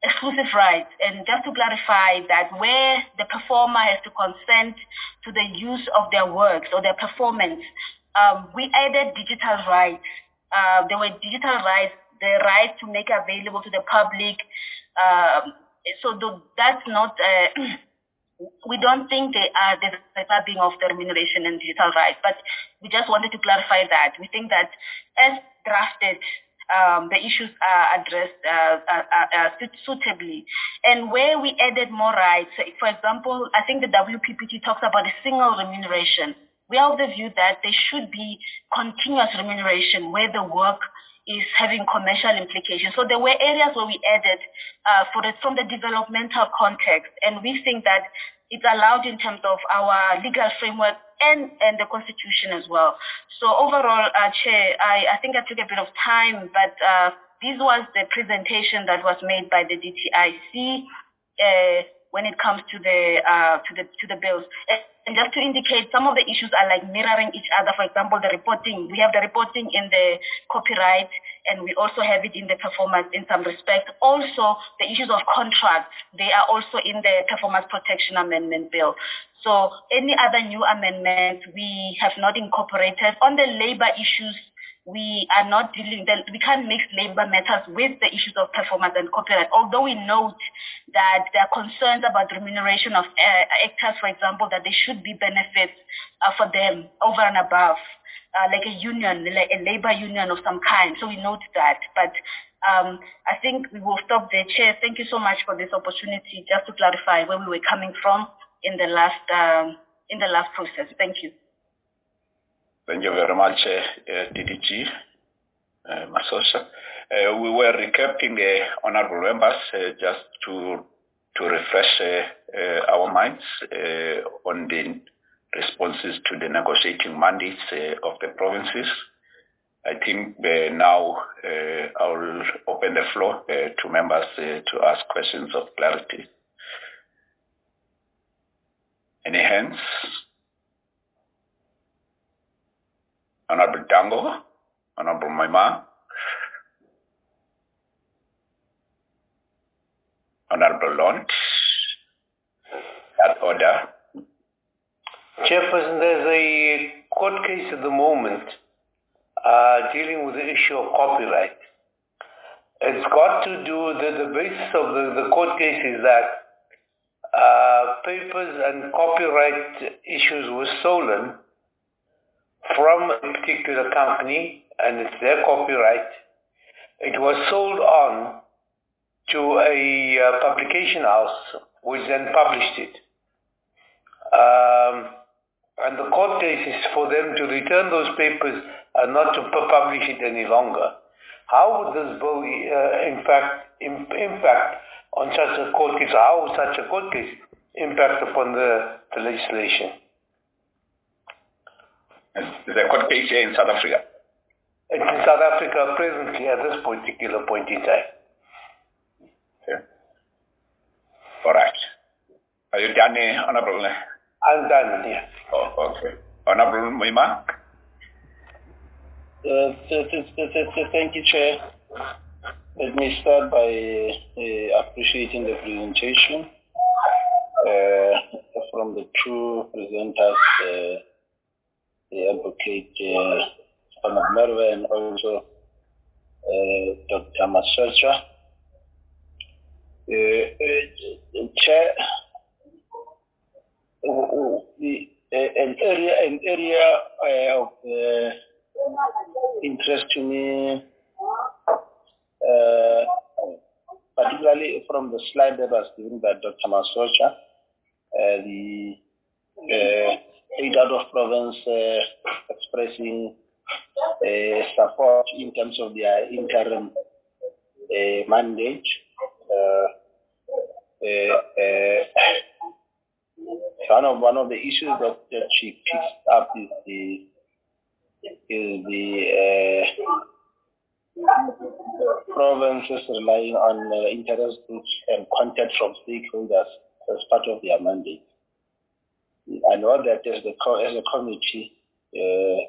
exclusive rights. And just to clarify that where the performer has to consent to the use of their works or their performance, um, we added digital rights. Uh, there were digital rights, the right to make available to the public. Um, so the, that's not, uh, we don't think they are the rubbing of the remuneration and digital rights, but we just wanted to clarify that. We think that as drafted, Um, the issues are addressed uh, uh, uh, suitably. And where we added more rights, for example, I think the W P P T talks about a single remuneration. We are of the view that there should be continuous remuneration where the work is having commercial implications. So there were areas where we added uh, for the, from the developmental context, and we think that it's allowed in terms of our legal framework and, and the Constitution as well. So overall, uh, Chair, I, I think I took a bit of time, but uh, this was the presentation that was made by the D T I C uh, when it comes to the uh, to the to the bills. And just to indicate, some of the issues are like mirroring each other. For example, the reporting. We have the reporting in the copyright, and we also have it in the performance in some respect. Also, the issues of contracts, they are also in the Performance Protection Amendment Bill. So any other new amendments we have not incorporated. On the labor issues, we are not dealing, we can't mix labor matters with the issues of performance and copyright, although we note that there are concerns about remuneration of uh, actors, for example, that there should be benefits uh, for them over and above, uh, like a union, like a labor union of some kind. So we note that. But um, I think we will stop there. Chair, thank you so much for this opportunity, just to clarify where we were coming from in the last, um, in the last process. Thank you. Thank you very much, uh, uh, D D G uh, Masosha. Uh, we were recapping uh, honorable members uh, just to to refresh uh, uh, our minds uh, on the responses to the negotiating mandates uh, of the provinces. I think uh, now uh, I will open the floor uh, to members uh, to ask questions of clarity. Any hands? Honorable Dango, Honorable Maima, Honorable Lont, that order. Chairperson, there's a court case at the moment uh, dealing with the issue of copyright. It's got to do, the, the basis of the, the court case is that uh, papers and copyright issues were stolen from a particular company, and it's their copyright. It was sold on to a uh, publication house, which then published it. Um, and the court case is for them to return those papers and not to publish it any longer. How would this bill, uh, in fact, im- impact on such a court case? How would such a court case impact upon the, the legislation? Is the court case here in South Africa? It's in South Africa presently at this particular point in time. Okay. All right. Are you done, uh, Honorable? I'm done, yeah. Oh, okay. Honorable Muima? Uh, th- th- th- th- thank you, Chair. Let me start by uh, appreciating the presentation uh, from the two presenters, uh, the advocate uh, Honorable Merwe and also uh, Doctor Masosha. Uh, uh, Chair, uh, the, uh, an area, an area uh, of uh, interest to me, uh, particularly from the slide that was given by Doctor Masosha, uh, the uh, eight out of province uh, expressing uh, support in terms of their interim uh, mandate. Uh, uh, uh, one of one of the issues that, that she picks up is the is the uh, provinces relying on uh, interest groups and contact from stakeholders as part of their mandate. I know that as the as a committee, uh,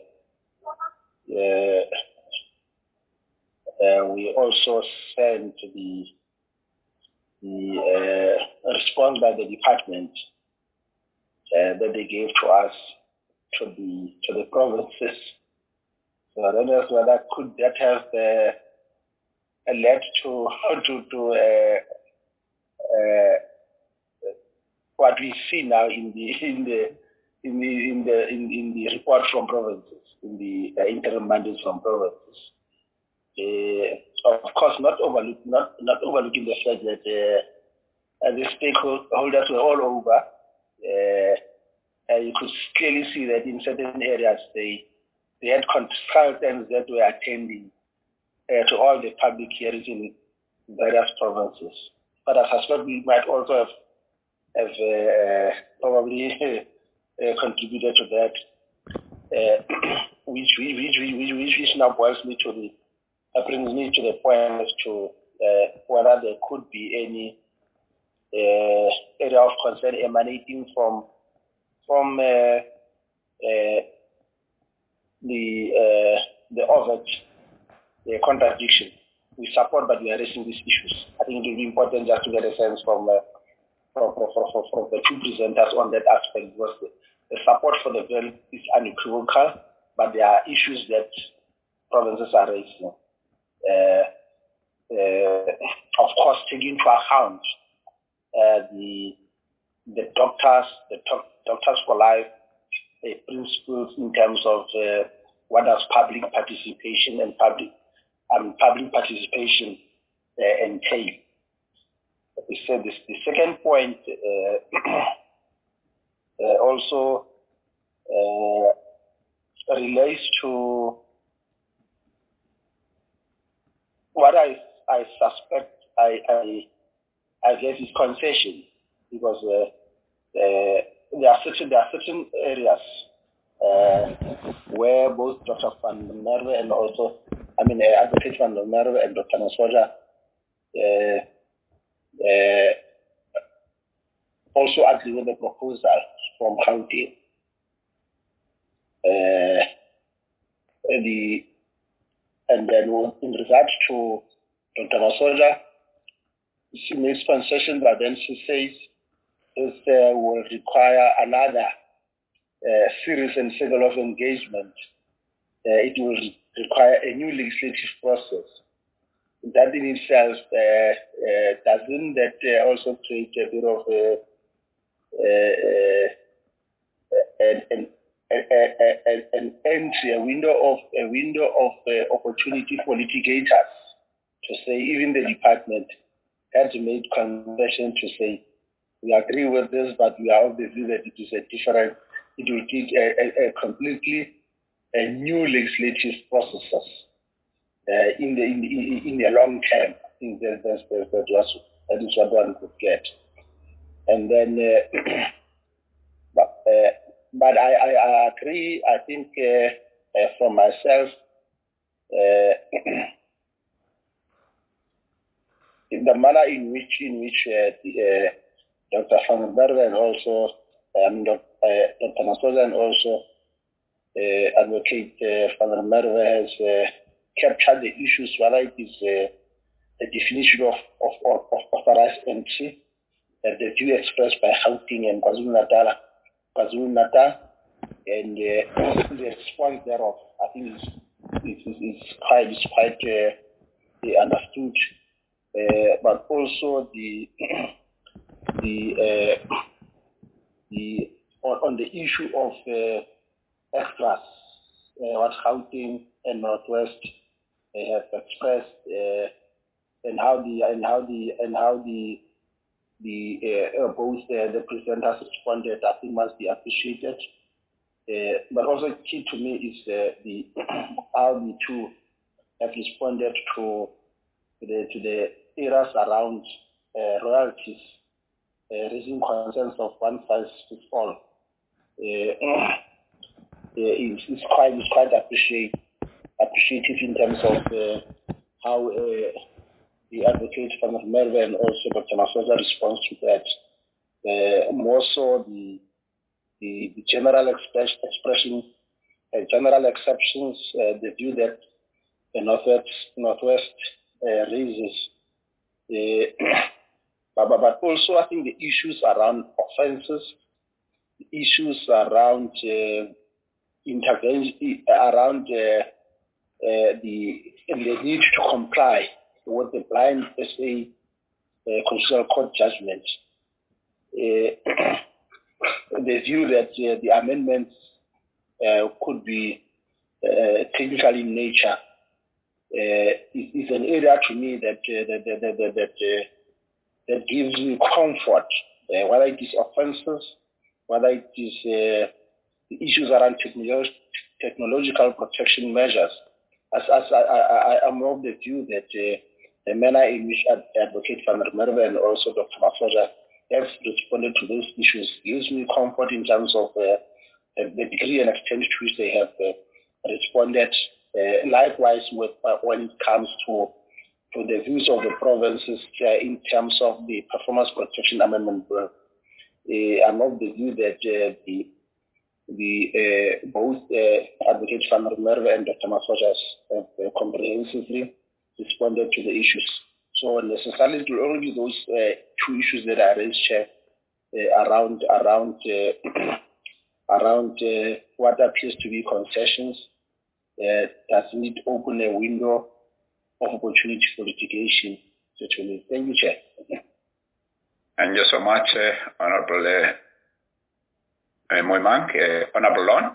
uh, uh, we also sent the the uh, response by the department uh, that they gave to us, to the to the provinces. So I don't know whether could that have uh, led to to to uh, uh, what we see now in the in the in the in the in, in the report from provinces, in the uh, interim mandates from provinces. Uh, of course, not overlook not not overlooking the fact that uh, the stakeholders were all over. Uh, uh, you could clearly see that in certain areas they they had consultants that were attending uh, to all the public hearings in various provinces. But I suspect we might also have have uh, probably uh, contributed to that, uh, which, which, which, which, which now boils me to the, uh, brings me to the point as to uh, whether there could be any uh, area of concern emanating from from uh, uh, the uh, the overt uh, contradiction. We support, but we are raising these issues. I think it will be important just to get a sense from uh, from, from, from, from the two presenters on that aspect, because the, the support for the bill is unequivocal, but there are issues that provinces are raising. Uh, uh, of course, taking into account uh, the the doctors, the doc, Doctors for Life uh, principles in terms of uh, what does public participation and public um, public participation uh, entail. We said this, the second point uh, uh, also uh, relates to what I I suspect I I, I guess is concession, because uh, uh, there are certain there are certain areas uh, where both Doctor Van der Merwe and also I mean uh, Advocate Van der Merwe and Doctor Masoja uh, Uh, also agree with the proposal from Gauteng. Uh, the and then in regards to Doctor Masoja, she makes concession, but then she says this uh, will require another uh, series and cycle of engagement. Uh, it will re require a new legislative process. That in itself uh, uh, doesn't that uh, also create a bit of a, uh, uh, an, an, an entry, a window of a window of uh, opportunity for litigators to say, even the department had made concession to say we agree with this, but we are of the view that it is a different, it will take a, a, a completely a new legislative processes. Uh, in the in the in the long term, I think that that's, that, that, was, that is what one could get, and then. Uh, but uh, but I, I, I agree. I think uh, uh, from myself, uh, in the manner in which in which uh, the, uh, Doctor Van der Merwe and also um, Doctor Uh, Masoja and also uh, Advocate uh, Van der Merwe has. Uh, capture the issues, whether it is uh, the definition of, of, of, of authorized entry, uh, the view expressed by Gauteng and KwaZulu-Natal, KwaZulu-Natal, and uh, the response thereof, I think is is, is quite is quite uh, understood, uh, but also the the uh, the on, on the issue of uh, extras, uh, what Gauteng and Northwest they have expressed, uh, and how the and how the and how the the uh, both uh, the presenters responded, I think must be appreciated. Uh, but also key to me is uh, the how the two have responded to the to the areas around uh, royalties, uh, raising concerns of one size fits all. Uh, uh, it's, it's quite it's quite appreciated. appreciative in terms of uh, how uh, the Advocate Van der Merwe and also Doctor Masoja responds to that. Uh, more so the, the, the general express, expression, uh, general exceptions, uh, the view that the Northwest, Northwest uh, raises, uh, but, but, but also I think the issues around offences, the issues around uh, intervention, around uh, uh, the, the need to comply with the blind S A uh, Constitutional Court judgment. Uh, the view that uh, the amendments uh, could be uh, technical in nature uh, is, is an area to me that uh, that that that, that, uh, that gives me comfort, uh, whether it is offences, whether it is uh, the issues around technolo technological protection measures. As, as I, I, I am of the view that uh, the manner in which Advocate Van der Merwe and also Doctor Masoja have responded to those issues gives me comfort in terms of uh, the degree and extent to which they have uh, responded. Uh, likewise, with uh, when it comes to to the views of the provinces uh, in terms of the Performance Protection Amendment Bill, uh, I'm of the view that uh, the the uh, both uh, Advocate Van der Merwe and Doctor Masoja have uh, comprehensively responded to the issues. So necessarily it will only be those uh, two issues that I raised, Chair, uh, around around uh, around uh, what appears to be concessions. Uh, does it open a window of opportunity for litigation? Certainly. Thank you, Chair. Thank you so much, uh, Honorable uh, uh, Moimang, uh, Honorable Lont.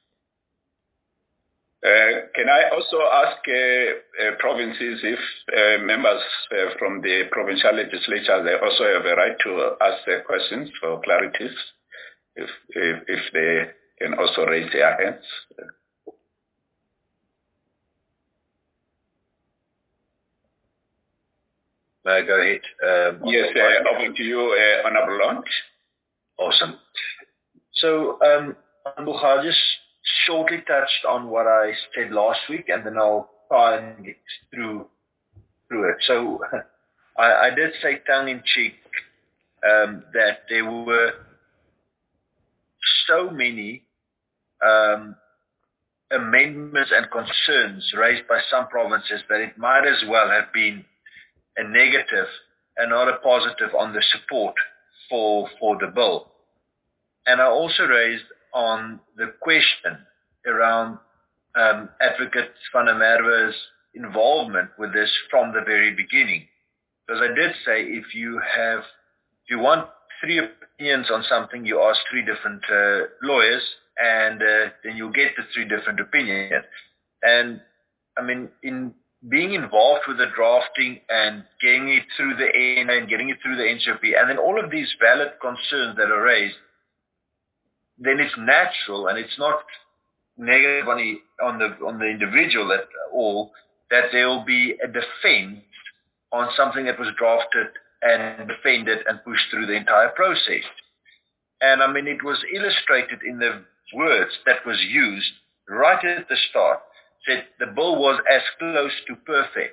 Uh, can I also ask uh, uh, provinces if uh, members uh, from the provincial legislature, they also have a right to ask their questions for clarities, if, if, if they can also raise their hands? May I go ahead? Um, yes, uh, over to you, uh, Honorable Lont. Awesome. So, um, I'll just shortly touched on what I said last week, and then I'll try and get through through it. So, I, I did say tongue-in-cheek um, that there were so many um, amendments and concerns raised by some provinces that it might as well have been a negative and not a positive on the support for for the bill. And I also raised on the question around um, Advocate Van der Merwe's involvement with this from the very beginning. Because I did say if you have, if you want three opinions on something, you ask three different uh, lawyers, and uh, then you get the three different opinions. And I mean, in being involved with the drafting and getting it through the N A and getting it through the N C O P, and then all of these valid concerns that are raised, then it's natural and it's not negative on the on the on the individual at all that there will be a defense on something that was drafted and defended and pushed through the entire process. And I mean, it was illustrated in the words that was used right at the start. Said the bill was as close to perfect.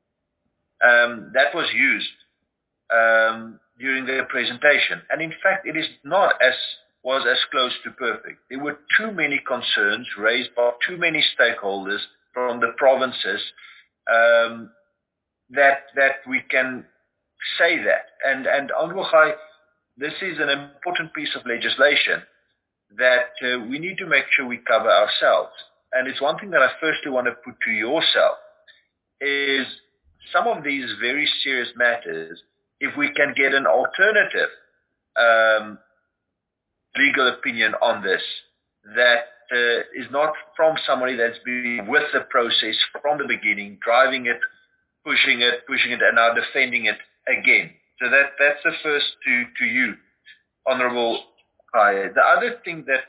Um, that was used um, during the presentation, and in fact, it is not as was as close to perfect. There were too many concerns raised by too many stakeholders from the provinces um, that that we can say that. And and Androgai, this is an important piece of legislation that uh, we need to make sure we cover ourselves. And it's one thing that I firstly want to put to yourself is some of these very serious matters, if we can get an alternative um, legal opinion on this that uh, is not from somebody that's been with the process from the beginning, driving it, pushing it, pushing it, and now defending it again. So that that's the first to, to you, Honourable Khaya. The other thing that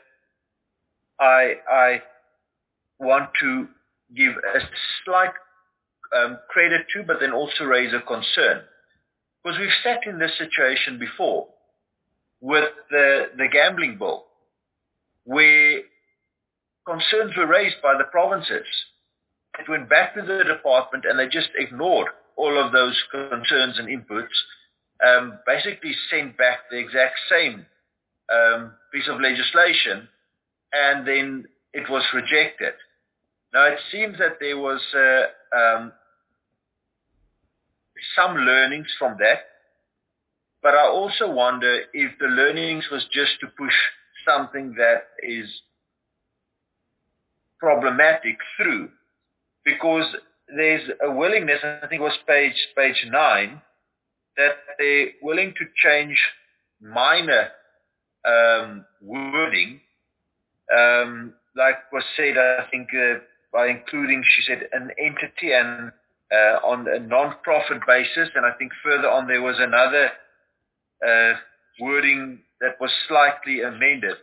I I want to give a slight um, credit to, but then also raise a concern, because we've sat in this situation before with the, the gambling bill, where concerns were raised by the provinces. It went back to the department and they just ignored all of those concerns and inputs, um, basically sent back the exact same um, piece of legislation, and then it was rejected. Now, it seems that there was uh, um, some learnings from that, But I also wonder if the learnings was just to push something that is problematic through, because there's a willingness, I think it was page page nine, that they're willing to change minor um, wording, um, like was said, I think, uh, by including, she said, an entity and uh, on a non-profit basis, and I think further on there was another uh, wording that was slightly amended.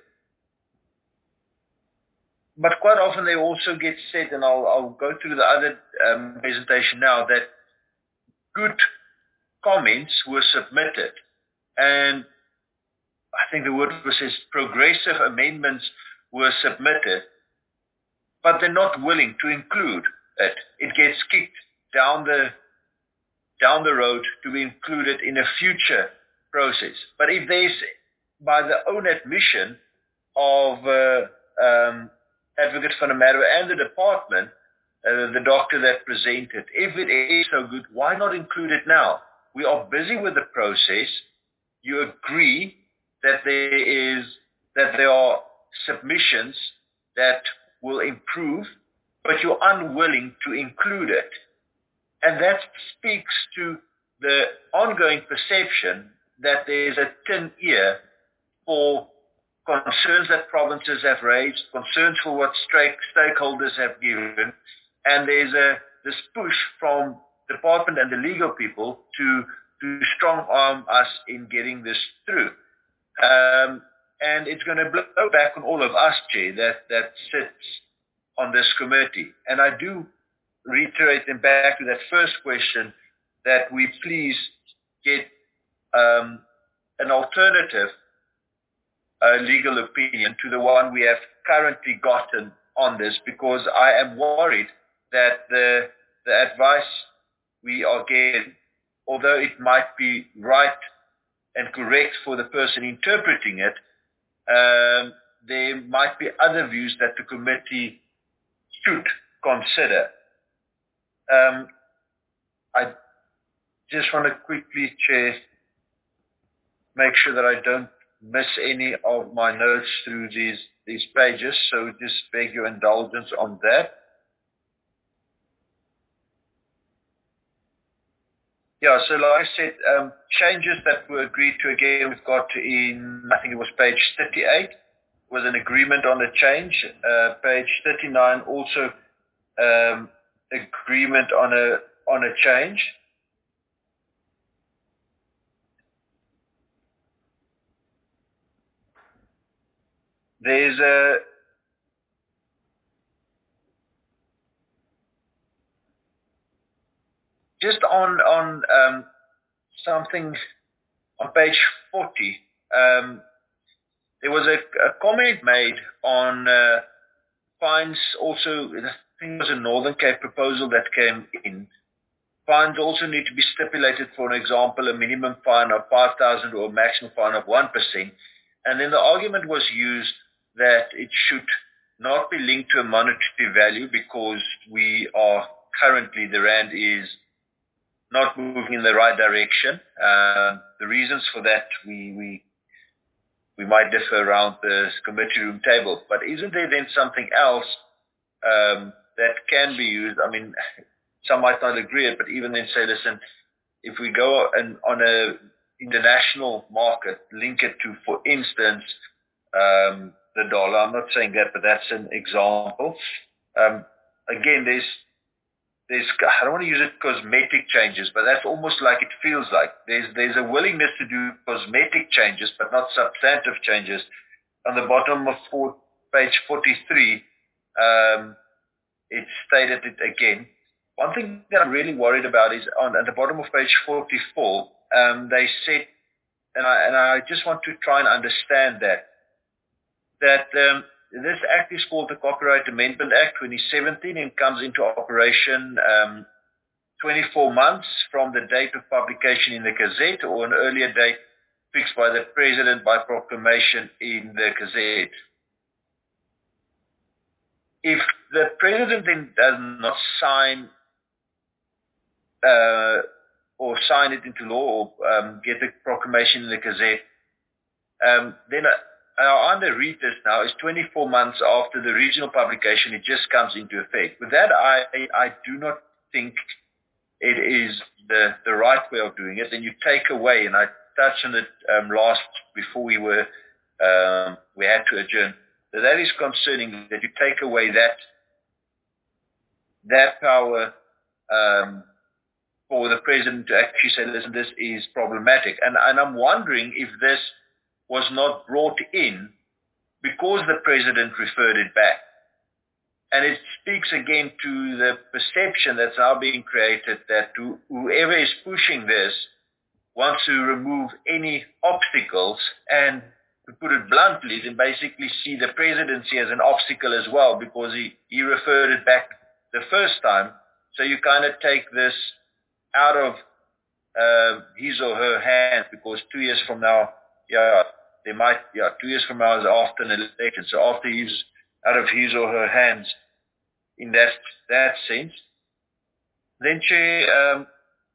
But quite often they also get said, and I'll, I'll go through the other um, presentation now, that good comments were submitted. And I think the word was says progressive amendments were submitted, but they're not willing to include it. It gets kicked down the down the road to be included in a future process. But if there's, by the own admission of uh, um, Advocate van der Merwe and the department, uh, the doctor that presented, if it is so good, why not include it now? We are busy with the process. You agree that there is that there are submissions that will improve, but you're unwilling to include it. And that speaks to the ongoing perception that there is a thin ear for concerns that provinces have raised, concerns for what stakeholders have given, and there's a this push from the department and the legal people to to strong arm us in getting this through. Um, and it's going to blow back on all of us, Chair, that, that sits on this committee. And I do reiterate them back to that first question, that we please get um, an alternative uh, legal opinion to the one we have currently gotten on this, because I am worried that the, the advice we are getting, although it might be right and correct for the person interpreting it, um, there might be other views that the committee should consider. Um, I just want to quickly, Chair, make sure that I don't miss any of my notes through these, these pages, so just beg your indulgence on that. Yeah, so like I said, um, changes that were agreed to, again, we've got in, I think it was page thirty-eight, was an agreement on a change. Uh, page thirty-nine, also um, agreement on a on a change. There's a just on on um, something on page forty. Um, there was a, a comment made on uh, fines. Also, I think it was a Northern Cape proposal that came in. Fines also need to be stipulated, for an example, a minimum fine of five thousand or a maximum fine of one percent. And then the argument was used that it should not be linked to a monetary value, because we are currently, the rand is not moving in the right direction. Uh, the reasons for that, we, we we might differ around the committee room table. But isn't there then something else um, that can be used? I mean, some might not agree it, but even then say, listen, if we go and on a international market, link it to, for instance, um, the dollar. I'm not saying that, but that's an example. Um, again, there's There's, I don't want to use it cosmetic changes, but that's almost like it feels like. There's there's a willingness to do cosmetic changes, but not substantive changes. On the bottom of four, page forty-three, um, it stated it again. One thing that I'm really worried about is on at the bottom of page forty-four, um, they said, and I, and I just want to try and understand that, that um, this act is called the Copyright Amendment Act twenty seventeen and comes into operation um, twenty-four months from the date of publication in the Gazette, or an earlier date fixed by the President by proclamation in the Gazette. If the President then does not sign uh, or sign it into law or um, get the proclamation in the Gazette, um, then uh, our under read this now is twenty-four months after the regional publication, it just comes into effect. With that, I, I do not think it is the, the right way of doing it. Then you take away, and I touched on it um, last, before we were, um, we had to adjourn, that that is concerning, that you take away that, that power um, for the president to actually say, listen, this is problematic. And, and I'm wondering if this was not brought in because the president referred it back. And it speaks again to the perception that's now being created that who, whoever is pushing this wants to remove any obstacles, and to put it bluntly, then basically see the presidency as an obstacle as well, because he, he referred it back the first time. So you kind of take this out of uh, his or her hands, because two years from now, yeah, they might, yeah, two years from now is after an election. So after he's out of his or her hands, in that that sense. Then she, um,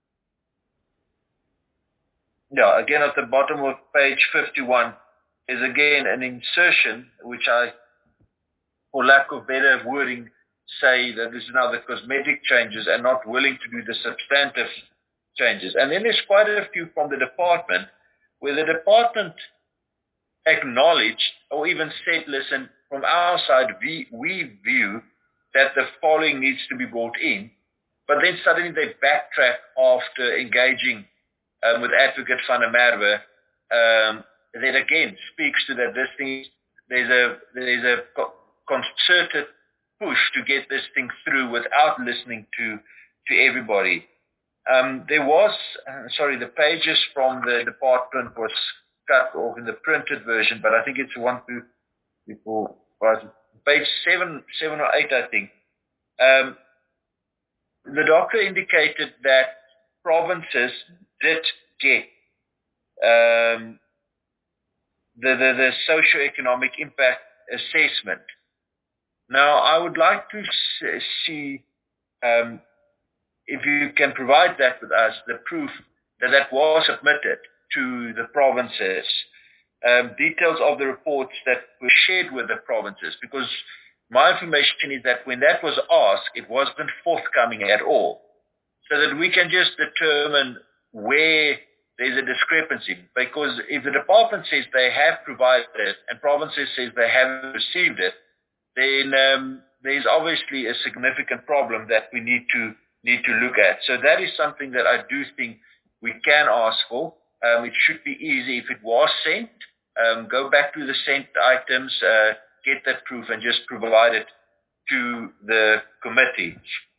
yeah, again at the bottom of page fifty-one is again an insertion, which I, for lack of better wording, say that this is now the cosmetic changes and not willing to do the substantive changes. And then there's quite a few from the department, where the department acknowledged or even said, listen, from our side, we, we view that the following needs to be brought in, but then suddenly they backtrack after engaging um, with Advocate van der Merwe. Um, that again speaks to that this thing, there's a there's a concerted push to get this thing through without listening to to everybody. Um, there was, uh, sorry, the pages from the department was cut off in the printed version, but I think it's one, two, three, four, five, page seven, seven or eight, I think. Um, the doctor indicated that provinces did get um, the, the, the socio-economic impact assessment. Now, I would like to see um, if you can provide that with us, the proof that that was submitted to the provinces. Um, details of the reports that were shared with the provinces, because my information is that when that was asked, it wasn't forthcoming at all. So that we can just determine where there's a discrepancy. Because if the department says they have provided it and provinces says they haven't received it, then um, there's obviously a significant problem that we need to need to look at. So that is something that I do think we can ask for. Um, it should be easy if it was sent. Um, go back to the sent items, uh, get that proof, and just provide it to the committee.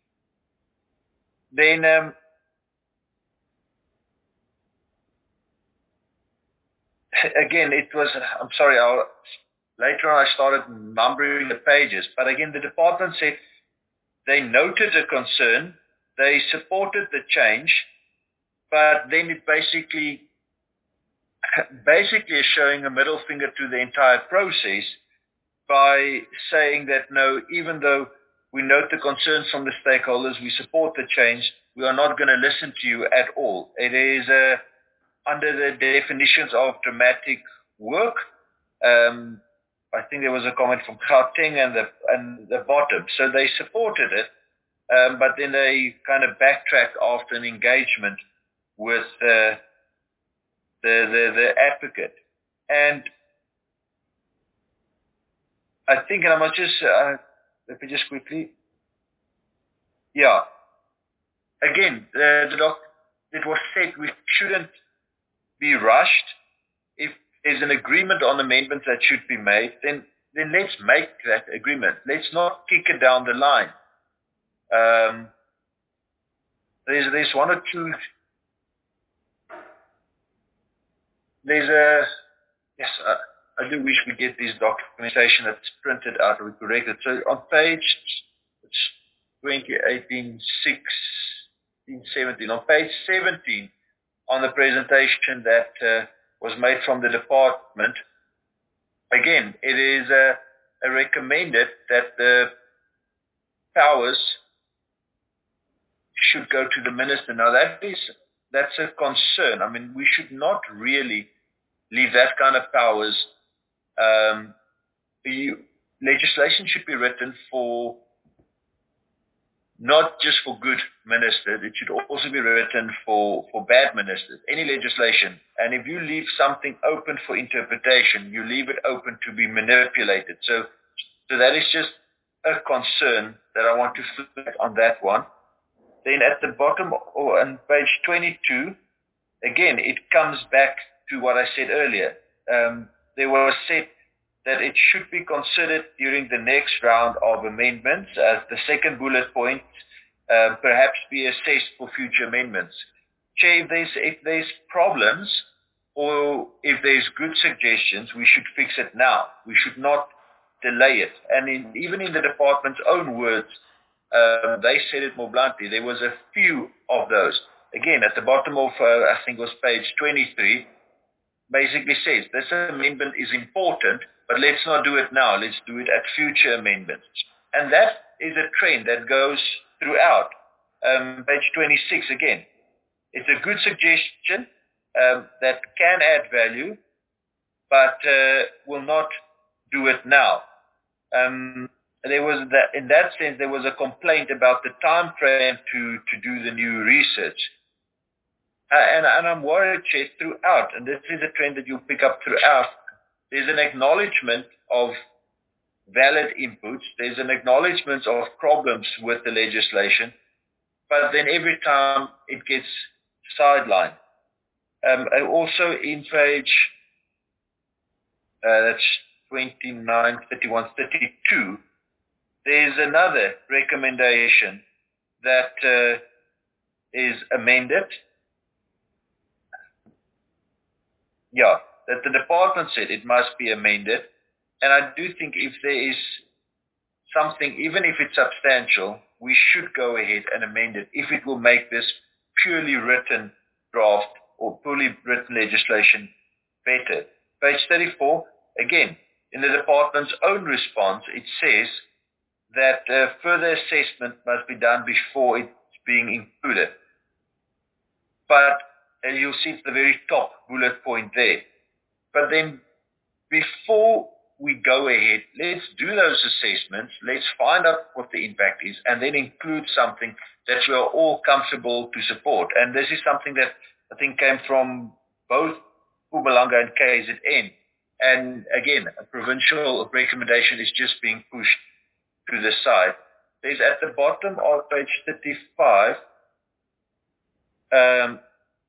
Then, um, again, it was, I'm sorry, I'll, later on I started numbering the pages, but again, the department said they noted a concern, they supported the change, but then it basically basically is showing a middle finger to the entire process by saying that no, even though we note the concerns from the stakeholders, we support the change, we are not going to listen to you at all. It is uh, under the definitions of dramatic work. Um, I think there was a comment from Gauteng and the, and the bottom. So they supported it, um, but then they kind of backtracked after an engagement with uh, the, the, the advocate. And I think, and I must just, uh, let me just quickly, yeah. Again, the, the doc, it was said we shouldn't be rushed. If there's an agreement on amendments that should be made, then, then let's make that agreement. Let's not kick it down the line. Um, there's, there's one or two, there's a, yes, uh, I do wish we get this documentation that's printed out or corrected. So on page twenty eighteen sixteen seventeen, on page seventeen, on the presentation that uh, was made from the department, again, it is uh, uh, recommended that the powers should go to the minister. Now that is that's a concern. I mean, we should not really leave that kind of powers. Um, you, legislation should be written for not just for good ministers, it should also be written for, for bad ministers, any legislation. And if you leave something open for interpretation, you leave it open to be manipulated. So, so that is just a concern that I want to flag on that one. Then at the bottom, or on page twenty-two, again, it comes back to what I said earlier. Um, there was said that it should be considered during the next round of amendments as the second bullet point, uh, perhaps be assessed for future amendments. Chair, if there's, if there's problems or if there's good suggestions, we should fix it now. We should not delay it. And in, even in the department's own words, um, they said it more bluntly. There was a few of those. Again, at the bottom of, uh, I think it was page twenty-three, basically says this amendment is important, but let's not do it now. Let's do it at future amendments. And that is a trend that goes throughout. Um, page twenty-six again. It's a good suggestion um, that can add value, but uh, will not do it now. Um, there was that, in that sense, there was a complaint about the time frame to, to do the new research. Uh, and, and I'm worried, Chair, throughout, and this is a trend that you'll pick up throughout, there's an acknowledgement of valid inputs, there's an acknowledgement of problems with the legislation, but then every time it gets sidelined. Um, and also in page, uh, that's twenty-nine, thirty-one, thirty-two, there's another recommendation that uh, is amended. Yeah, that the department said it must be amended. And I do think if there is something, even if it's substantial, we should go ahead and amend it if it will make this purely written draft or purely written legislation better. Page thirty-four, again, in the department's own response, it says that uh, further assessment must be done before it's being included. But as you'll see at the very top bullet point there. But then before we go ahead, let's do those assessments, let's find out what the impact is, and then include something that we are all comfortable to support. And this is something that I think came from both Mpumalanga and K Z N. And again, a provincial recommendation is just being pushed to the side. There's at the bottom of page thirty-five, um,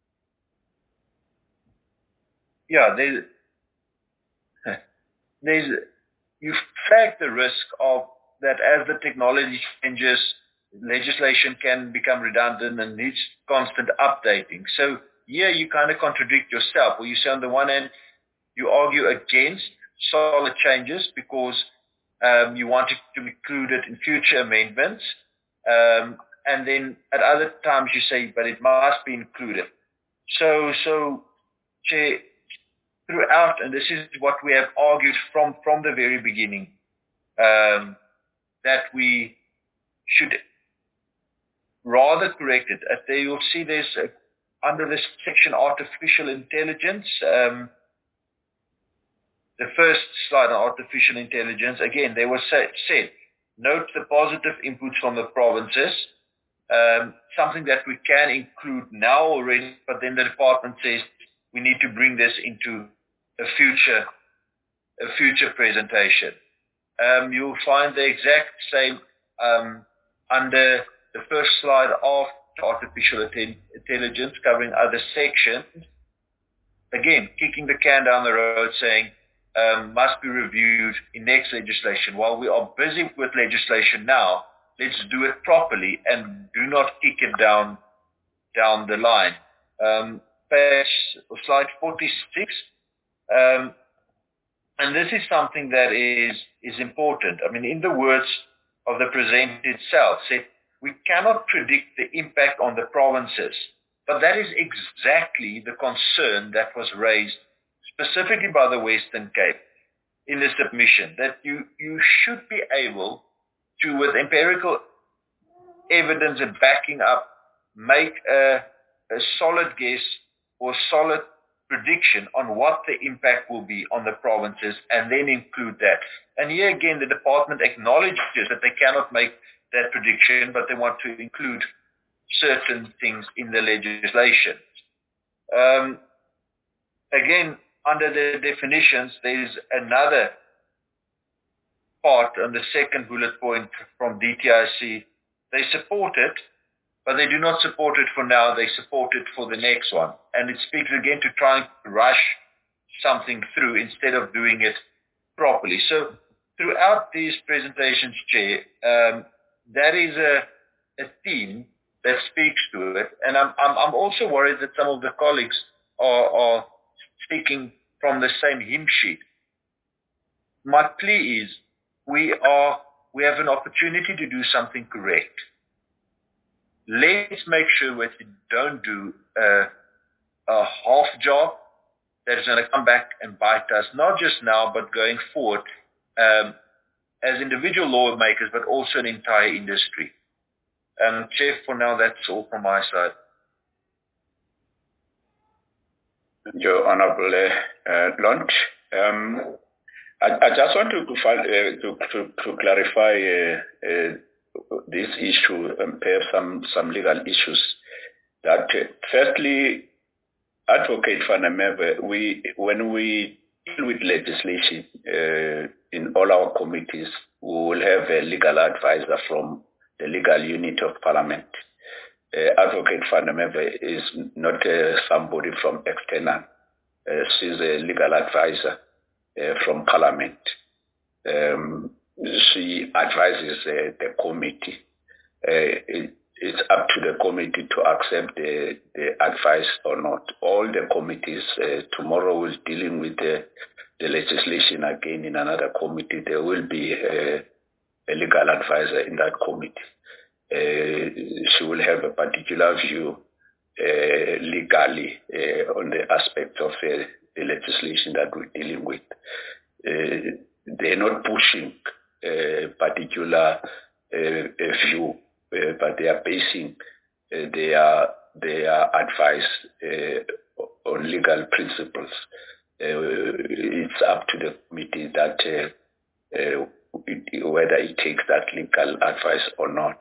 yeah, there's, there's, you flag the risk of that as the technology changes, legislation can become redundant and needs constant updating. So here you kind of contradict yourself, where you say on the one hand, you argue against solid changes because um, you want it to be included in future amendments, um, and then at other times you say, but it must be included. So, so, Chair, throughout, and this is what we have argued from, from the very beginning, um, that we should rather correct it. As there you'll see there's, a, under this section, artificial intelligence, um, the first slide on artificial intelligence, again, there was said, said note the positive inputs from the provinces, um, something that we can include now already, but then the department says we need to bring this into a future, a future presentation. Um, you'll find the exact same um, under the first slide of artificial intelligence, covering other sections. Again, kicking the can down the road, saying um, must be reviewed in next legislation. While we are busy with legislation now, let's do it properly and do not kick it down down the line. Um, page, slide forty-six. Um, and this is something that is, is important. I mean, in the words of the presenter itself, said, we cannot predict the impact on the provinces, but that is exactly the concern that was raised specifically by the Western Cape in the submission, that you, you should be able to, with empirical evidence and backing up, make a, a solid guess or solid prediction on what the impact will be on the provinces and then include that. And here again, the department acknowledges that they cannot make that prediction, but they want to include certain things in the legislation. Um, again, under the definitions, there's another part on the second bullet point from D T I C. They support it, but they do not support it for now. They support it for the next one. And it speaks again to trying to rush something through instead of doing it properly. So throughout these presentations, Chair, um, that is a, a theme that speaks to it. And I'm, I'm, I'm also worried that some of the colleagues are, are speaking from the same hymn sheet. My plea is we are, we have an opportunity to do something correct. Let's make sure that we don't do a, a half job that is going to come back and bite us, not just now, but going forward, um, as individual lawmakers, but also an entire industry. Um, Chair, for now, that's all from my side. Your Honourable uh, uh, Lunt, um, I, I just want to to, find, uh, to, to, to clarify uh, uh, this issue and perhaps some, some legal issues. That uh, firstly, Advocate Van der Merwe, we when we deal with legislation uh, in all our committees, we will have a legal advisor from the legal unit of Parliament. Uh, Advocate Van der Merwe is not uh, somebody from external. Uh, she's a legal advisor uh, from Parliament. Um, she advises uh, the committee. Uh, it, it's up to the committee to accept the, the advice or not. All the committees uh, tomorrow will dealing with the, the legislation again in another committee. There will be a, a legal advisor in that committee. Uh, she will have a particular view uh, legally uh, on the aspect of uh, the legislation that we're dealing with. Uh, they're not pushing a particular uh, view, uh, but they are basing uh, their, their advice uh, on legal principles. Uh, it's up to the committee that uh, uh, it, whether it takes that legal advice or not.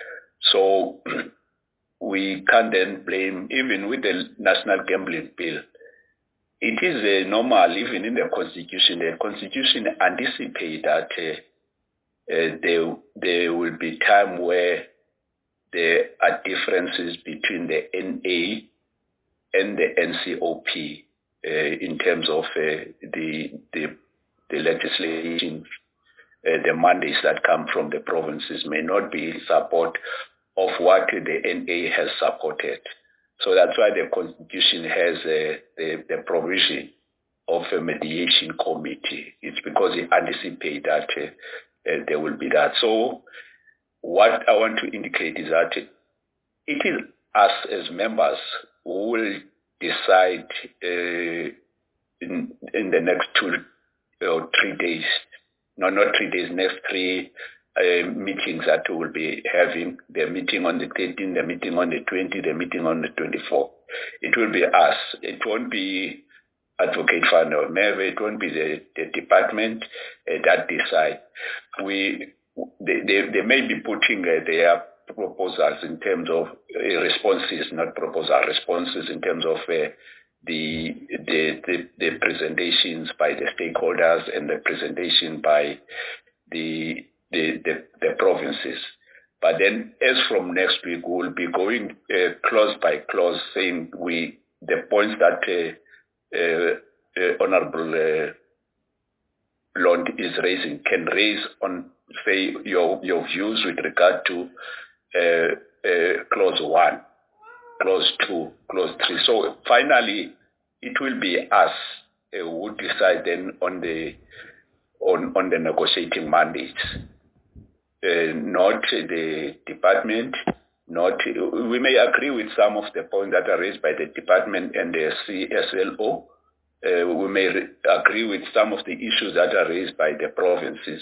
So we can then blame, even with the National Gambling Bill, it is uh, normal, even in the Constitution, the Constitution anticipates that uh, uh, there, there will be time where there are differences between the N A and the N C O P uh, in terms of uh, the, the, the legislation. Uh, the mandates that come from the provinces may not be in support of what the N A has supported. So that's why the Constitution has uh, the, the provision of a mediation committee. It's because it anticipates that uh, uh, there will be that. So what I want to indicate is that it is us as members who will decide uh, in, in the next two or three days, no, not three days, next three uh, meetings that we will be having, the meeting on the thirteenth, the meeting on the twentieth, the meeting on the twenty-fourth. It will be us. It won't be Advocate Van der Merwe. It won't be the, the department uh, that decide. We, they, they, they may be putting uh, their proposals in terms of uh, responses, not proposal responses in terms of uh, the, the, the, the presentations by the stakeholders and the presentation by the, the, the, the provinces. But then as from next week, we will be going uh, clause by clause saying we, the points that uh, uh, uh, Honorable uh, Lund is raising can raise on, say, your, your views with regard to uh, uh, clause one, clause two, clause three. So finally, it will be us uh, who decide then on the on, on the negotiating mandates, uh, not the department. Not we may agree with some of the points that are raised by the department and the C S L O. Uh, we may re- agree with some of the issues that are raised by the provinces.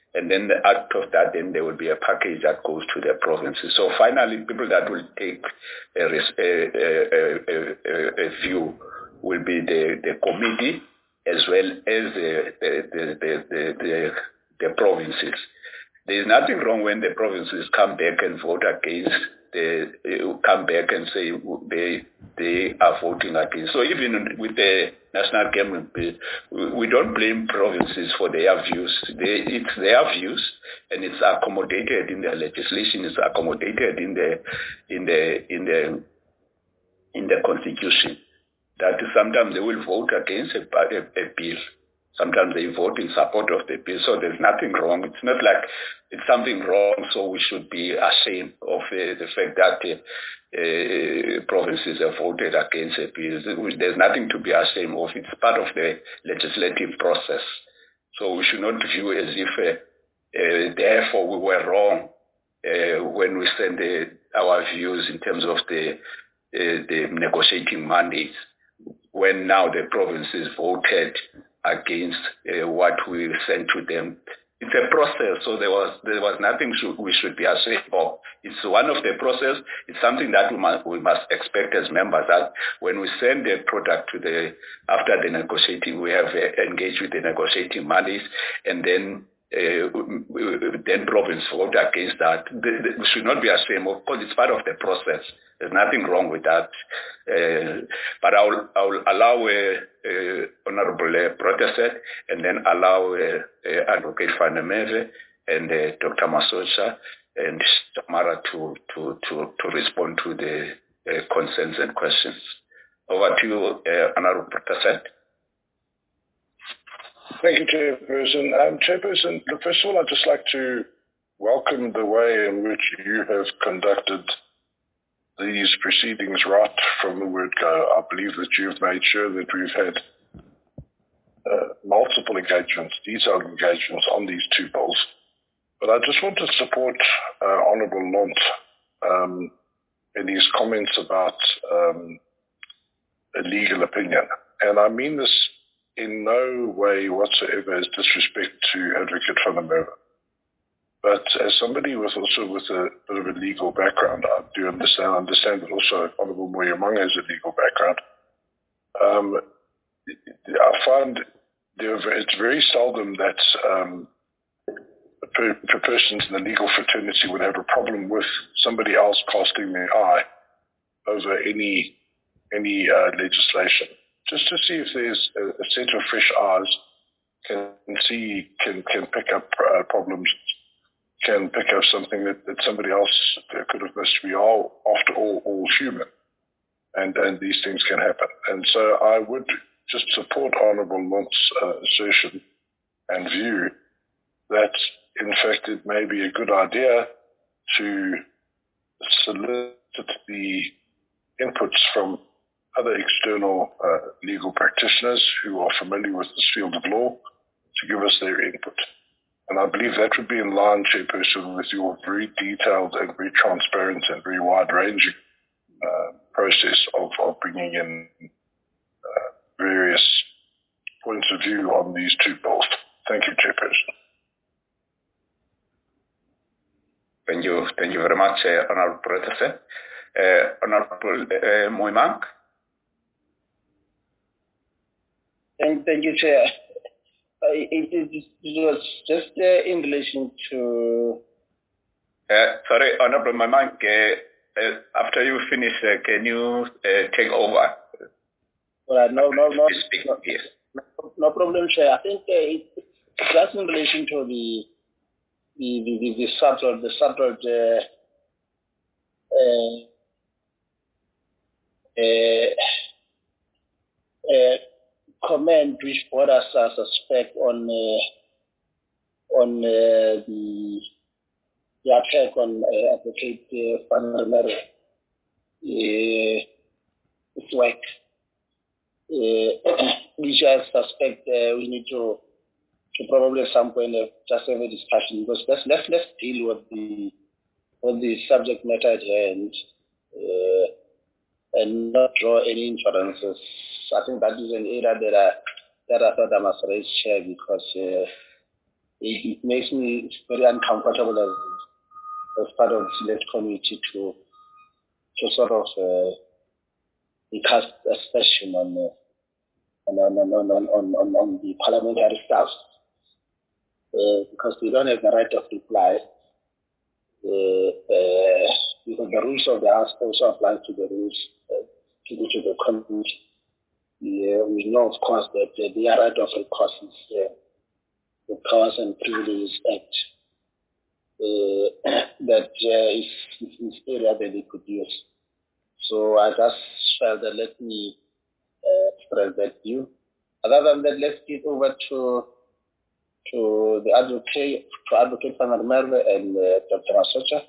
And then out of that, then there will be a package that goes to the provinces. So finally, people that will take a, a, a, a, a view will be the, the committee as well as the, the, the, the, the, the, the provinces. There is nothing wrong when the provinces come back and vote against, the, come back and say they they are voting against. So even with the National Gambling Bill, we don't blame provinces for their views. They, it's their views, and it's accommodated in the legislation. It's accommodated in the in the in the in the constitution. That sometimes they will vote against a, a, a bill. Sometimes they vote in support of the bill. So there's nothing wrong. It's not like it's something wrong, so we should be ashamed of uh, the fact that uh, uh, provinces have voted against a bill. There's nothing to be ashamed of. It's part of the legislative process. So we should not view as if, uh, uh, therefore, we were wrong uh, when we send uh, our views in terms of the, uh, the negotiating mandates, when now the provinces voted against uh, what we sent to them. It's a process, so there was there was nothing should, we should be ashamed of. It's one of the process. It's something that we must, we must expect as members, that when we send the product to the, after the negotiating, we have uh, engaged with the negotiating mandates, and then uh, then province vote against that. We should not be ashamed of, because it's part of the process. There's nothing wrong with that. Uh, but I will, I will allow uh, uh, Honorable uh, Protestant, and then allow uh, uh, Advocate Fanameve and uh, Doctor Masocha and Tamara to, to, to, to respond to the uh, concerns and questions. Over to you, uh, Honorable Protestant. Thank you, Chairperson. Um, Chairperson, first of all, I'd just like to welcome the way in which you have conducted these proceedings right from the word go. I believe that you've made sure that we've had uh, multiple engagements, detailed engagements on these two bills. But I just want to support uh, Honourable Lont um, in his comments about um, a legal opinion. And I mean this in no way whatsoever as disrespect to Advocate van der Merwe. But as somebody with also with a bit of a legal background, I do understand, understand that also Honourable Moyamanga has a legal background. Um, I find there, it's very seldom that um, per, per persons in the legal fraternity would have a problem with somebody else casting their eye over any any uh, legislation, just to see if there's a, a set of fresh eyes can see can can pick up uh, problems. Can pick up something that, that somebody else could have missed. We are, after all, all human, and, and these things can happen. And so I would just support Honourable Mont's uh, assertion and view that, in fact, it may be a good idea to solicit the inputs from other external uh, legal practitioners who are familiar with this field of law to give us their input. And I believe that would be in line, Chairperson, with your very detailed and very transparent and very wide-ranging uh, process of, of bringing in uh, various points of view on these two bills. Thank you, Chairperson. Thank you. Thank you very much, uh, Honourable Professor. Uh, Honourable uh, Moyamanga. Thank, thank you, Chair. Uh, it, it, it was just uh, in relation to... Uh, sorry, Honourable Moyamanga, uh, uh, after you finish, uh, can you uh, take over? Well, no, no, no, speak, no, yes. no, no problem, Chair. I think uh, it, it's just in relation to the the the, the, the subtle, the subtle uh, uh, uh, uh, comment which brought us a suspect on uh, on uh, the the attack on uh, Advocate uh, van der Merwe. Uh, it's work, uh, which I suspect uh, we need to to probably at some point uh, just have a discussion, because let's let's let's deal with the with the subject matter at hand uh, and not draw any inferences. I think that is an area that I, that I thought I must raise, Chair, because uh, it, it makes me very uncomfortable as, as part of the select committee to to sort of uh, cast aspersion on, uh, on, on, on, on, on, on the parliamentary staff uh, because we don't have the right of reply. Uh, uh, because the rules of the House also apply to the rules uh, to, the, to the committee. Yeah, we know, of course, that uh, the right of recourse is uh, the Powers and Privileges Act. Uh, that uh, is, is area that they could use. So I just felt that let me uh, express that view. Other than that, let's get over to to the advocate, to Advocate Van der Merwe and uh, Doctor Masocha.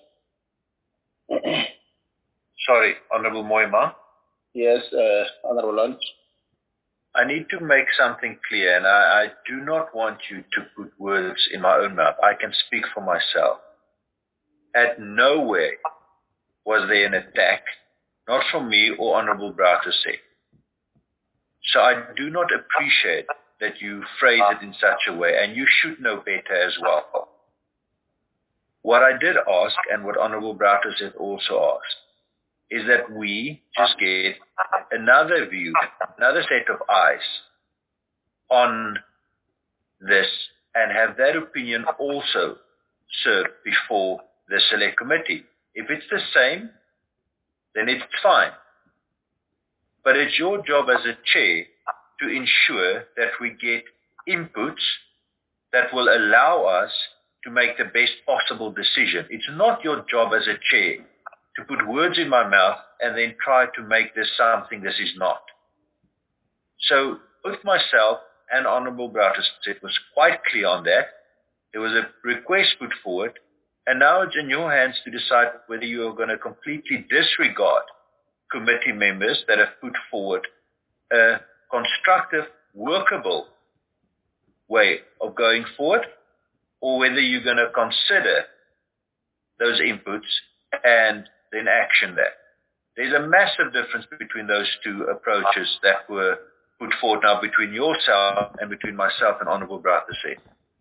Sorry, Honorable Moima. Yes, uh, Honorable Lund. I need to make something clear, and I, I do not want you to put words in my own mouth. I can speak for myself. At nowhere was there an attack, not from me or Honorable Browtese. So I do not appreciate that you phrase it in such a way, and you should know better as well. What I did ask, and what Honorable Browtese also asked, is that we just get another view, another set of eyes on this, and have that opinion also served before the select committee. If it's the same, then it's fine. But it's your job as a chair to ensure that we get inputs that will allow us to make the best possible decision. It's not your job as a chair to put words in my mouth and then try to make this something this is not. So both myself and Honorable Browtese was quite clear on that. There was a request put forward, and now it's in your hands to decide whether you are going to completely disregard committee members that have put forward a constructive, workable way of going forward, or whether you're going to consider those inputs and then action that. There's a massive difference between those two approaches that were put forward now between yourself and between myself and Honorable Browtese.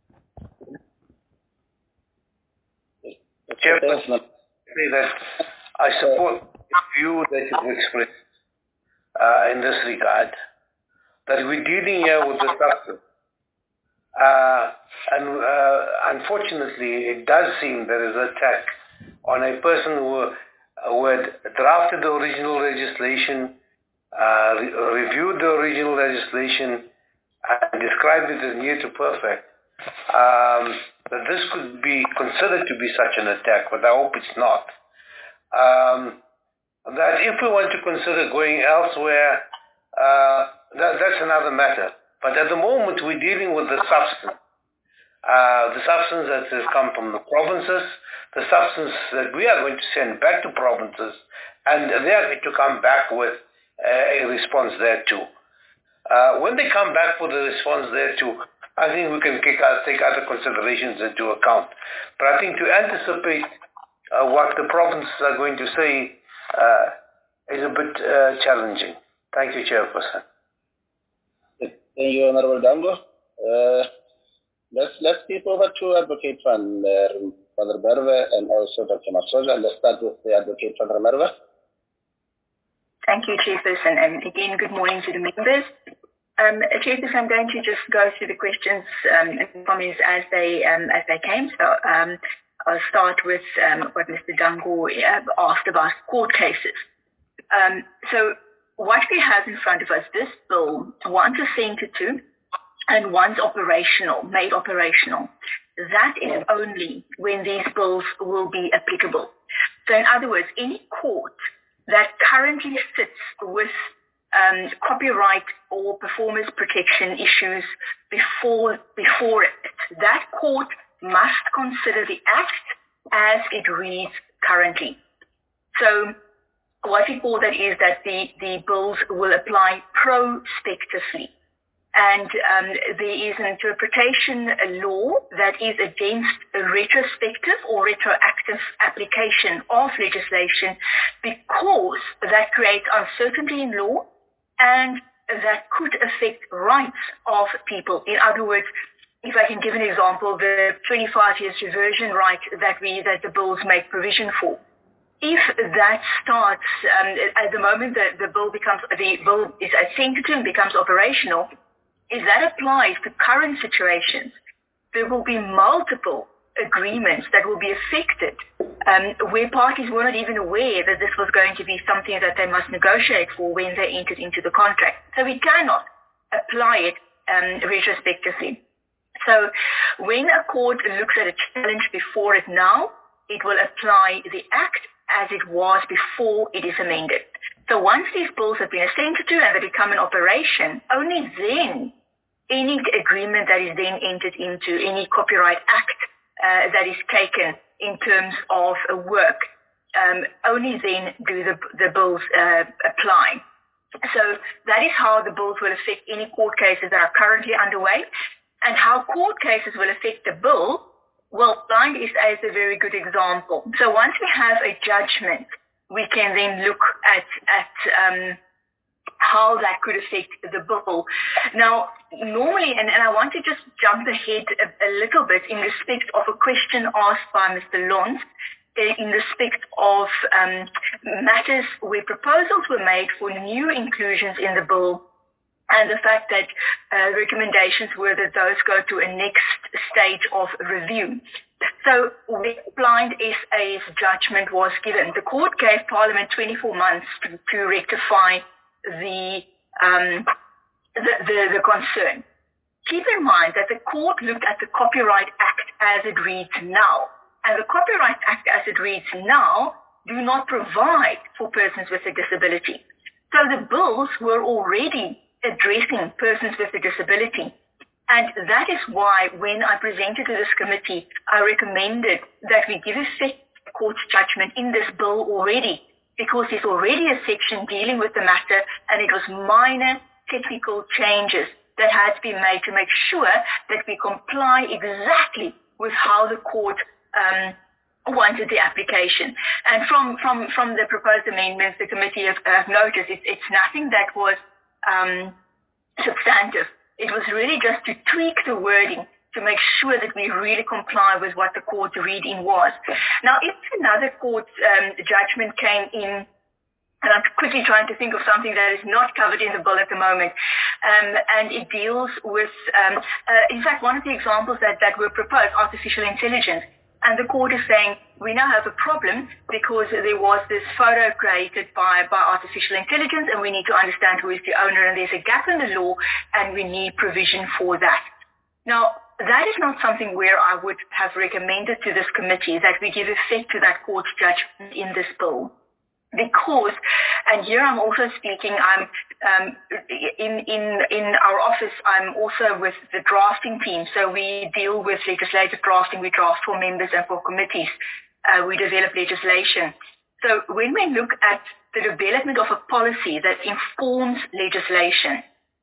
Chairperson, say that I support the view that you've expressed uh, in this regard, that we're dealing here with the substance. Uh, and uh, unfortunately, it does seem there is an attack on a person who, who had drafted the original legislation, uh, re- reviewed the original legislation, and described it as near to perfect. Um, that this could be considered to be such an attack, but I hope it's not. Um, that if we want to consider going elsewhere, uh, that, that's another matter. But at the moment, we're dealing with the substance. Uh, the substance that has come from the provinces, the substance that we are going to send back to provinces, and they are going to come back with uh, a response thereto. Uh, when they come back with a response thereto, I think we can take, uh, take other considerations into account. But I think to anticipate uh, what the provinces are going to say uh, is a bit uh, challenging. Thank you, Chairperson. Thank you, Honorable Dango. Uh, let's let's keep over to Advocate Van uh, Van der Merwe and also Doctor Masocha. Let's start with the Advocate Van der Merwe. Thank you, Chairperson, and again, good morning to the members. Um, Chairperson, I'm going to just go through the questions um, and comments as they um, as they came. So um, I'll start with um, what Mister Dango uh, asked about court cases. Um, so. What we have in front of us, this bill, one's assented to and one's operational, made operational. That is only when these bills will be applicable. So in other words, any court that currently sits with um, copyright or performance protection issues before, before it, that court must consider the Act as it reads currently. So what we call that is that the, the bills will apply prospectively. And um, there is an interpretation law that is against a retrospective or retroactive application of legislation because that creates uncertainty in law and that could affect rights of people. In other words, if I can give an example, the twenty-five years reversion right that we that the bills make provision for. If that starts um, at the moment the, the bill becomes the bill is assented to and becomes operational, if that applies to current situations, there will be multiple agreements that will be affected um, where parties were not even aware that this was going to be something that they must negotiate for when they entered into the contract. So we cannot apply it um, retrospectively. So when a court looks at a challenge before it now, it will apply the Act as it was before it is amended. So once these bills have been assented to and they become an operation, only then any agreement that is then entered into, any Copyright Act uh, that is taken in terms of a work, um, only then do the, the bills uh, apply. So that is how the bills will affect any court cases that are currently underway, and how court cases will affect the bill. Well, Blind S A is a very good example. So once we have a judgment, we can then look at, at um, how that could affect the bill. Now, normally, and, and I want to just jump ahead a, a little bit in respect of a question asked by Mister Lons, in respect of um, matters where proposals were made for new inclusions in the bill, and the fact that uh, recommendations were that those go to a next stage of review. So when Blind S A's judgment was given, the court gave Parliament twenty-four months to, to rectify the, um, the, the, the concern. Keep in mind that the court looked at the Copyright Act as it reads now, and the Copyright Act as it reads now do not provide for persons with a disability. So the bills were already addressing persons with a disability. And that is why when I presented to this committee, I recommended that we give effect to the court's judgment in this bill already, because there's already a section dealing with the matter, and it was minor technical changes that had to be made to make sure that we comply exactly with how the court um, wanted the application. And from, from, from the proposed amendments, the committee have, have noticed it, it's nothing that was Um, substantive. It was really just to tweak the wording to make sure that we really comply with what the court reading was. Now, if another court um, judgment came in, and I'm quickly trying to think of something that is not covered in the bill at the moment, um, and it deals with, um, uh, in fact, one of the examples that, that were proposed, artificial intelligence. And the court is saying, we now have a problem because there was this photo created by, by artificial intelligence, and we need to understand who is the owner, and there's a gap in the law, and we need provision for that. Now, that is not something where I would have recommended to this committee that we give effect to that court's judgment in this bill. Because, and here I'm also speaking, I'm um, in, in, in our office, I'm also with the drafting team. So we deal with legislative drafting, we draft for members and for committees. Uh, we develop legislation. So when we look at the development of a policy that informs legislation,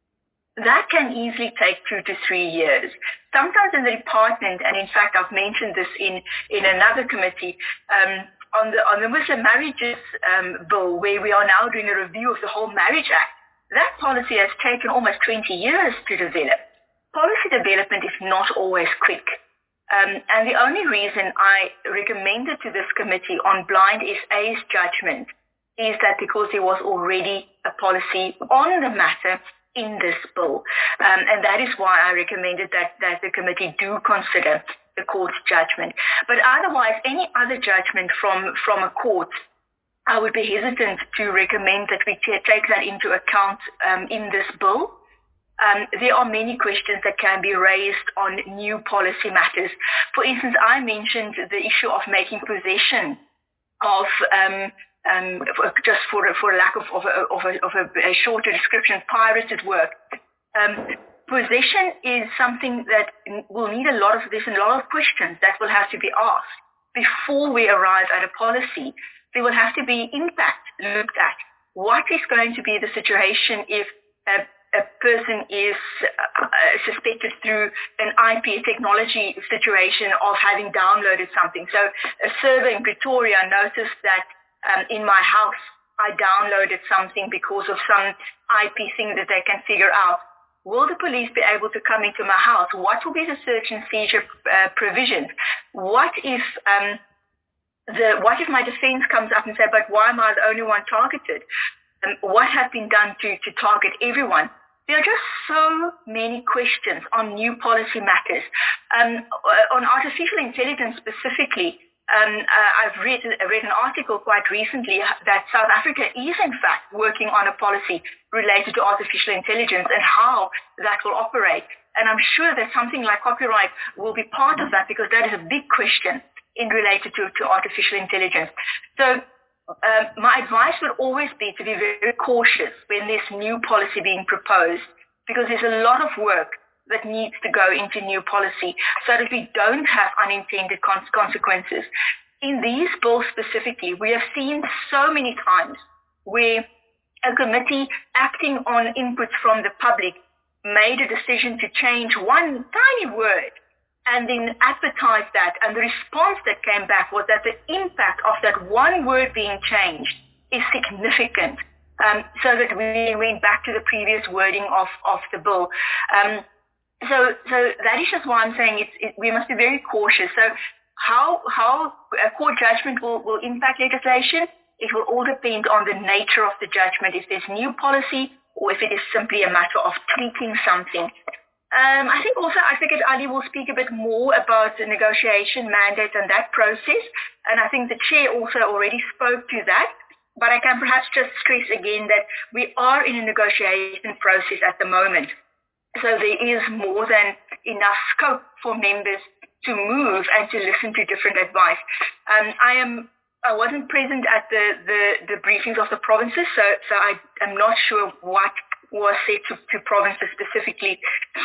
that can easily take two to three years. Sometimes in the department, and in fact I've mentioned this in, in another committee, um, On the, on the Muslim marriages um, bill, where we are now doing a review of the whole Marriage Act, that policy has taken almost twenty years to develop. Policy development is not always quick. Um, and the only reason I recommended to this committee on Blind S A's judgment is that because there was already a policy on the matter in this bill. Um, and that is why I recommended that, that the committee do consider the court's judgment. But otherwise, any other judgment from, from a court, I would be hesitant to recommend that we t- take that into account um, in this bill. Um, there are many questions that can be raised on new policy matters. For instance, I mentioned the issue of making possession of, um, um, just for, for lack of, of, a, of, a, of a, a shorter description, pirated work. Um, Possession is something that will need a lot of, there's a lot of questions that will have to be asked before we arrive at a policy. There will have to be impact looked at. What is going to be the situation if a, a person is uh, suspected through an I P, a technology situation of having downloaded something? So a server in Pretoria noticed that um, in my house I downloaded something because of some I P thing that they can figure out. Will the police be able to come into my house? What will be the search and seizure uh, provisions? What if um, the what if my defense comes up and says, but why am I the only one targeted? Um, what has been done to, to target everyone? There are just so many questions on new policy matters. Um, on artificial intelligence specifically, um, uh, I've read, read an article quite recently that South Africa is in fact working on a policy related to artificial intelligence and how that will operate. And I'm sure that something like copyright will be part of that, because that is a big question in related to, to artificial intelligence. So uh, my advice would always be to be very cautious when there's new policy being proposed, because there's a lot of work that needs to go into new policy so that we don't have unintended con- consequences. In these bills specifically, we have seen so many times where a committee acting on inputs from the public made a decision to change one tiny word and then advertised that, and the response that came back was that the impact of that one word being changed is significant, um, so that we went back to the previous wording of, of the bill. Um, so, so that is just why I'm saying it's, it, we must be very cautious. So how, how a court judgment will, will impact legislation, it will all depend on the nature of the judgment, if there's new policy or if it is simply a matter of tweaking something. Um, I think also Advocate Ali will speak a bit more about the negotiation mandate and that process, and I think the chair also already spoke to that, but I can perhaps just stress again that we are in a negotiation process at the moment, so there is more than enough scope for members to move and to listen to different advice. Um, I am I wasn't present at the, the, the briefings of the provinces, so, so I am not sure what was said to, to provinces specifically.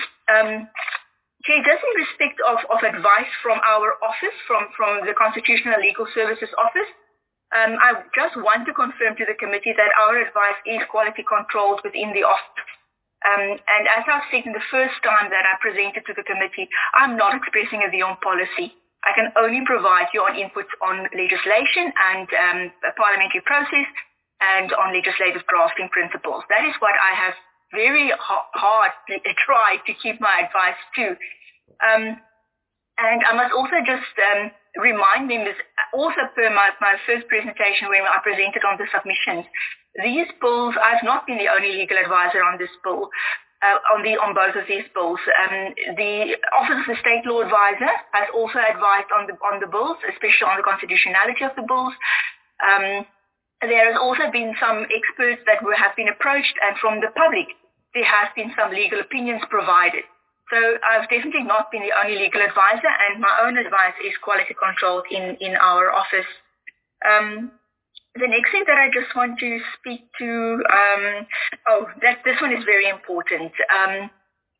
Um, Chair, just in respect of, of advice from our office, from, from the Constitutional Legal Services Office, um, I just want to confirm to the committee that our advice is quality controlled within the office. Um, and as I've said in the first time that I presented to the committee, I'm not expressing a view on policy. I can only provide you on inputs on legislation and um, a parliamentary process and on legislative drafting principles. That is what I have very hard tried to keep my advice to. Um, and I must also just um, remind members, also per my, my first presentation when I presented on the submissions, these bills, I've not been the only legal advisor on this bill. Uh, on the on both of these bills. Um, the Office of the State Law Advisor has also advised on the on the bills, especially on the constitutionality of the bills. Um, there has also been some experts that were, have been approached, and from the public, there has been some legal opinions provided. So I've definitely not been the only legal advisor, and my own advice is quality controlled in, in our office. Um, The next thing that I just want to speak to, um, oh, that this one is very important. Um,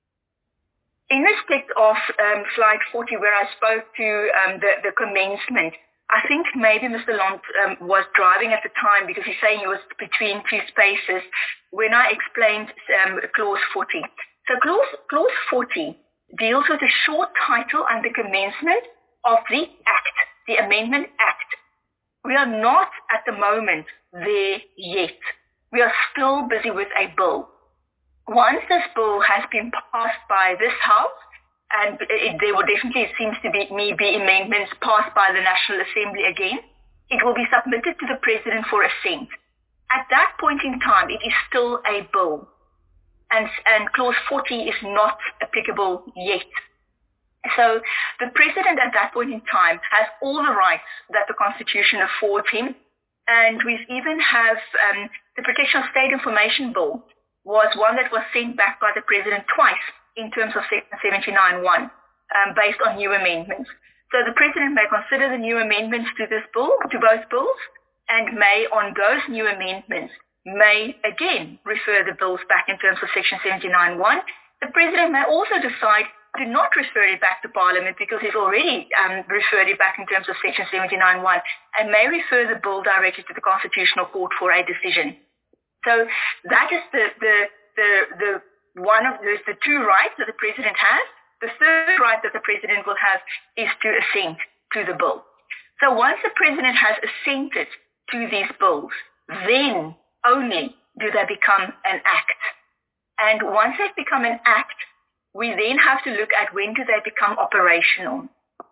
in respect of um, slide forty, where I spoke to um, the, the commencement, I think maybe Mister Lont um, was driving at the time because he's saying he was between two spaces when I explained um, clause forty. So clause, clause forty deals with the short title and the commencement of the Act, the Amendment Act. We are not at the moment there yet. We are still busy with a bill. Once this bill has been passed by this House, and it, there will definitely, it seems to be, me, be amendments passed by the National Assembly again, it will be submitted to the President for assent. At that point in time, it is still a bill. And, and clause forty is not applicable yet. So the President at that point in time has all the rights that the Constitution affords him, and we even have um, the Protection of State Information Bill was one that was sent back by the President twice in terms of Section seventy-nine one, um, based on new amendments. So the President may consider the new amendments to this bill, to both bills, and may, on those new amendments, may again refer the bills back in terms of Section seventy-nine one. The President may also decide to not refer it back to Parliament because he's already um, referred it back in terms of Section seventy-nine one and may refer the bill directly to the Constitutional Court for a decision. So that is the, the, the, the one of the, the two rights that the President has. The third right that the President will have is to assent to the bill. So once the President has assented to these bills, then only do they become an act. And once they've become an act, we then have to look at when do they become operational.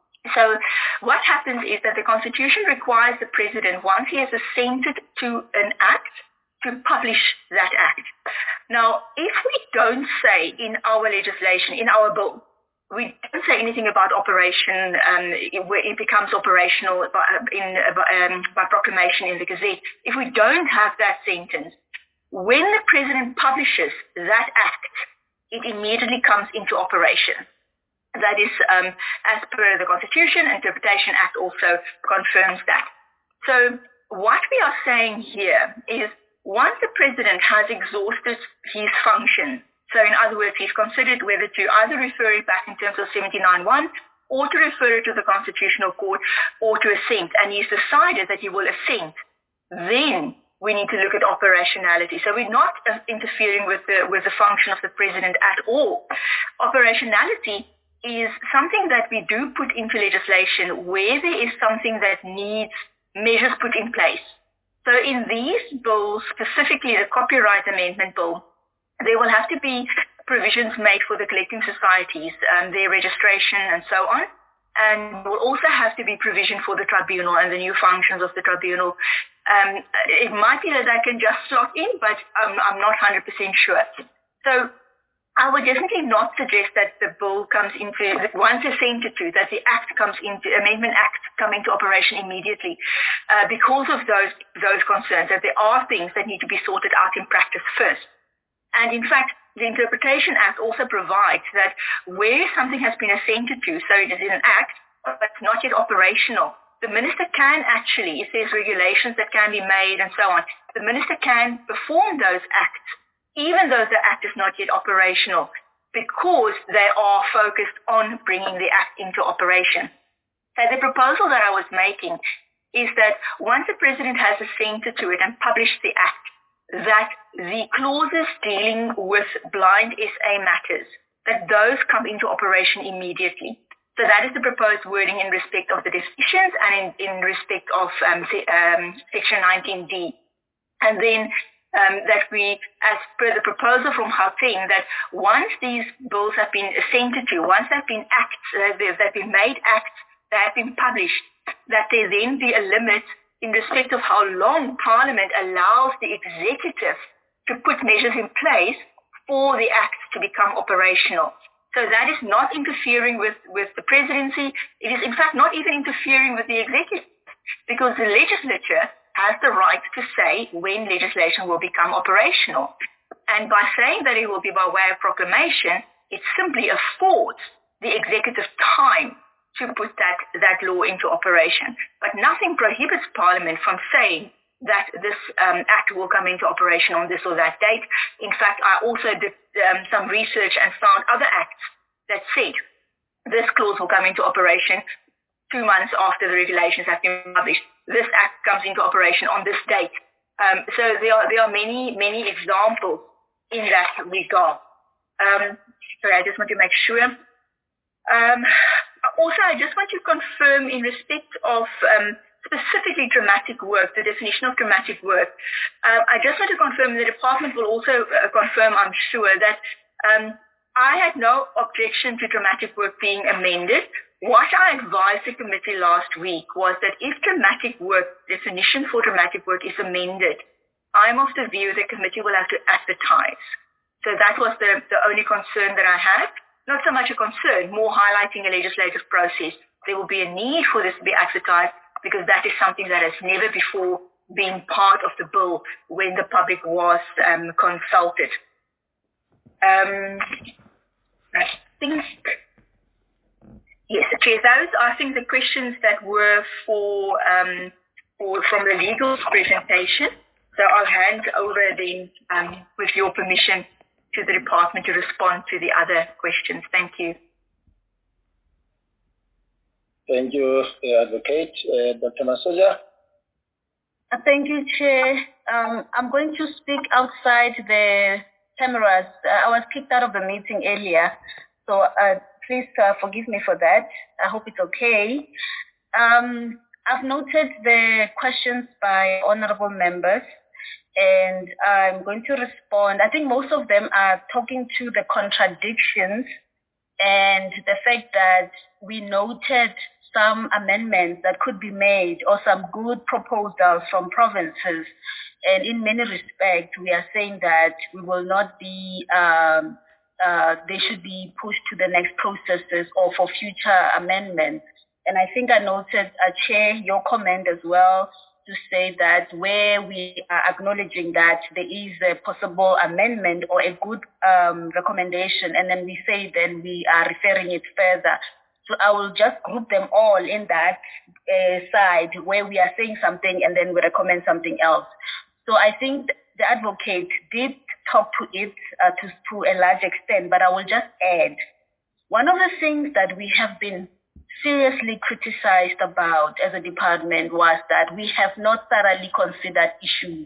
So what happens is that the Constitution requires the President, once he has assented to an act, to publish that act. Now, if we don't say in our legislation, in our bill, we don't say anything about operation, um, it, it becomes operational by, in, um, by proclamation in the Gazette. If we don't have that sentence, when the President publishes that act, it immediately comes into operation. That is, um, as per the Constitution, Interpretation Act also confirms that. So what we are saying here is once the President has exhausted his function, so in other words, he's considered whether to either refer it back in terms of seventy-nine one or to refer it to the Constitutional Court or to assent, and he's decided that he will assent, then we need to look at operationality. So we're not uh, interfering with the, with the function of the President at all. Operationality is something that we do put into legislation where there is something that needs measures put in place. So in these bills, specifically the Copyright Amendment Bill, there will have to be provisions made for the collecting societies, um, their registration and so on. And there will also have to be provision for the tribunal and the new functions of the tribunal. Um, it might be that I can just slot in, but I'm, I'm not one hundred percent sure. So I would definitely not suggest that the bill comes into, once assented to, that the act comes into, Amendment Act come into operation immediately uh, because of those, those concerns, that there are things that need to be sorted out in practice first. And in fact, the Interpretation Act also provides that where something has been assented to, so it is an act, but it's not yet operational, the minister can actually, if there's regulations that can be made and so on, the minister can perform those acts, even though the act is not yet operational, because they are focused on bringing the act into operation. So the proposal that I was making is that once the President has assented to it and published the act, that the clauses dealing with blind S A matters, that those come into operation immediately. So that is the proposed wording in respect of the definitions and in, in respect of um, um, Section nineteen D. And then um, that we, as per the proposal from Gauteng, that once these bills have been assented to, once they've been acts, uh, they've, they've been made acts, they have been published, that there then be a limit in respect of how long Parliament allows the executive to put measures in place for the act to become operational. So that is not interfering with, with the presidency. It is in fact not even interfering with the executive, because the legislature has the right to say when legislation will become operational. And by saying that it will be by way of proclamation, it simply affords the executive time to put that, that law into operation. But nothing prohibits Parliament from saying that this um, act will come into operation on this or that date. In fact, I also did um, some research and found other acts that said this clause will come into operation two months after the regulations have been published. This act comes into operation on this date. Um, so there are, there are many, many examples in that regard. Um, sorry, I just want to make sure. Um, also, I just want to confirm in respect of um, specifically dramatic work, the definition of dramatic work. Uh, I just want to confirm the department will also uh, confirm, I'm sure, that um, I had no objection to dramatic work being amended. What I advised the committee last week was that if dramatic work, definition for dramatic work is amended, I'm of the view the committee will have to advertise. So that was the, the only concern that I had. Not so much a concern, more highlighting a legislative process. There will be a need for this to be advertised because that is something that has never before been part of the bill when the public was um, consulted. Um, I think, yes, Chair, those are I think the questions that were for, um, for from the legal presentation. So I'll hand over then, um, with your permission, to the department to respond to the other questions. Thank you. Thank you, Advocate. Uh, Doctor Masoja. Uh, thank you, Chair. Um, I'm going to speak outside the cameras. Uh, I was kicked out of the meeting earlier, so uh, please uh, forgive me for that. I hope it's okay. Um, I've noted the questions by honorable members, and I'm going to respond. I think most of them are talking to the contradictions and the fact that we noted some amendments that could be made or some good proposals from provinces. And in many respects, we are saying that we will not be, um, uh, they should be pushed to the next processes or for future amendments. And I think I noted, uh, Chair, your comment as well, to say that where we are acknowledging that there is a possible amendment or a good um, recommendation, and then we say then we are referring it further. So I will just group them all in that uh, side where we are saying something and then we recommend something else. So I think the advocate did talk to it uh, to, to a large extent, but I will just add, one of the things that we have been seriously criticized about as a department was that we have not thoroughly considered issues.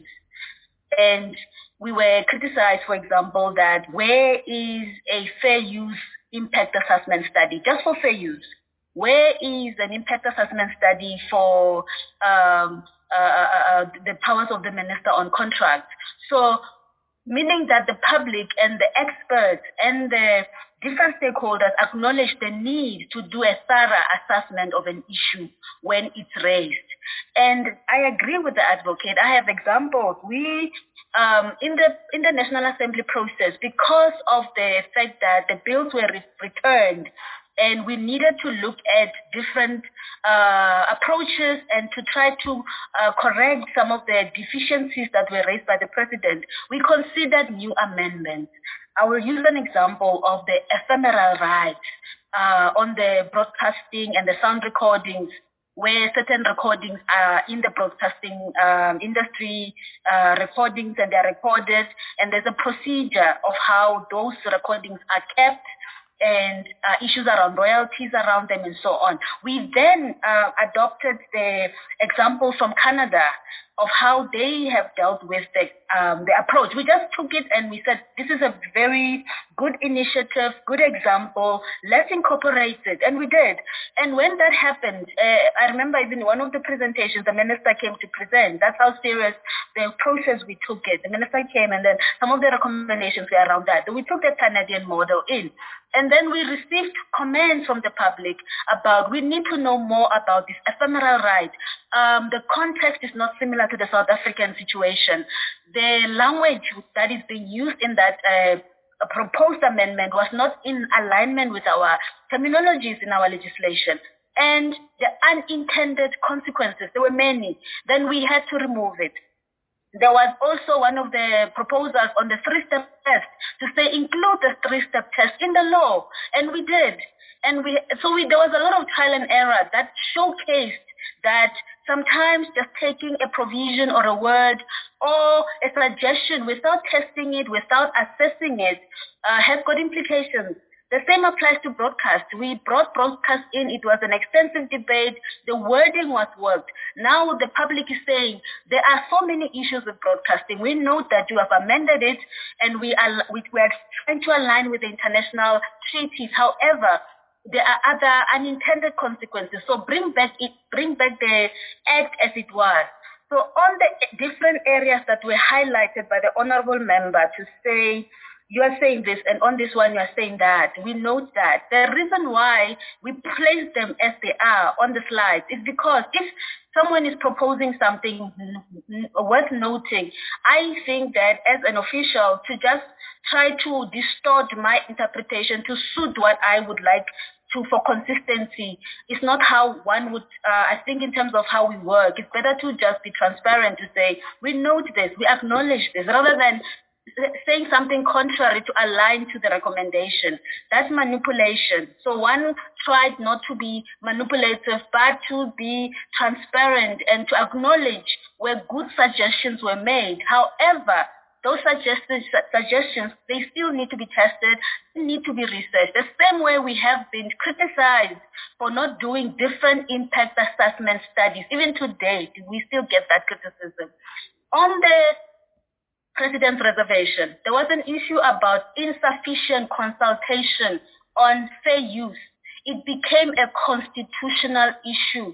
And we were criticized, for example, that where is a fair use impact assessment study, just for fair use? Where is an impact assessment study for um, uh, uh, the powers of the minister on contract? So, meaning that the public and the experts and the different stakeholders acknowledge the need to do a thorough assessment of an issue when it's raised. And I agree with the advocate. I have examples. We, um, in the in the National Assembly process, because of the fact that the bills were re- returned, and we needed to look at different uh, approaches and to try to uh, correct some of the deficiencies that were raised by the president, we considered new amendments. I will use an example of the ephemeral rights uh, on the broadcasting and the sound recordings, where certain recordings are in the broadcasting um, industry, uh, recordings, and they're recorded, and there's a procedure of how those recordings are kept, and uh, issues around royalties around them and so on. We then uh, adopted the example from Canada of how they have dealt with the, um, the approach. We just took it and we said, this is a very good initiative, good example, let's incorporate it. And we did. And when that happened, uh, I remember even one of the presentations, the minister came to present. That's how serious the process we took it. The minister came and then some of the recommendations were around that. We took the Canadian model in. And then we received comments from the public about, we need to know more about this ephemeral right. Um, the context is not similar to the South African situation. The language that is being used in that uh, proposed amendment was not in alignment with our terminologies in our legislation. And the unintended consequences, there were many. Then we had to remove it. There was also one of the proposals on the three-step test to say include the three-step test in the law, and we did. And we so we, there was a lot of trial and error that showcased that sometimes just taking a provision or a word or a suggestion without testing it, without assessing it, uh, has got implications. The same applies to broadcast. We brought broadcast in. It was an extensive debate. The wording was worked. Now the public is saying there are so many issues with broadcasting. We know that you have amended it, and we are we, we are trying to align with the international treaties. However, there are other unintended consequences. So bring back it, bring back the act as it was. So on the different areas that were highlighted by the honourable member to say, you are saying this, and on this one you are saying that. We note that. The reason why we place them as they are on the slides is because if someone is proposing something worth noting, I think that as an official, to just try to distort my interpretation to suit what I would like to for consistency is not how one would, uh, I think in terms of how we work, it's better to just be transparent to say, we note this, we acknowledge this, rather than saying something contrary to align to the recommendation. That's manipulation. So one tried not to be manipulative, but to be transparent and to acknowledge where good suggestions were made. However, those suggested suggestions, they still need to be tested, need to be researched. The same way we have been criticized for not doing different impact assessment studies. Even to date, we still get that criticism. On the President's reservation, there was an issue about insufficient consultation on fair use. It became a constitutional issue.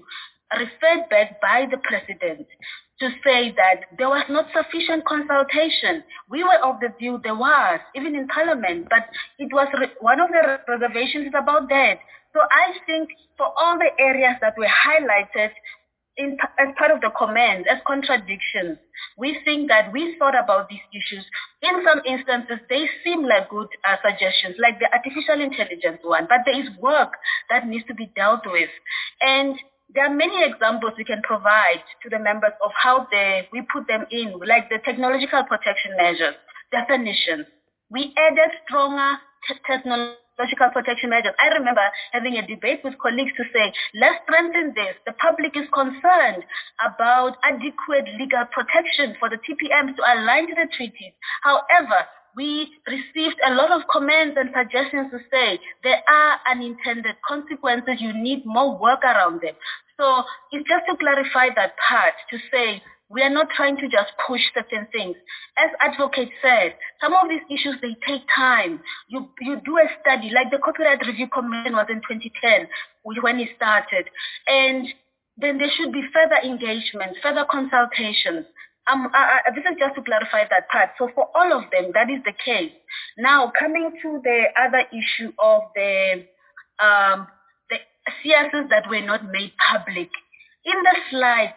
referred back by the president to say that there was not sufficient consultation. We were of the view there was, even in Parliament, but it was re- one of the reservations is about that. So I think for all the areas that were highlighted in, as part of the comments, as contradictions, we think that we thought about these issues. In some instances, they seem like good uh, suggestions, like the artificial intelligence one, but there is work that needs to be dealt with. And there are many examples we can provide to the members of how they, we put them in, like the technological protection measures, definitions. We added stronger t- technological protection measures. I remember having a debate with colleagues to say, let's strengthen this. The public is concerned about adequate legal protection for the T P Ms to align to the treaties. However, we received a lot of comments and suggestions to say there are unintended consequences. You need more work around them. So it's just to clarify that part, to say we are not trying to just push certain things. As Advocate said, some of these issues, they take time. You you do a study, like the Copyright Review Commission was in twenty ten when it started. And then there should be further engagement, further consultations. Um, I, I, this is just to clarify that part. So for all of them, that is the case. Now, coming to the other issue of the um, the C S S that were not made public. In the slides,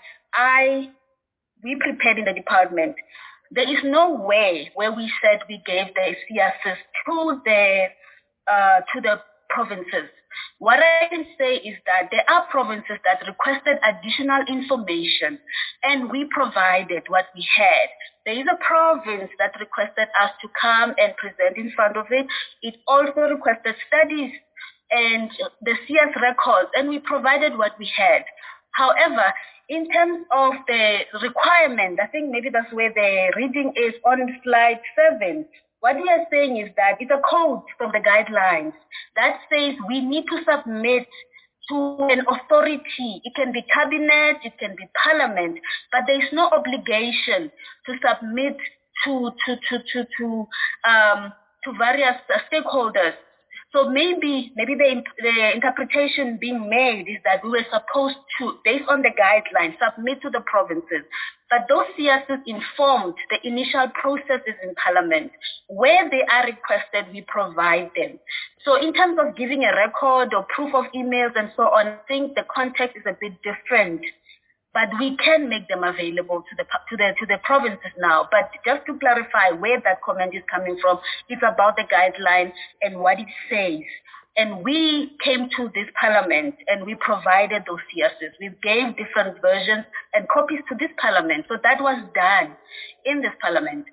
I we prepared in the department, there is no way where we said we gave the C S S to the uh, to the provinces. What I can say is that there are provinces that requested additional information, and we provided what we had. There is a province that requested us to come and present in front of it. It also requested studies and the C S records, and we provided what we had. However, in terms of the requirement, I think maybe that's where the reading is on slide seven. What we are saying is that it's a code from the guidelines that says we need to submit to an authority. It can be cabinet, it can be parliament, but there is no obligation to submit to to to to to um to various uh, stakeholders. So maybe maybe the, the interpretation being made is that we were supposed to, based on the guidelines, submit to the provinces. But those C S Ss informed the initial processes in Parliament. Where they are requested, we provide them. So in terms of giving a record or proof of emails and so on, I think the context is a bit different. But we can make them available to the to the to the provinces now. But just to clarify where that comment is coming from, it's about the guideline and what it says. And we came to this parliament and we provided those C S Ss. We gave different versions and copies to this parliament. So that was done in this parliament.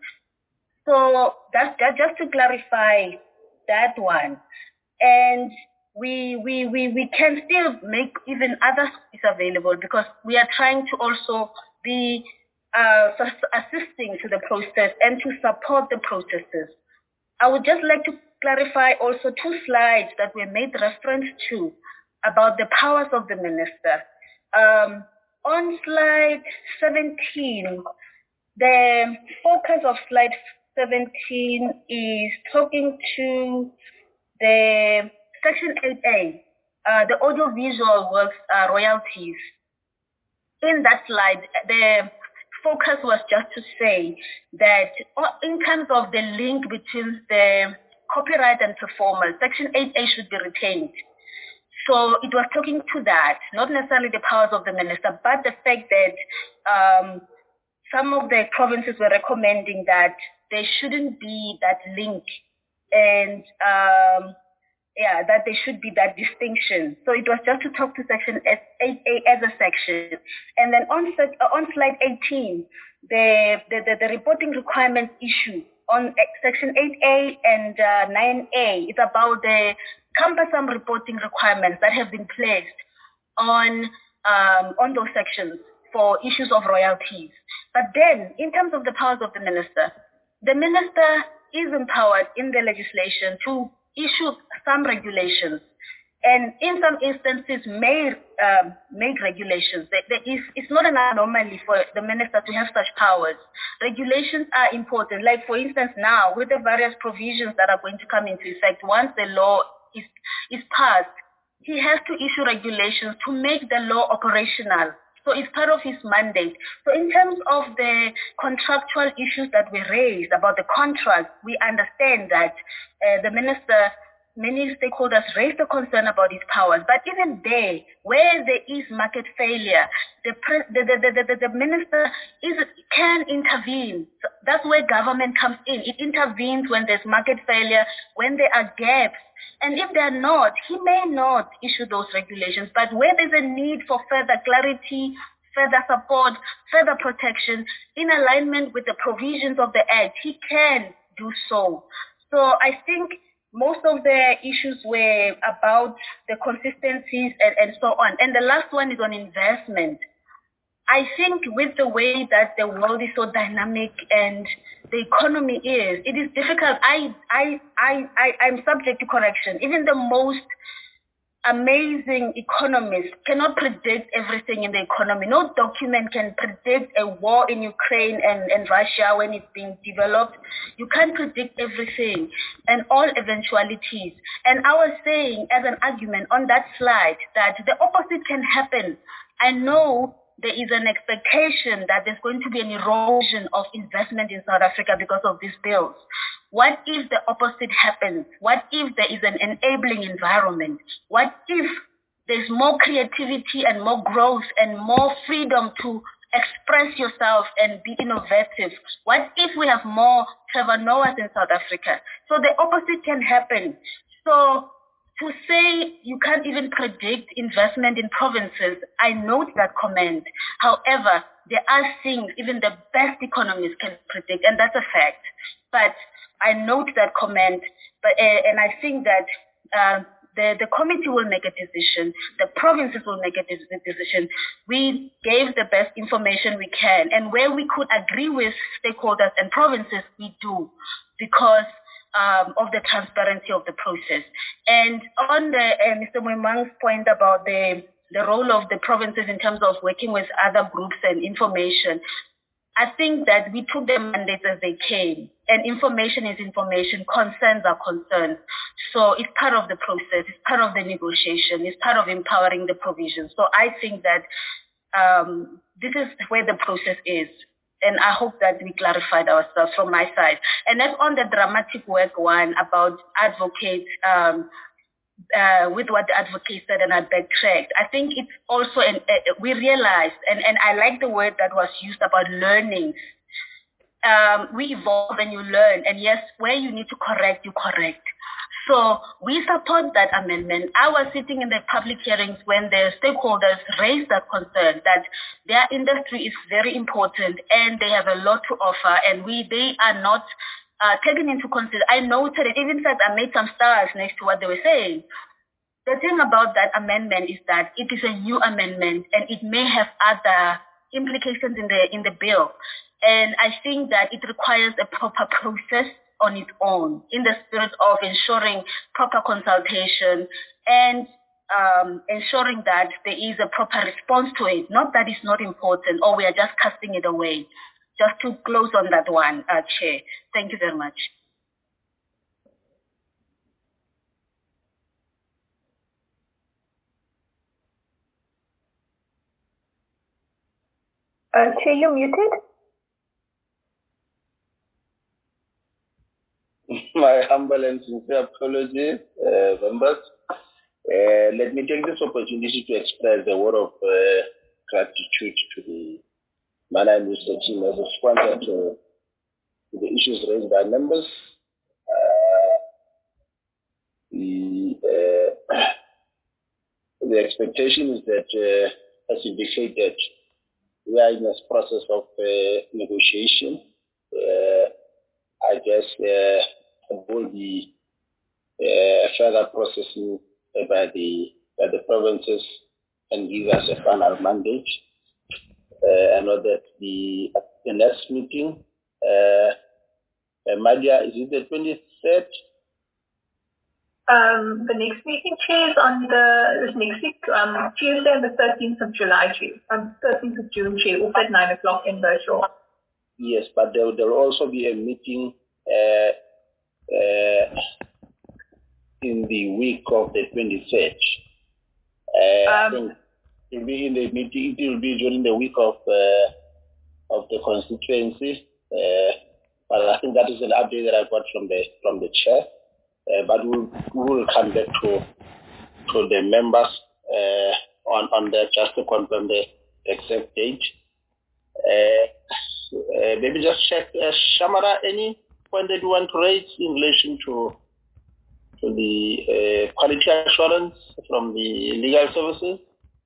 So that's that, just to clarify that one. And We, we, we, we can still make even other schools available because we are trying to also be uh, assisting to the process and to support the processes. I would just like to clarify also two slides that were made reference to about the powers of the minister. Um, on slide seventeen, the focus of slide seventeen is talking to the Section eight A, uh, the audiovisual works uh, royalties. In that slide, the focus was just to say that in terms of the link between the copyright and performance, Section eight A should be retained. So it was talking to that, not necessarily the powers of the minister, but the fact that um, some of the provinces were recommending that there shouldn't be that link and um, Yeah, that there should be that distinction. So it was just to talk to Section eight A as a section. And then on, on slide eighteen, the, the, the, the reporting requirements issue on Section eight A and uh, nine A, it's about the cumbersome reporting requirements that have been placed on, um, on those sections for issues of royalties. But then, in terms of the powers of the minister, the minister is empowered in the legislation to issue some regulations, and in some instances may um, make regulations. There is, it's not an anomaly for the minister to have such powers. Regulations are important. Like for instance now, with the various provisions that are going to come into effect once the law is, is passed, he has to issue regulations to make the law operational. So it's part of his mandate. So in terms of the contractual issues that we raised about the contract, we understand that uh, the minister, many stakeholders raised the concern about his powers. But even there, where there is market failure, the, the, the, the, the, the minister is, can intervene. So that's where government comes in. It intervenes when there's market failure, when there are gaps. And if they're not, he may not issue those regulations. But where there's a need for further clarity, further support, further protection, in alignment with the provisions of the Act, he can do so. So I think most of the issues were about the consistencies and, and so on. And the last one is on investment. I think with the way that the world is so dynamic and the economy is, it is difficult. I, I, I, I, I'm subject to correction. Even the most amazing economists cannot predict everything in the economy. No document can predict a war in Ukraine and, and Russia when it's being developed. You can't predict everything and all eventualities. And I was saying as an argument on that slide that the opposite can happen. I know there is an expectation that there's going to be an erosion of investment in South Africa because of these bills. What if the opposite happens? What if there is an enabling environment? What if there's more creativity and more growth and more freedom to express yourself and be innovative? What if we have more Trevor Noahs in South Africa? So the opposite can happen. So to say you can't even predict investment in provinces, I note that comment. However, there are things even the best economists can predict, and that's a fact. But I note that comment, but uh, and I think that uh, the, the committee will make a decision, the provinces will make a decision. We gave the best information we can, and where we could agree with stakeholders and provinces, we do, because Um, of the transparency of the process. And on the uh, Mister Moimang's point about the, the role of the provinces in terms of working with other groups and information, I think that we took the mandates as they came, and information is information, concerns are concerns. So it's part of the process, it's part of the negotiation, it's part of empowering the provisions. So I think that um, this is where the process is. And I hope that we clarified ourselves from my side. And that's on the dramatic work one about advocates, um, uh, with what the advocate said, and I backtracked. I think it's also, an, uh, we realized, and, and I like the word that was used about learning. Um, we evolve and you learn. And yes, where you need to correct, you correct. So we support that amendment. I was sitting in the public hearings when the stakeholders raised that concern that their industry is very important and they have a lot to offer, and we they are not uh, taken into consideration. I noted it, even in fact I made some stars next to what they were saying. The thing about that amendment is that it is a new amendment and it may have other implications in the in the bill. And I think that it requires a proper process on its own, in the spirit of ensuring proper consultation and um, ensuring that there is a proper response to it. Not that it's not important or we are just casting it away. Just to close on that one, uh, Chair. Thank you very much. Uh, Chair, you're muted. My humble and sincere apologies, uh, members. Uh, let me take this opportunity to express the word of uh, gratitude to the manner in which the team has responded to, to the issues raised by members. Uh, the, uh, the expectation is that, uh, as indicated, we are in this process of uh, negotiation. Uh, I guess uh, will be uh, further processing by the by the provinces and give us a final mandate. Uh, I know that the, the next meeting, uh, uh, Madia, is it the twenty-third? Um, the next meeting, Chair, is on the is next week, um, Tuesday, the thirteenth of July, Chair, um, thirteenth of June, Chair, also at nine o'clock in virtual. Yes, but there there will also be a meeting uh, uh, in the week of the twenty-third. Uh, Um, I think it will be in the meeting. It will be during the week of uh, of the constituency. Uh, but I think that is an update that I got from the from the chair. Uh, but we'll we'll come back to to the members uh, on on that just to confirm the exact date. Uh, uh, maybe just check, uh, Shamara, any point that you want to raise in relation to to the uh, quality assurance from the legal services?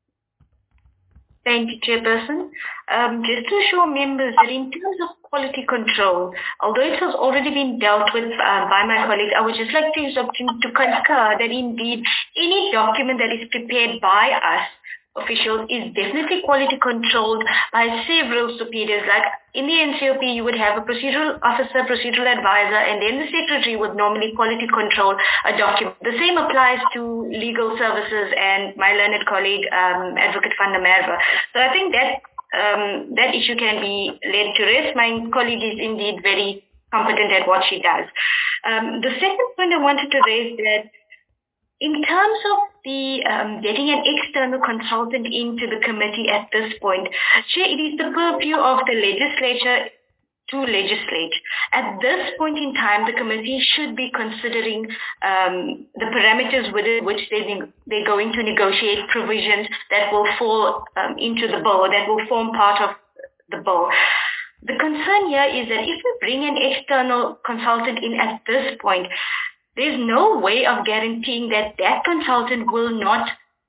Thank you, Chairperson. Um, just to assure members that in terms of quality control, although it has already been dealt with uh, by my colleagues, I would just like to use the opportunity to concur that indeed any document that is prepared by us officials is definitely quality controlled by several superiors. Like in the N C O P, you would have a procedural officer, procedural advisor, and then the secretary would normally quality control a document. The same applies to legal services and my learned colleague, um, Advocate Van der Merwe. So I think that um, that issue can be laid to rest. My colleague is indeed very competent at what she does. Um, the second point I wanted to raise that in terms of the um, getting an external consultant into the committee at this point, Chair, it is the purview of the legislature to legislate. At this point in time, the committee should be considering um, the parameters within which they, they're going to negotiate provisions that will fall um, into the bill, that will form part of the bill. The concern here is that if we bring an external consultant in at this point, there's no way of guaranteeing that that consultant will not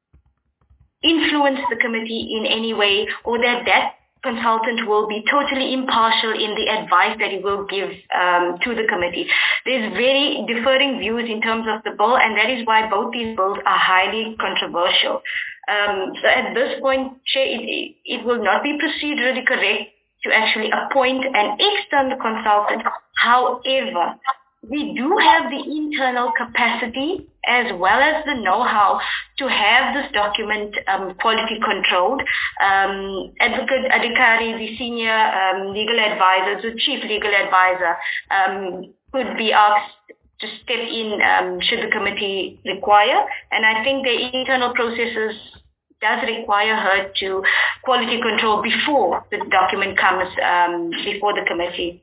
influence the committee in any way, or that that consultant will be totally impartial in the advice that he will give um, to the committee. There's very differing views in terms of the bill, and that is why both these bills are highly controversial. Um, so at this point, Chair, it, it will not be procedurally correct to actually appoint an external consultant. However, we do have the internal capacity as well as the know-how to have this document um, quality controlled. Um, Advocate Adhikari, the senior um, legal advisor, the chief legal advisor, um, could be asked to step in um, should the committee require. And I think the internal processes does require her to quality control before the document comes um, before the committee.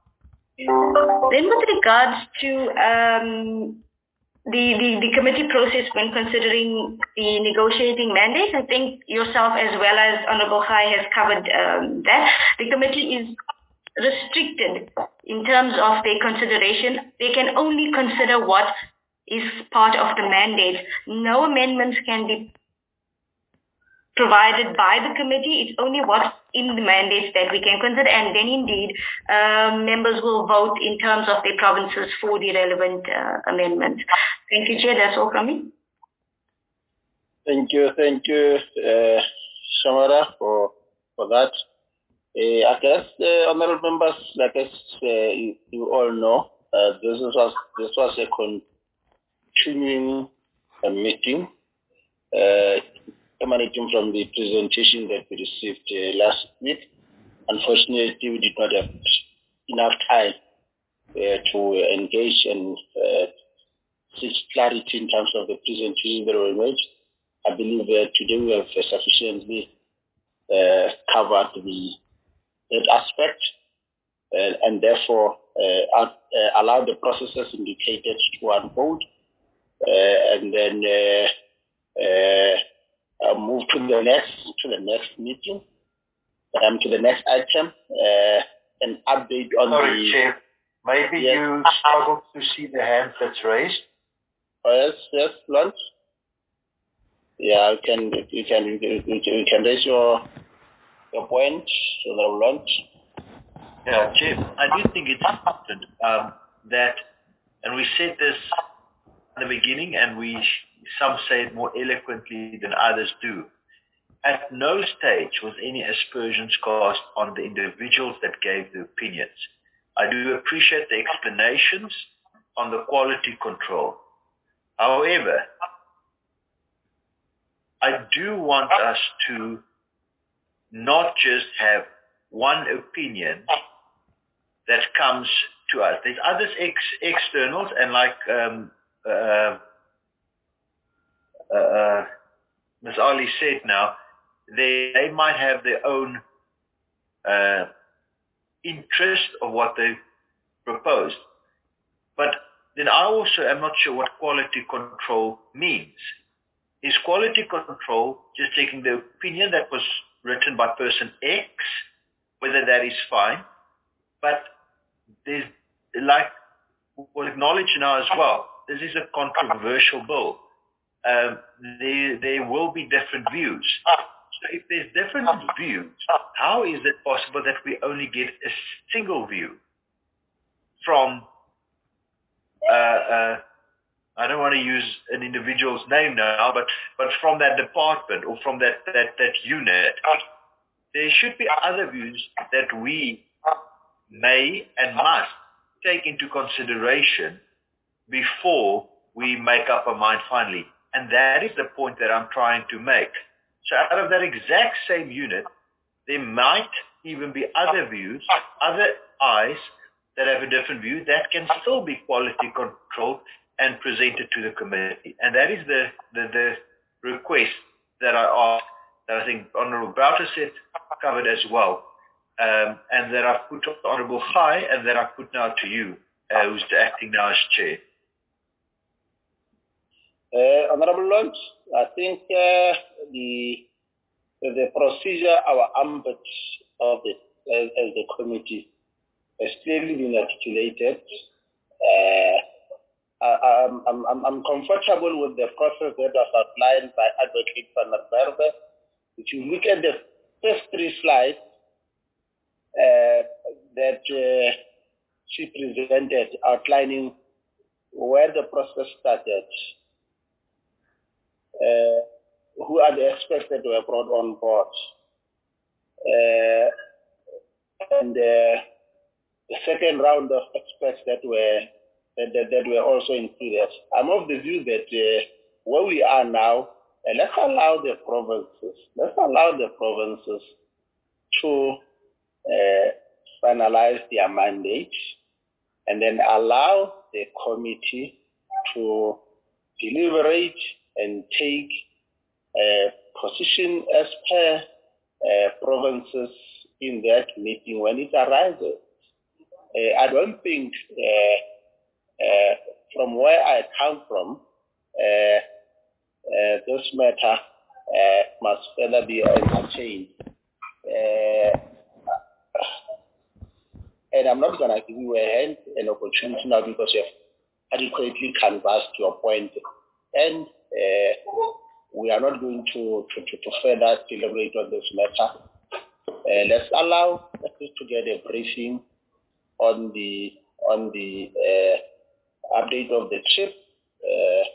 Then with regards to um, the, the, the committee process when considering the negotiating mandate, I think yourself as well as Honorable Khai has covered um, that. The committee is restricted in terms of their consideration. They can only consider what is part of the mandate. No amendments can be provided by the committee. It's only what's in the mandates that we can consider, and then indeed um, members will vote in terms of their provinces for the relevant uh, amendments. Thank you, Chair. That's all from me. Thank you, thank you, uh, Shamara, for for that. Uh, I guess, uh, honourable members, like I uh, you, you all know, uh, this was this was a continuing uh, meeting. Uh, emanating from the presentation that we received uh, last week. Unfortunately, we did not have enough time uh, to engage and uh, seek clarity in terms of the presentation that were made. I believe that today we have sufficiently uh, covered the that aspect uh, and therefore uh, uh, allow the processes indicated to unfold uh, and then uh, uh, Uh, move to the next to the next meeting, um, to the next item, uh, an update on Sorry, the. Chair. Maybe yes. You struggle to see the hand that's raised. Oh, yes, yes, Blunt. Yeah, you can you can you can, you can raise your your point, so that Blunt. Yeah, Chair, I do think it's important um, that, and we said this at the beginning, and we. Some say it more eloquently than others do. At no stage was any aspersions cast on the individuals that gave the opinions. I do appreciate the explanations on the quality control. However, I do want us to not just have one opinion that comes to us. There's others ex- externals, and like um, uh, Uh, Miz Ali said now, they, they might have their own uh, interest of what they proposed. But then I also am not sure what quality control means. Is quality control just taking the opinion that was written by person X, whether that is fine, but there's, like we'll acknowledge now as well, this is a controversial bill. Um, there, there will be different views. So if there's different views, how is it possible that we only get a single view from, uh, uh, I don't want to use an individual's name now, but, but from that department or from that, that, that unit, there should be other views that we may and must take into consideration before we make up our mind finally. And that is the point that I'm trying to make. So out of that exact same unit, there might even be other views, other eyes that have a different view that can still be quality controlled and presented to the committee. And that is the, the, the request that I asked, that I think Honourable Browter said covered as well, um, and that I've put to Honourable Ghai, and that I've put now to you, uh, who's acting now as chair. Uh, Honourable Lodge, I think uh, the the procedure, our ambit of it as, as the committee has clearly been articulated. Uh, I, I'm, I'm, I'm comfortable with the process that was outlined by Advocate Van der Merwe. If you look at the first three slides uh, that uh, she presented, outlining where the process started, Uh, who are the experts that were brought on board, uh, and uh, the second round of experts that were that, that, that were also included. I'm of the view that uh, where we are now, uh, let's allow the provinces, let's allow the provinces to uh, finalize their mandate, and then allow the committee to deliberate and take a position as per uh, provinces in that meeting when it arises. Uh, I don't think, uh, uh, from where I come from, uh, uh, this matter uh, must further be entertained. Uh, and I'm not going to give you a hand, an opportunity now, because you have adequately canvassed your point. And Uh, we are not going to, to, to, to further deliberate on this matter. Uh, let's allow us to get a briefing on the on the uh, update of the chip. Uh,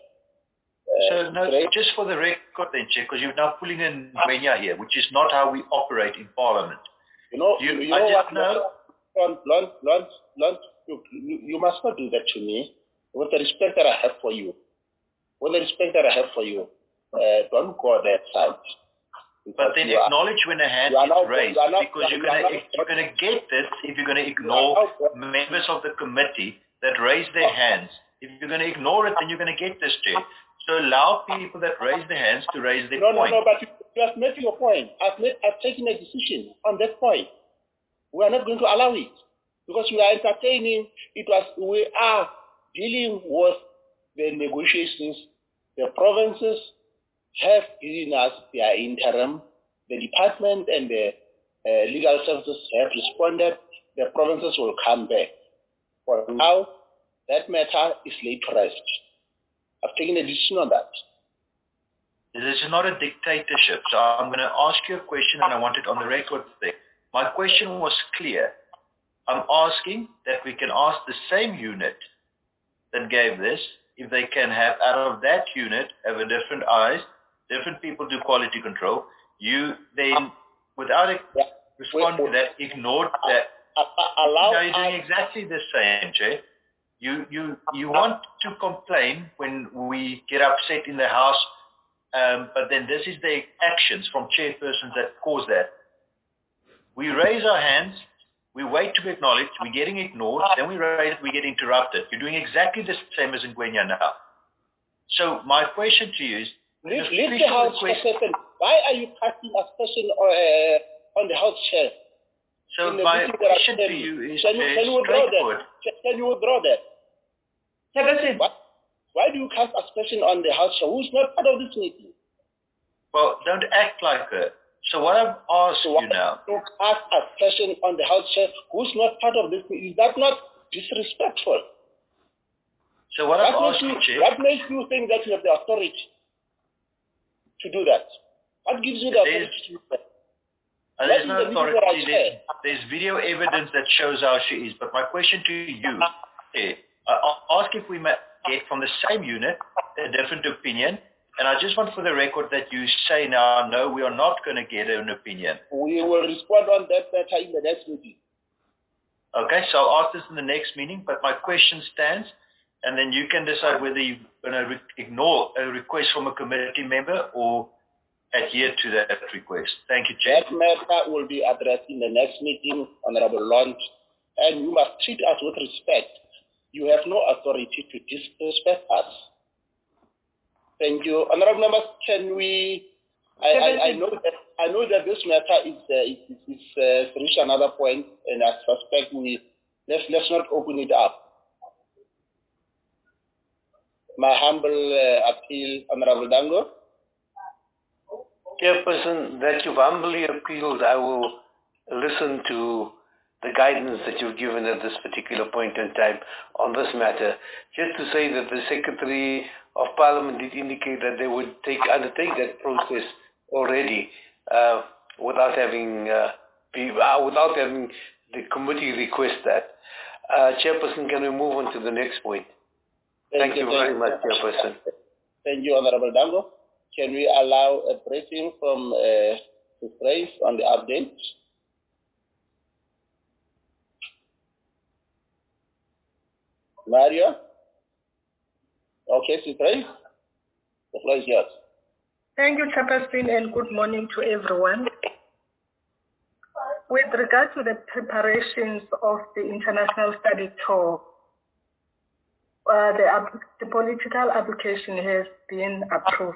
so no, just for the record then, Chair, because you're now pulling in Ngwenya here, which is not how we operate in Parliament. You know, you, you I know just what? know. Lord, Lord, Lord, Lord, you, you must not do that to me. With the respect that I have for you. With the respect that I have for you, uh, don't go that side. But then acknowledge are, when a hand is now, raised, you not, because you're going to you're going to get this if you're going to ignore members of the committee that raise their hands. If you're going to ignore it, then you're going to get this, Chair. So allow people that raise their hands to raise their no, point. No, no, but you, you have made your point. I've, made, I've taken a decision on that point. We are not going to allow it because we are entertaining. It was we are dealing with the negotiations. The provinces have given us their interim. The department and the uh, legal services have responded. The provinces will come back. For now, that matter is laid to rest. I've taken a decision on that. This is not a dictatorship. So I'm going to ask you a question, and I want it on the record thing. My question was clear. I'm asking that we can ask the same unit that gave this, if they can have out of that unit, have a different eyes, different people do quality control, you then, without a yeah. responding to that, ignored that. Allow now you're doing exactly the same, Chair. You, you, you want to complain when we get upset in the House, um, but then this is the actions from chairpersons that cause that. We raise our hands, we wait to be acknowledged, we're getting ignored, then we raise it, we get interrupted. You're doing exactly the same as in Ngwenya now. So my question to you is, Leave, leave the House person. Why are you casting aspersion uh, on the House chair? So my question to you is can you, can you withdraw that? Can you withdraw that? Why, why do you cast aspersion on the House chair? Who's not part of this meeting? Well, don't act like it. So what I've asked so you now. You cast aspersion on the House chair who's not part of this meeting. Is that not disrespectful? So what I've what asked you, Chair. What makes you think that you have the authority to do that? What gives you the authority to do that? Uh, there's no authority. There's, there's video evidence that shows how she is. But my question to you, okay, I'll ask if we may get from the same unit a different opinion. And I just want for the record that you say now, no, we are not going to get an opinion. We will respond on that matter in the next meeting. Okay, so I'll ask this in the next meeting, but my question stands, and then you can decide whether you're going to re- ignore a request from a committee member or adhere to that request. Thank you, Chair. That matter will be addressed in the next meeting, Honorable Lund, and you must treat us with respect. You have no authority to disrespect us. Thank you. Honorable members, can we, I, I, I know that I know that this matter is, uh, is, is uh, reach another point, and I suspect we, let's, let's not open it up. My humble uh, appeal, Honorable Dango. Chairperson, that you've humbly appealed, I will listen to the guidance that you've given at this particular point in time on this matter. Just to say that the Secretary of Parliament did indicate that they would take undertake that process already uh, without having uh, be, uh, without having the committee request that. Uh, Chairperson, can we move on to the next point? Thank, Thank you, you very much, Chairperson. Thank you, Honorable Dango. Can we allow a briefing from uh, the Grace on the update? Mario? Okay, Grace, the floor is yours. Thank you, Chairperson, and good morning to everyone. With regard to the preparations of the international study tour, uh, the, the political application has been approved.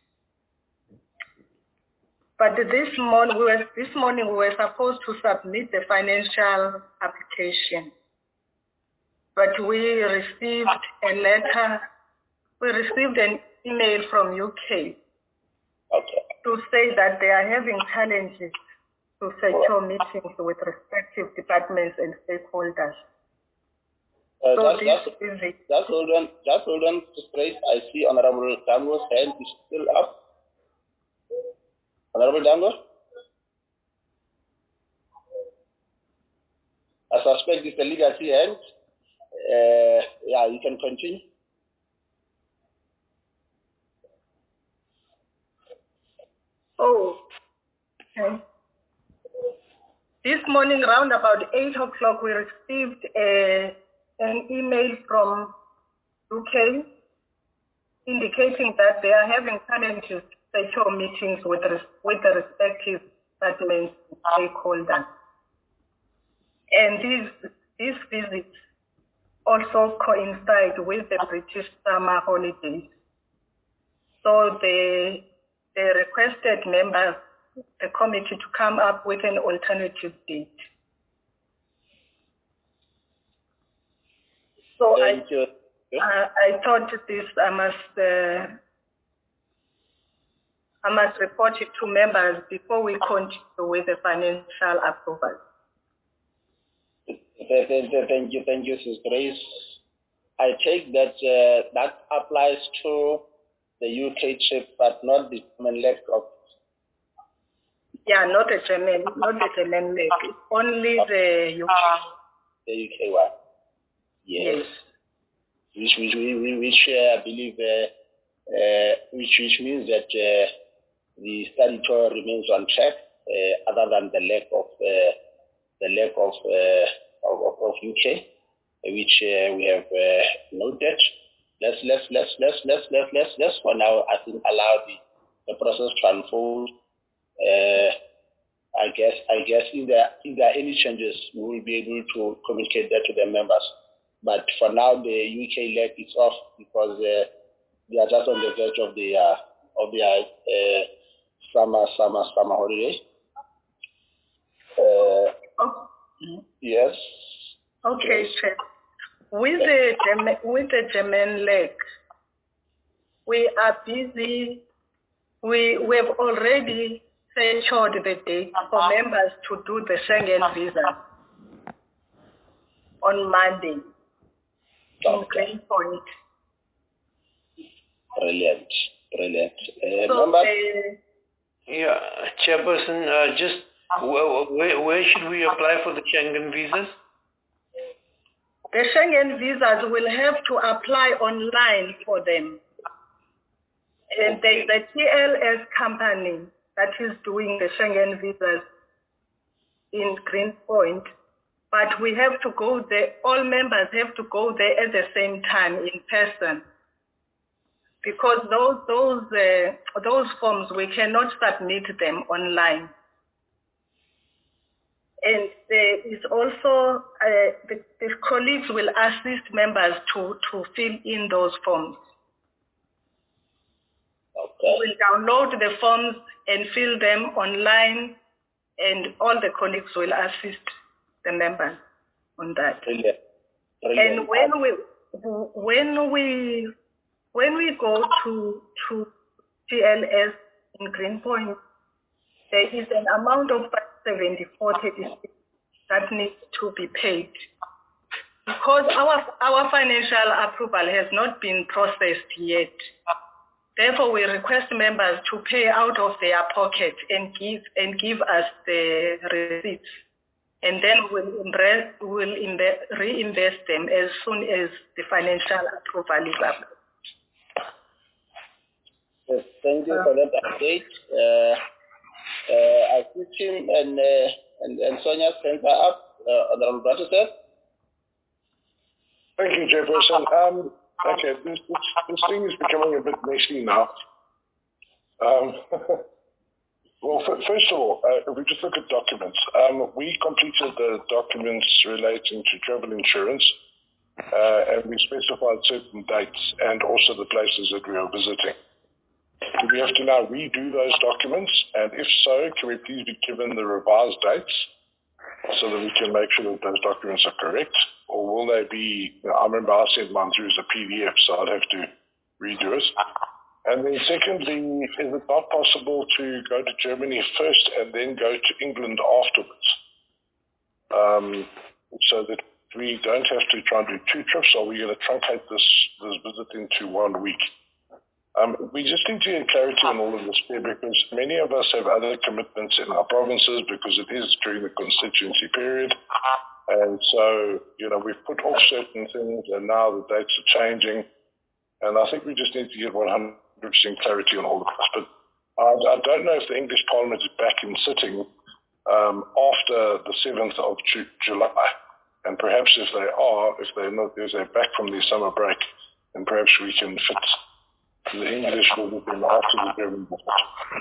But this morning, we were, this morning we were supposed to submit the financial application. But we received a letter, we received an email from U K okay. to say that they are having challenges to secure meetings with respective departments and stakeholders. Uh, so just, this just, is it. Just hold on, just hold on, Grace. I see Honorable Dango's hand is still up. Honorable Dango? I suspect it's a legacy hand. Uh, yeah, you can continue. Oh, okay. This morning, around about eight o'clock, we received a, an email from U K indicating that they are having challenges to secure meetings with, with the respective departments and stakeholders. And these, these visits also coincide with the British summer holidays. So they, they requested members, the committee, to come up with an alternative date. So I, I, I thought this, I must, uh, I must report it to members before we continue with the financial approval. Thank you, thank you, Sister Grace. I take that uh, that applies to the U K trip, but not the German leg of. Yeah, not the German, not the German leg. Only the U K. The U K one. Yes. yes. Which which which uh, I believe uh, uh, which which means that uh, the study tour remains on track, uh, other than the lack of uh, the lack of. Uh, Of, of, of U K, which uh, we have uh, noted. Let's let's let's let's let's let's let's let's for now I think allow the, the process to unfold. Uh, I guess I guess if there if there are any changes, we will be able to communicate that to the members. But for now, the U K leg is off because uh, they are just on the verge of the uh, of their uh, summer, summer, summer holiday. Uh, oh. Yes. Okay, yes. Chair. With the German, with the German leg, we are busy. We we have already secured the date for members to do the Schengen visa on Monday in Green Point. Brilliant, brilliant. Uh, so, members? Uh, yeah, Chairperson, uh, just where, where, where should we apply for the Schengen visas? The Schengen visas will have to apply online for them. And Okay. there's a T L S company that is doing the Schengen visas in Greenpoint, but we have to go there, all members have to go there at the same time in person. Because those, those, uh, those forms, we cannot submit them online. And there is also, uh, the, the colleagues will assist members to, to fill in those forms. Okay. We will download the forms and fill them online, and all the colleagues will assist the members on that. Brilliant. Brilliant. And when we, when we, when we go to, to T L S in Greenpoint, there is an amount of seventy-four thirty-six that needs to be paid. Because our, our financial approval has not been processed yet. Therefore, we request members to pay out of their pocket and give, and give us the receipts. And then we'll, invest, we'll invest, reinvest them as soon as the financial approval is up. Yes, thank you for that update. Uh, uh, I put him and, uh, and, and Sonia sent her up. Uh, Honorable Bratteseth. Thank you, Chairperson. Um, okay, this, this, this thing is becoming a bit messy now. Um, well, f- first of all, uh, if we just look at documents, um, we completed the documents relating to travel insurance, uh, and we specified certain dates and also the places that we are visiting. Do we have to now redo those documents? And if so, can we please be given the revised dates so that we can make sure that those documents are correct? Or will they be, you know, I remember I sent mine through as a P D F, so I'd have to redo it. And then secondly, is it not possible to go to Germany first and then go to England afterwards? Um, so that we don't have to try and do two trips, or we're going to truncate this, this visit into one week. Um, we just need to get clarity on all of this here, because many of us have other commitments in our provinces because it is during the constituency period. And so, you know, we've put off certain things and now the dates are changing. And I think we just need to get one hundred percent clarity on all of this. But I, I don't know if the English Parliament is back in sitting um, after the seventh of July. And perhaps if they are, if they're not, if they're back from their summer break, then perhaps we can fit the English visit in after the German visit.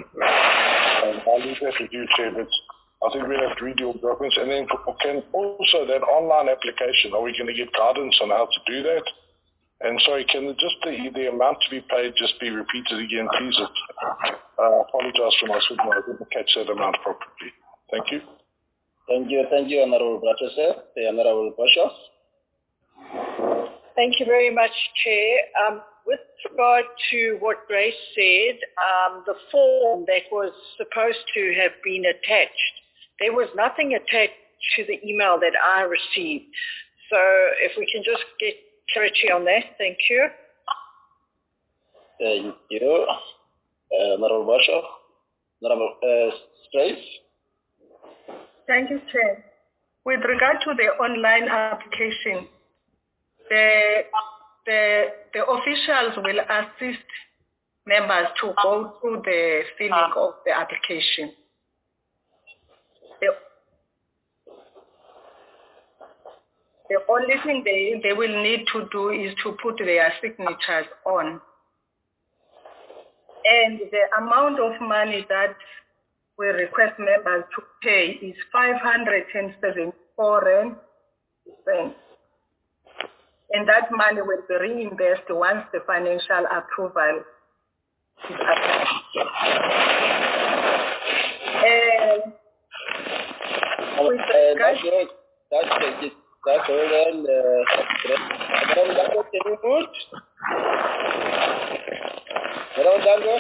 And I'll leave that with you, Chair, but I think we'll have to read your documents. And then can also that online application, are we going to get guidance on how to do that? And sorry, can just the, the amount to be paid just be repeated again, please? I uh, apologize for my signal. I didn't catch that amount properly. Thank you. Thank you. Thank you, Honorable Bratteseth. The Honorable Boshoff. Thank you very much, Chair. Um, with regard to what Grace said, um, the form that was supposed to have been attached, there was nothing attached to the email that I received. So if we can just get clarity on that, thank you. Thank you. Uh, Honorable Boshoff. Honorable uh, Strafe. Thank you, Chair. With regard to the online application, the, the, the officials will assist members to go through the filling of the application. The, the only thing they, they will need to do is to put their signatures on. And the amount of money that we request members to pay is five hundred seventy-four rand. And that money will be reimbursed once the financial approval And with the guys, that's it. That's all. And Madam Dango, can you mute? Madam Dango?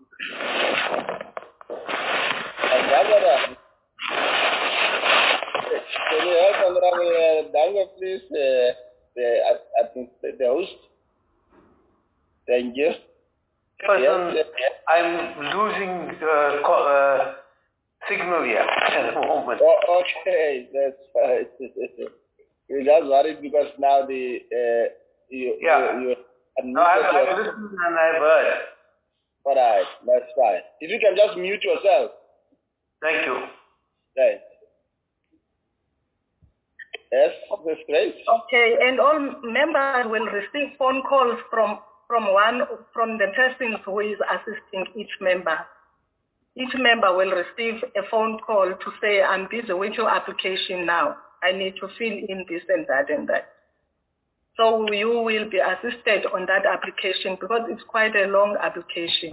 Can you help Honorable Dango, please? Uh, the, uh, the host. Thank you. Person, yes, yes. I'm losing uh, uh, signal here at the moment. Oh, okay, that's fine. You're just worried because now the uh, you yeah. you, you no, I've, I've listened and I've heard. All right, that's fine. If you can just mute yourself. Thank you. Right. Yes, that's great. Okay, and all members will receive phone calls from from one from the person who is assisting each member. Each member will receive a phone call to say, I'm busy with your application now. I need to fill in this and that and that. So you will be assisted on that application because it's quite a long application.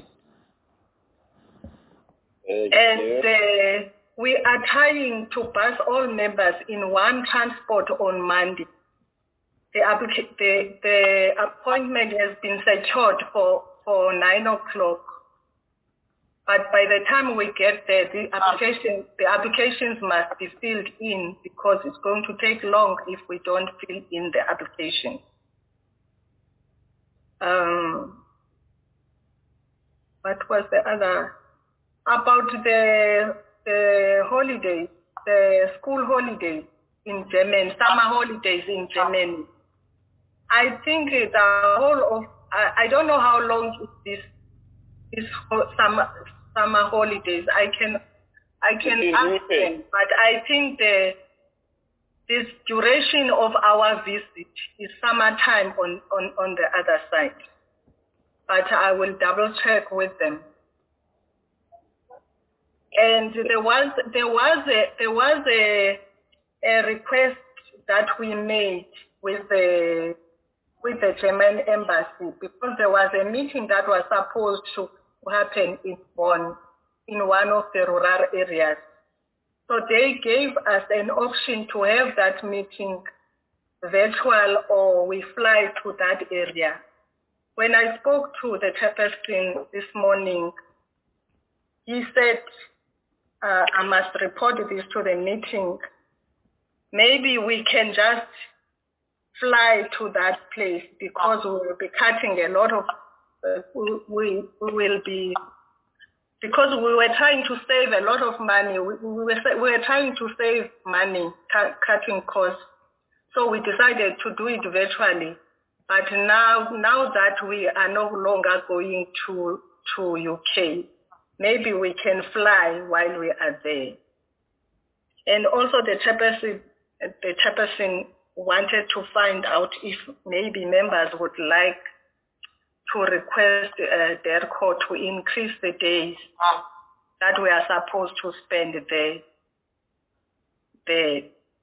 Thank and you. uh, we are trying to bus all members in one transport on Monday. The, applica- the, the appointment has been secured for, for nine o'clock. But by the time we get there, the application, the applications must be filled in because it's going to take long if we don't fill in the application. Um, what was the other? About the, the holidays, the school holidays in Germany, summer holidays in Germany. I think the whole of, I, I don't know how long is this, this summer, summer holidays. I can, I can ask them, but I think the, this duration of our visit is summertime on, on, on the other side. But I will double check with them. And there was, there was a, there was a, a request that we made with the, with the German embassy because there was a meeting that was supposed to happen in Bonn, in one of the rural areas. So they gave us an option to have that meeting virtual or we fly to that area. When I spoke to the chairperson this morning, he said, uh, I must report this to the meeting. Maybe we can just fly to that place because we will be cutting a lot of, uh, we, we will be, because we were trying to save a lot of money. We, we, were, we were trying to save money, cut, cutting costs. So we decided to do it virtually. But now, now that we are no longer going to, to U K, maybe we can fly while we are there. And also the chairperson, the chairperson wanted to find out if maybe members would like to request uh, their court to increase the days that we are supposed to spend there. there.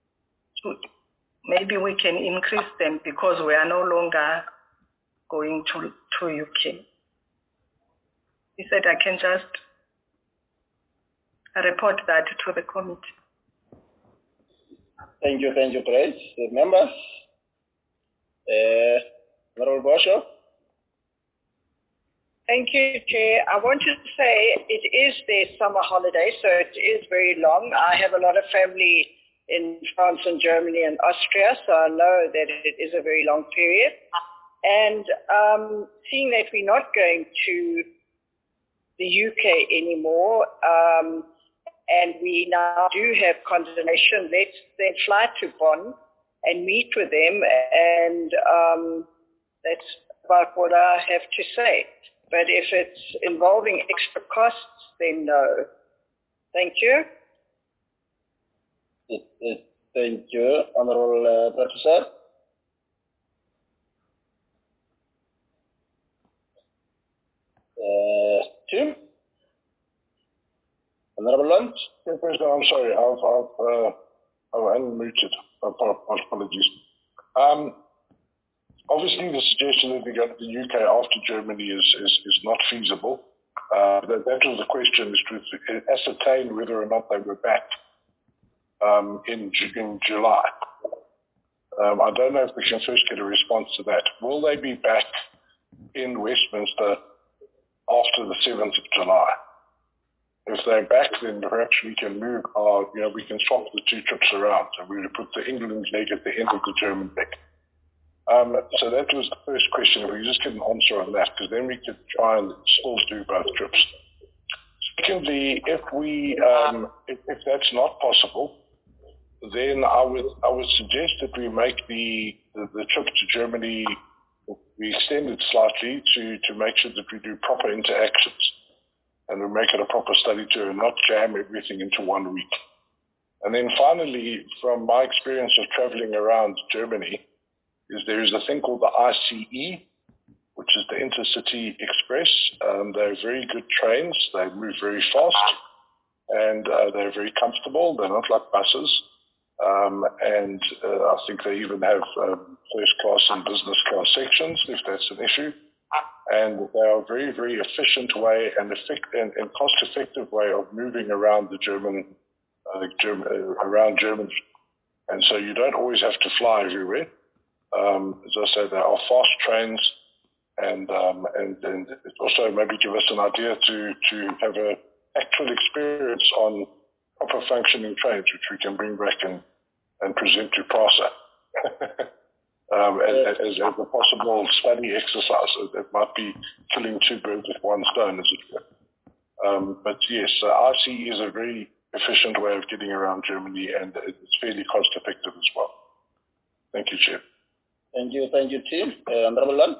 Maybe we can increase them because we are no longer going to, to U K. He said I can just report that to the committee. Thank you, thank you, Grace. The members, uh, Honorable Bosho. Thank you, Chair. I want to say it is their summer holiday, so it is very long. I have a lot of family in France and Germany and Austria, so I know that it is a very long period. And um, seeing that we're not going to the U K anymore, um, and we now do have condemnation, let's then fly to Bonn and meet with them, and um, that's about what I have to say. But if it's involving extra costs, then no. Thank you. Thank you, Honorable uh, Professor. Uh, Tim? Honorable Lunt? Yes, I'm sorry, I've, I've, uh, I've unmuted. Apologies. Um, obviously, the suggestion that we go to the U K after Germany is, is, is not feasible. Uh, that, that was the question, is to ascertain whether or not they were back um, in, in July. Um, I don't know if we can first get a response to that. Will they be back in Westminster after the seventh of July? If they're back, then perhaps we can move our, you know, we can swap the two trips around. So we would put the England leg at the end of the German leg. Um, so that was the first question. If we just get an answer on that, because then we could try and still do both trips. Secondly, if we, um, if, if that's not possible, then I would I would suggest that we make the, the, the trip to Germany, we extend it slightly to, to make sure that we do proper interactions and we make it a proper study tour and not jam everything into one week. And then finally, from my experience of traveling around Germany, is there is a thing called the I C E, which is the Intercity Express. Um, they're very good trains. They move very fast and uh, they're very comfortable. They're not like buses. Um, and uh, I think they even have um, first class and business class sections, if that's an issue. And they are a very, very efficient way and, effect- and, and cost-effective way of moving around the German, uh, German uh, around Germany. And so you don't always have to fly everywhere. Um, as I say, there are fast trains, and um, and and it also maybe give us an idea to to have an actual experience on proper functioning trains, which we can bring back and and present to PRASA. Um, as, as, as a possible study exercise. It might be killing two birds with one stone, as it were. Um, but yes, uh, I C E is a very efficient way of getting around Germany, and it's fairly cost effective as well. Thank you, Chair. Thank you, thank you, Tim. Uh, Honorable Lunt.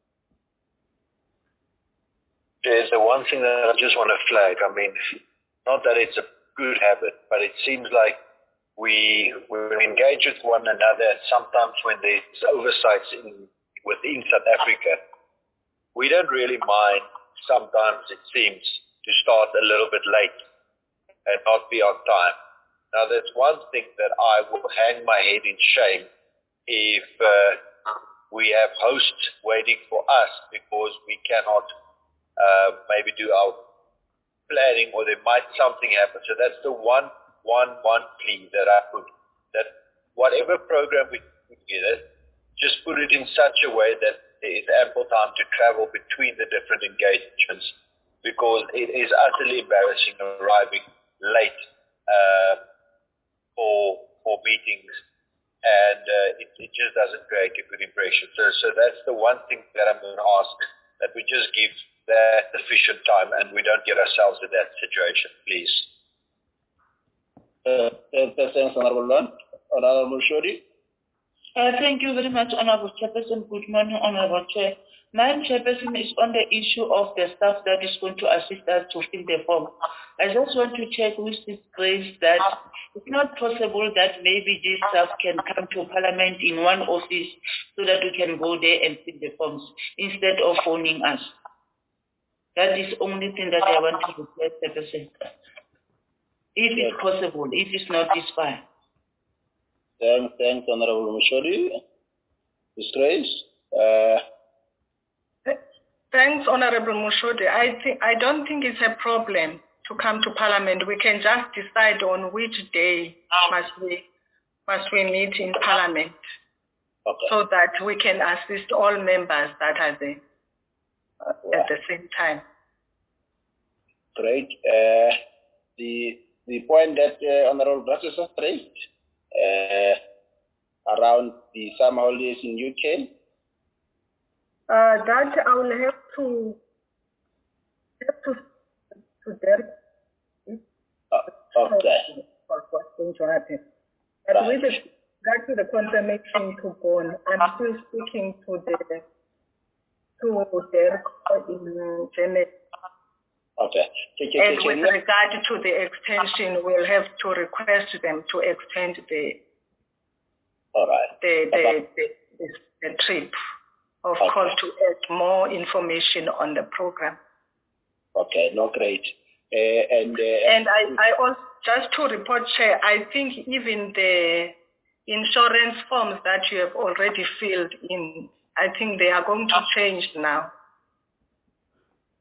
There's the one thing that I just want to flag. I mean, not that it's a good habit, but it seems like We, we engage with one another. Sometimes when there's oversights in, within South Africa, we don't really mind, sometimes it seems, to start a little bit late and not be on time. Now, that's one thing that I will hang my head in shame if uh, we have hosts waiting for us because we cannot uh, maybe do our planning, or there might something happen. So that's the one One, one plea that I put, that whatever program we put together, just put it in such a way that there is ample time to travel between the different engagements, because it is utterly embarrassing arriving late uh, for for meetings, and uh, it, it just doesn't create a good impression. So, so that's the one thing that I'm going to ask, that we just give that sufficient time and we don't get ourselves in that situation, please. Uh, thanks, Honorable Lunt. Honorable Shori. Uh, thank you very much, Honorable Chairperson. Good morning, Honorable Chair. My Chairperson is on the issue of the staff that is going to assist us to fill the form. I just want to check with this Grace that it's not possible that maybe this staff can come to Parliament in one office so that we can go there and fill the forms instead of phoning us. That is the only thing that I want to request, Chairperson. If it's possible, if it's not, it's fine. Thanks, thanks, Honorable Mushori. Miz Grace. Uh, thanks, Honorable Mushodi. I think I don't think it's a problem to come to Parliament. We can just decide on which day must we must we meet in Parliament, okay, so that we can assist all members that are there uh, yeah. at the same time. Great. Uh, the The point that uh, Honorable Brassus has raised uh, around the summer holidays in U K? Uh, that I will have to have to to Derek. Uh, okay. What's going to happen? But right. with regard to the confirmation to Bonn, I'm still speaking to the to Derek in Janet. Okay. And with regard to the extension, we'll have to request them to extend the All right. the, the, okay. the, the, the trip, of okay. course, to add more information on the program. Okay, no, great. Uh, and uh, and I, I also, just to report, Chair, I think even the insurance forms that you have already filled in, I think they are going to change now.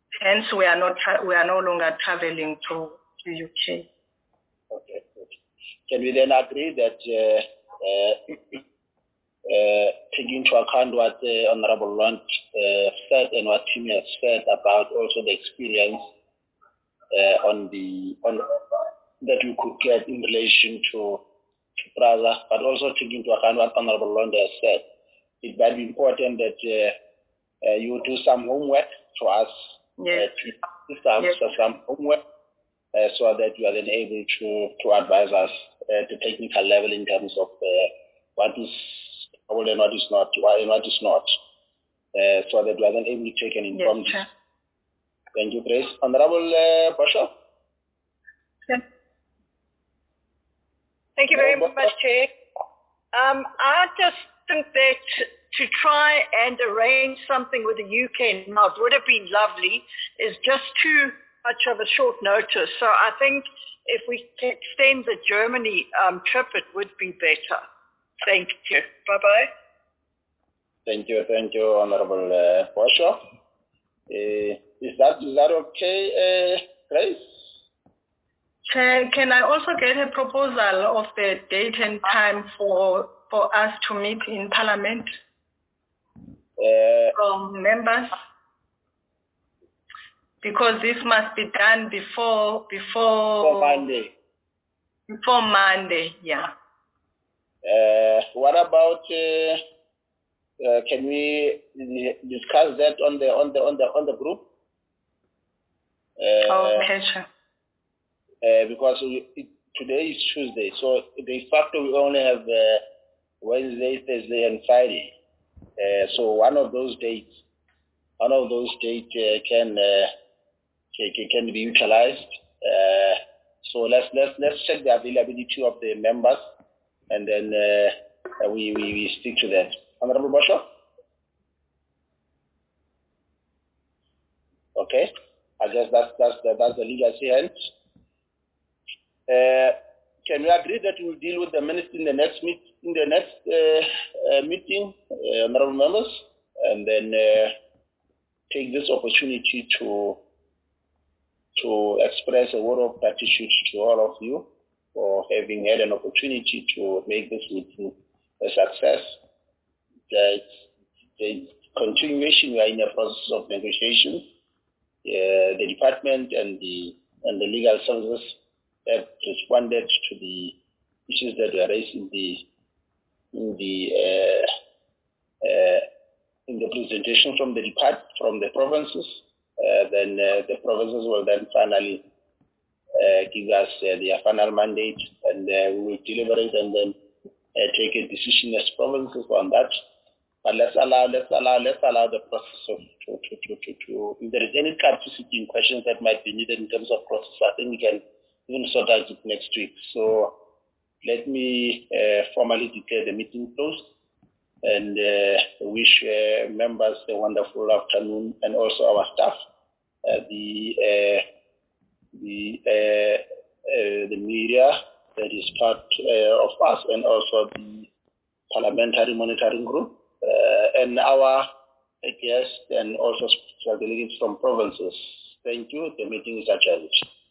Hence, we are not we are no longer traveling to the U K. Okay, good. Can we then agree that, uh, uh, uh, taking into account what uh, Honorable Lunt uh, said and what Tim has said about also the experience uh, on the on that we could get in relation to, to Praza, but also taking into account what Honorable Lunt has said, it might be important that uh, uh, you do some homework to us, yes. uh, to some, yes. some homework. Uh, so that you are then able to, to advise us at the technical level in terms of uh, what is probable and what is not, and what is not, uh, so that we are then able to take an informed decision. Yes, thank you, Grace. Honorable uh, Bosho? Yes. Thank you very much, Chair. Um, I just think that to try and arrange something with the U K now, it would have been lovely, is just too much of a short notice. So I think if we can extend the Germany um, trip, it would be better. Thank you. Bye-bye. Thank you. Thank you, Honorable uh, Bosho. Uh, is that is that okay, uh, Grace? Chair, can I also get a proposal of the date and time for for us to meet in Parliament uh, from members? Because this must be done before before Monday. Before Monday, yeah. Uh, what about? Uh, uh, can we discuss that on the on the on the on the group? Uh, okay, sure. Uh, because we, it, today is Tuesday, so de facto we only have uh, Wednesday, Thursday, and Friday. Uh, so one of those dates, one of those dates uh, can. Uh, can be utilized. Uh, so let's let's let's check the availability of the members, and then uh, we, we we stick to that. Honorable Bosho? Okay, I guess that's that's the, that's the legacy end. Uh, can we agree that we will deal with the minutes in the next meet in the next uh, uh, meeting, uh, honorable members, and then uh, take this opportunity to. to express a word of gratitude to all of you for having had an opportunity to make this meeting a success. The, the continuation, we are in a process of negotiation. Uh, the department and the and the legal services have responded to the issues that were raised in the in the uh, uh, in the presentation from the depart from the provinces. Uh, then uh, the provinces will then finally uh, give us uh, their final mandate, and uh, we will deliberate and then uh, take a decision as provinces on that. But let's allow, let's allow, let's allow the process of to, to, to, to, to if there is any capacity in questions that might be needed in terms of process, I think we can even sort out it next week. So let me uh, formally declare the meeting closed, and uh, wish uh, members a wonderful afternoon, and also our staff, uh, the uh, the uh, uh, the media that is part uh, of us, and also the parliamentary monitoring group, uh, and our guests, and also special delegates from provinces. Thank you. The meeting is adjourned.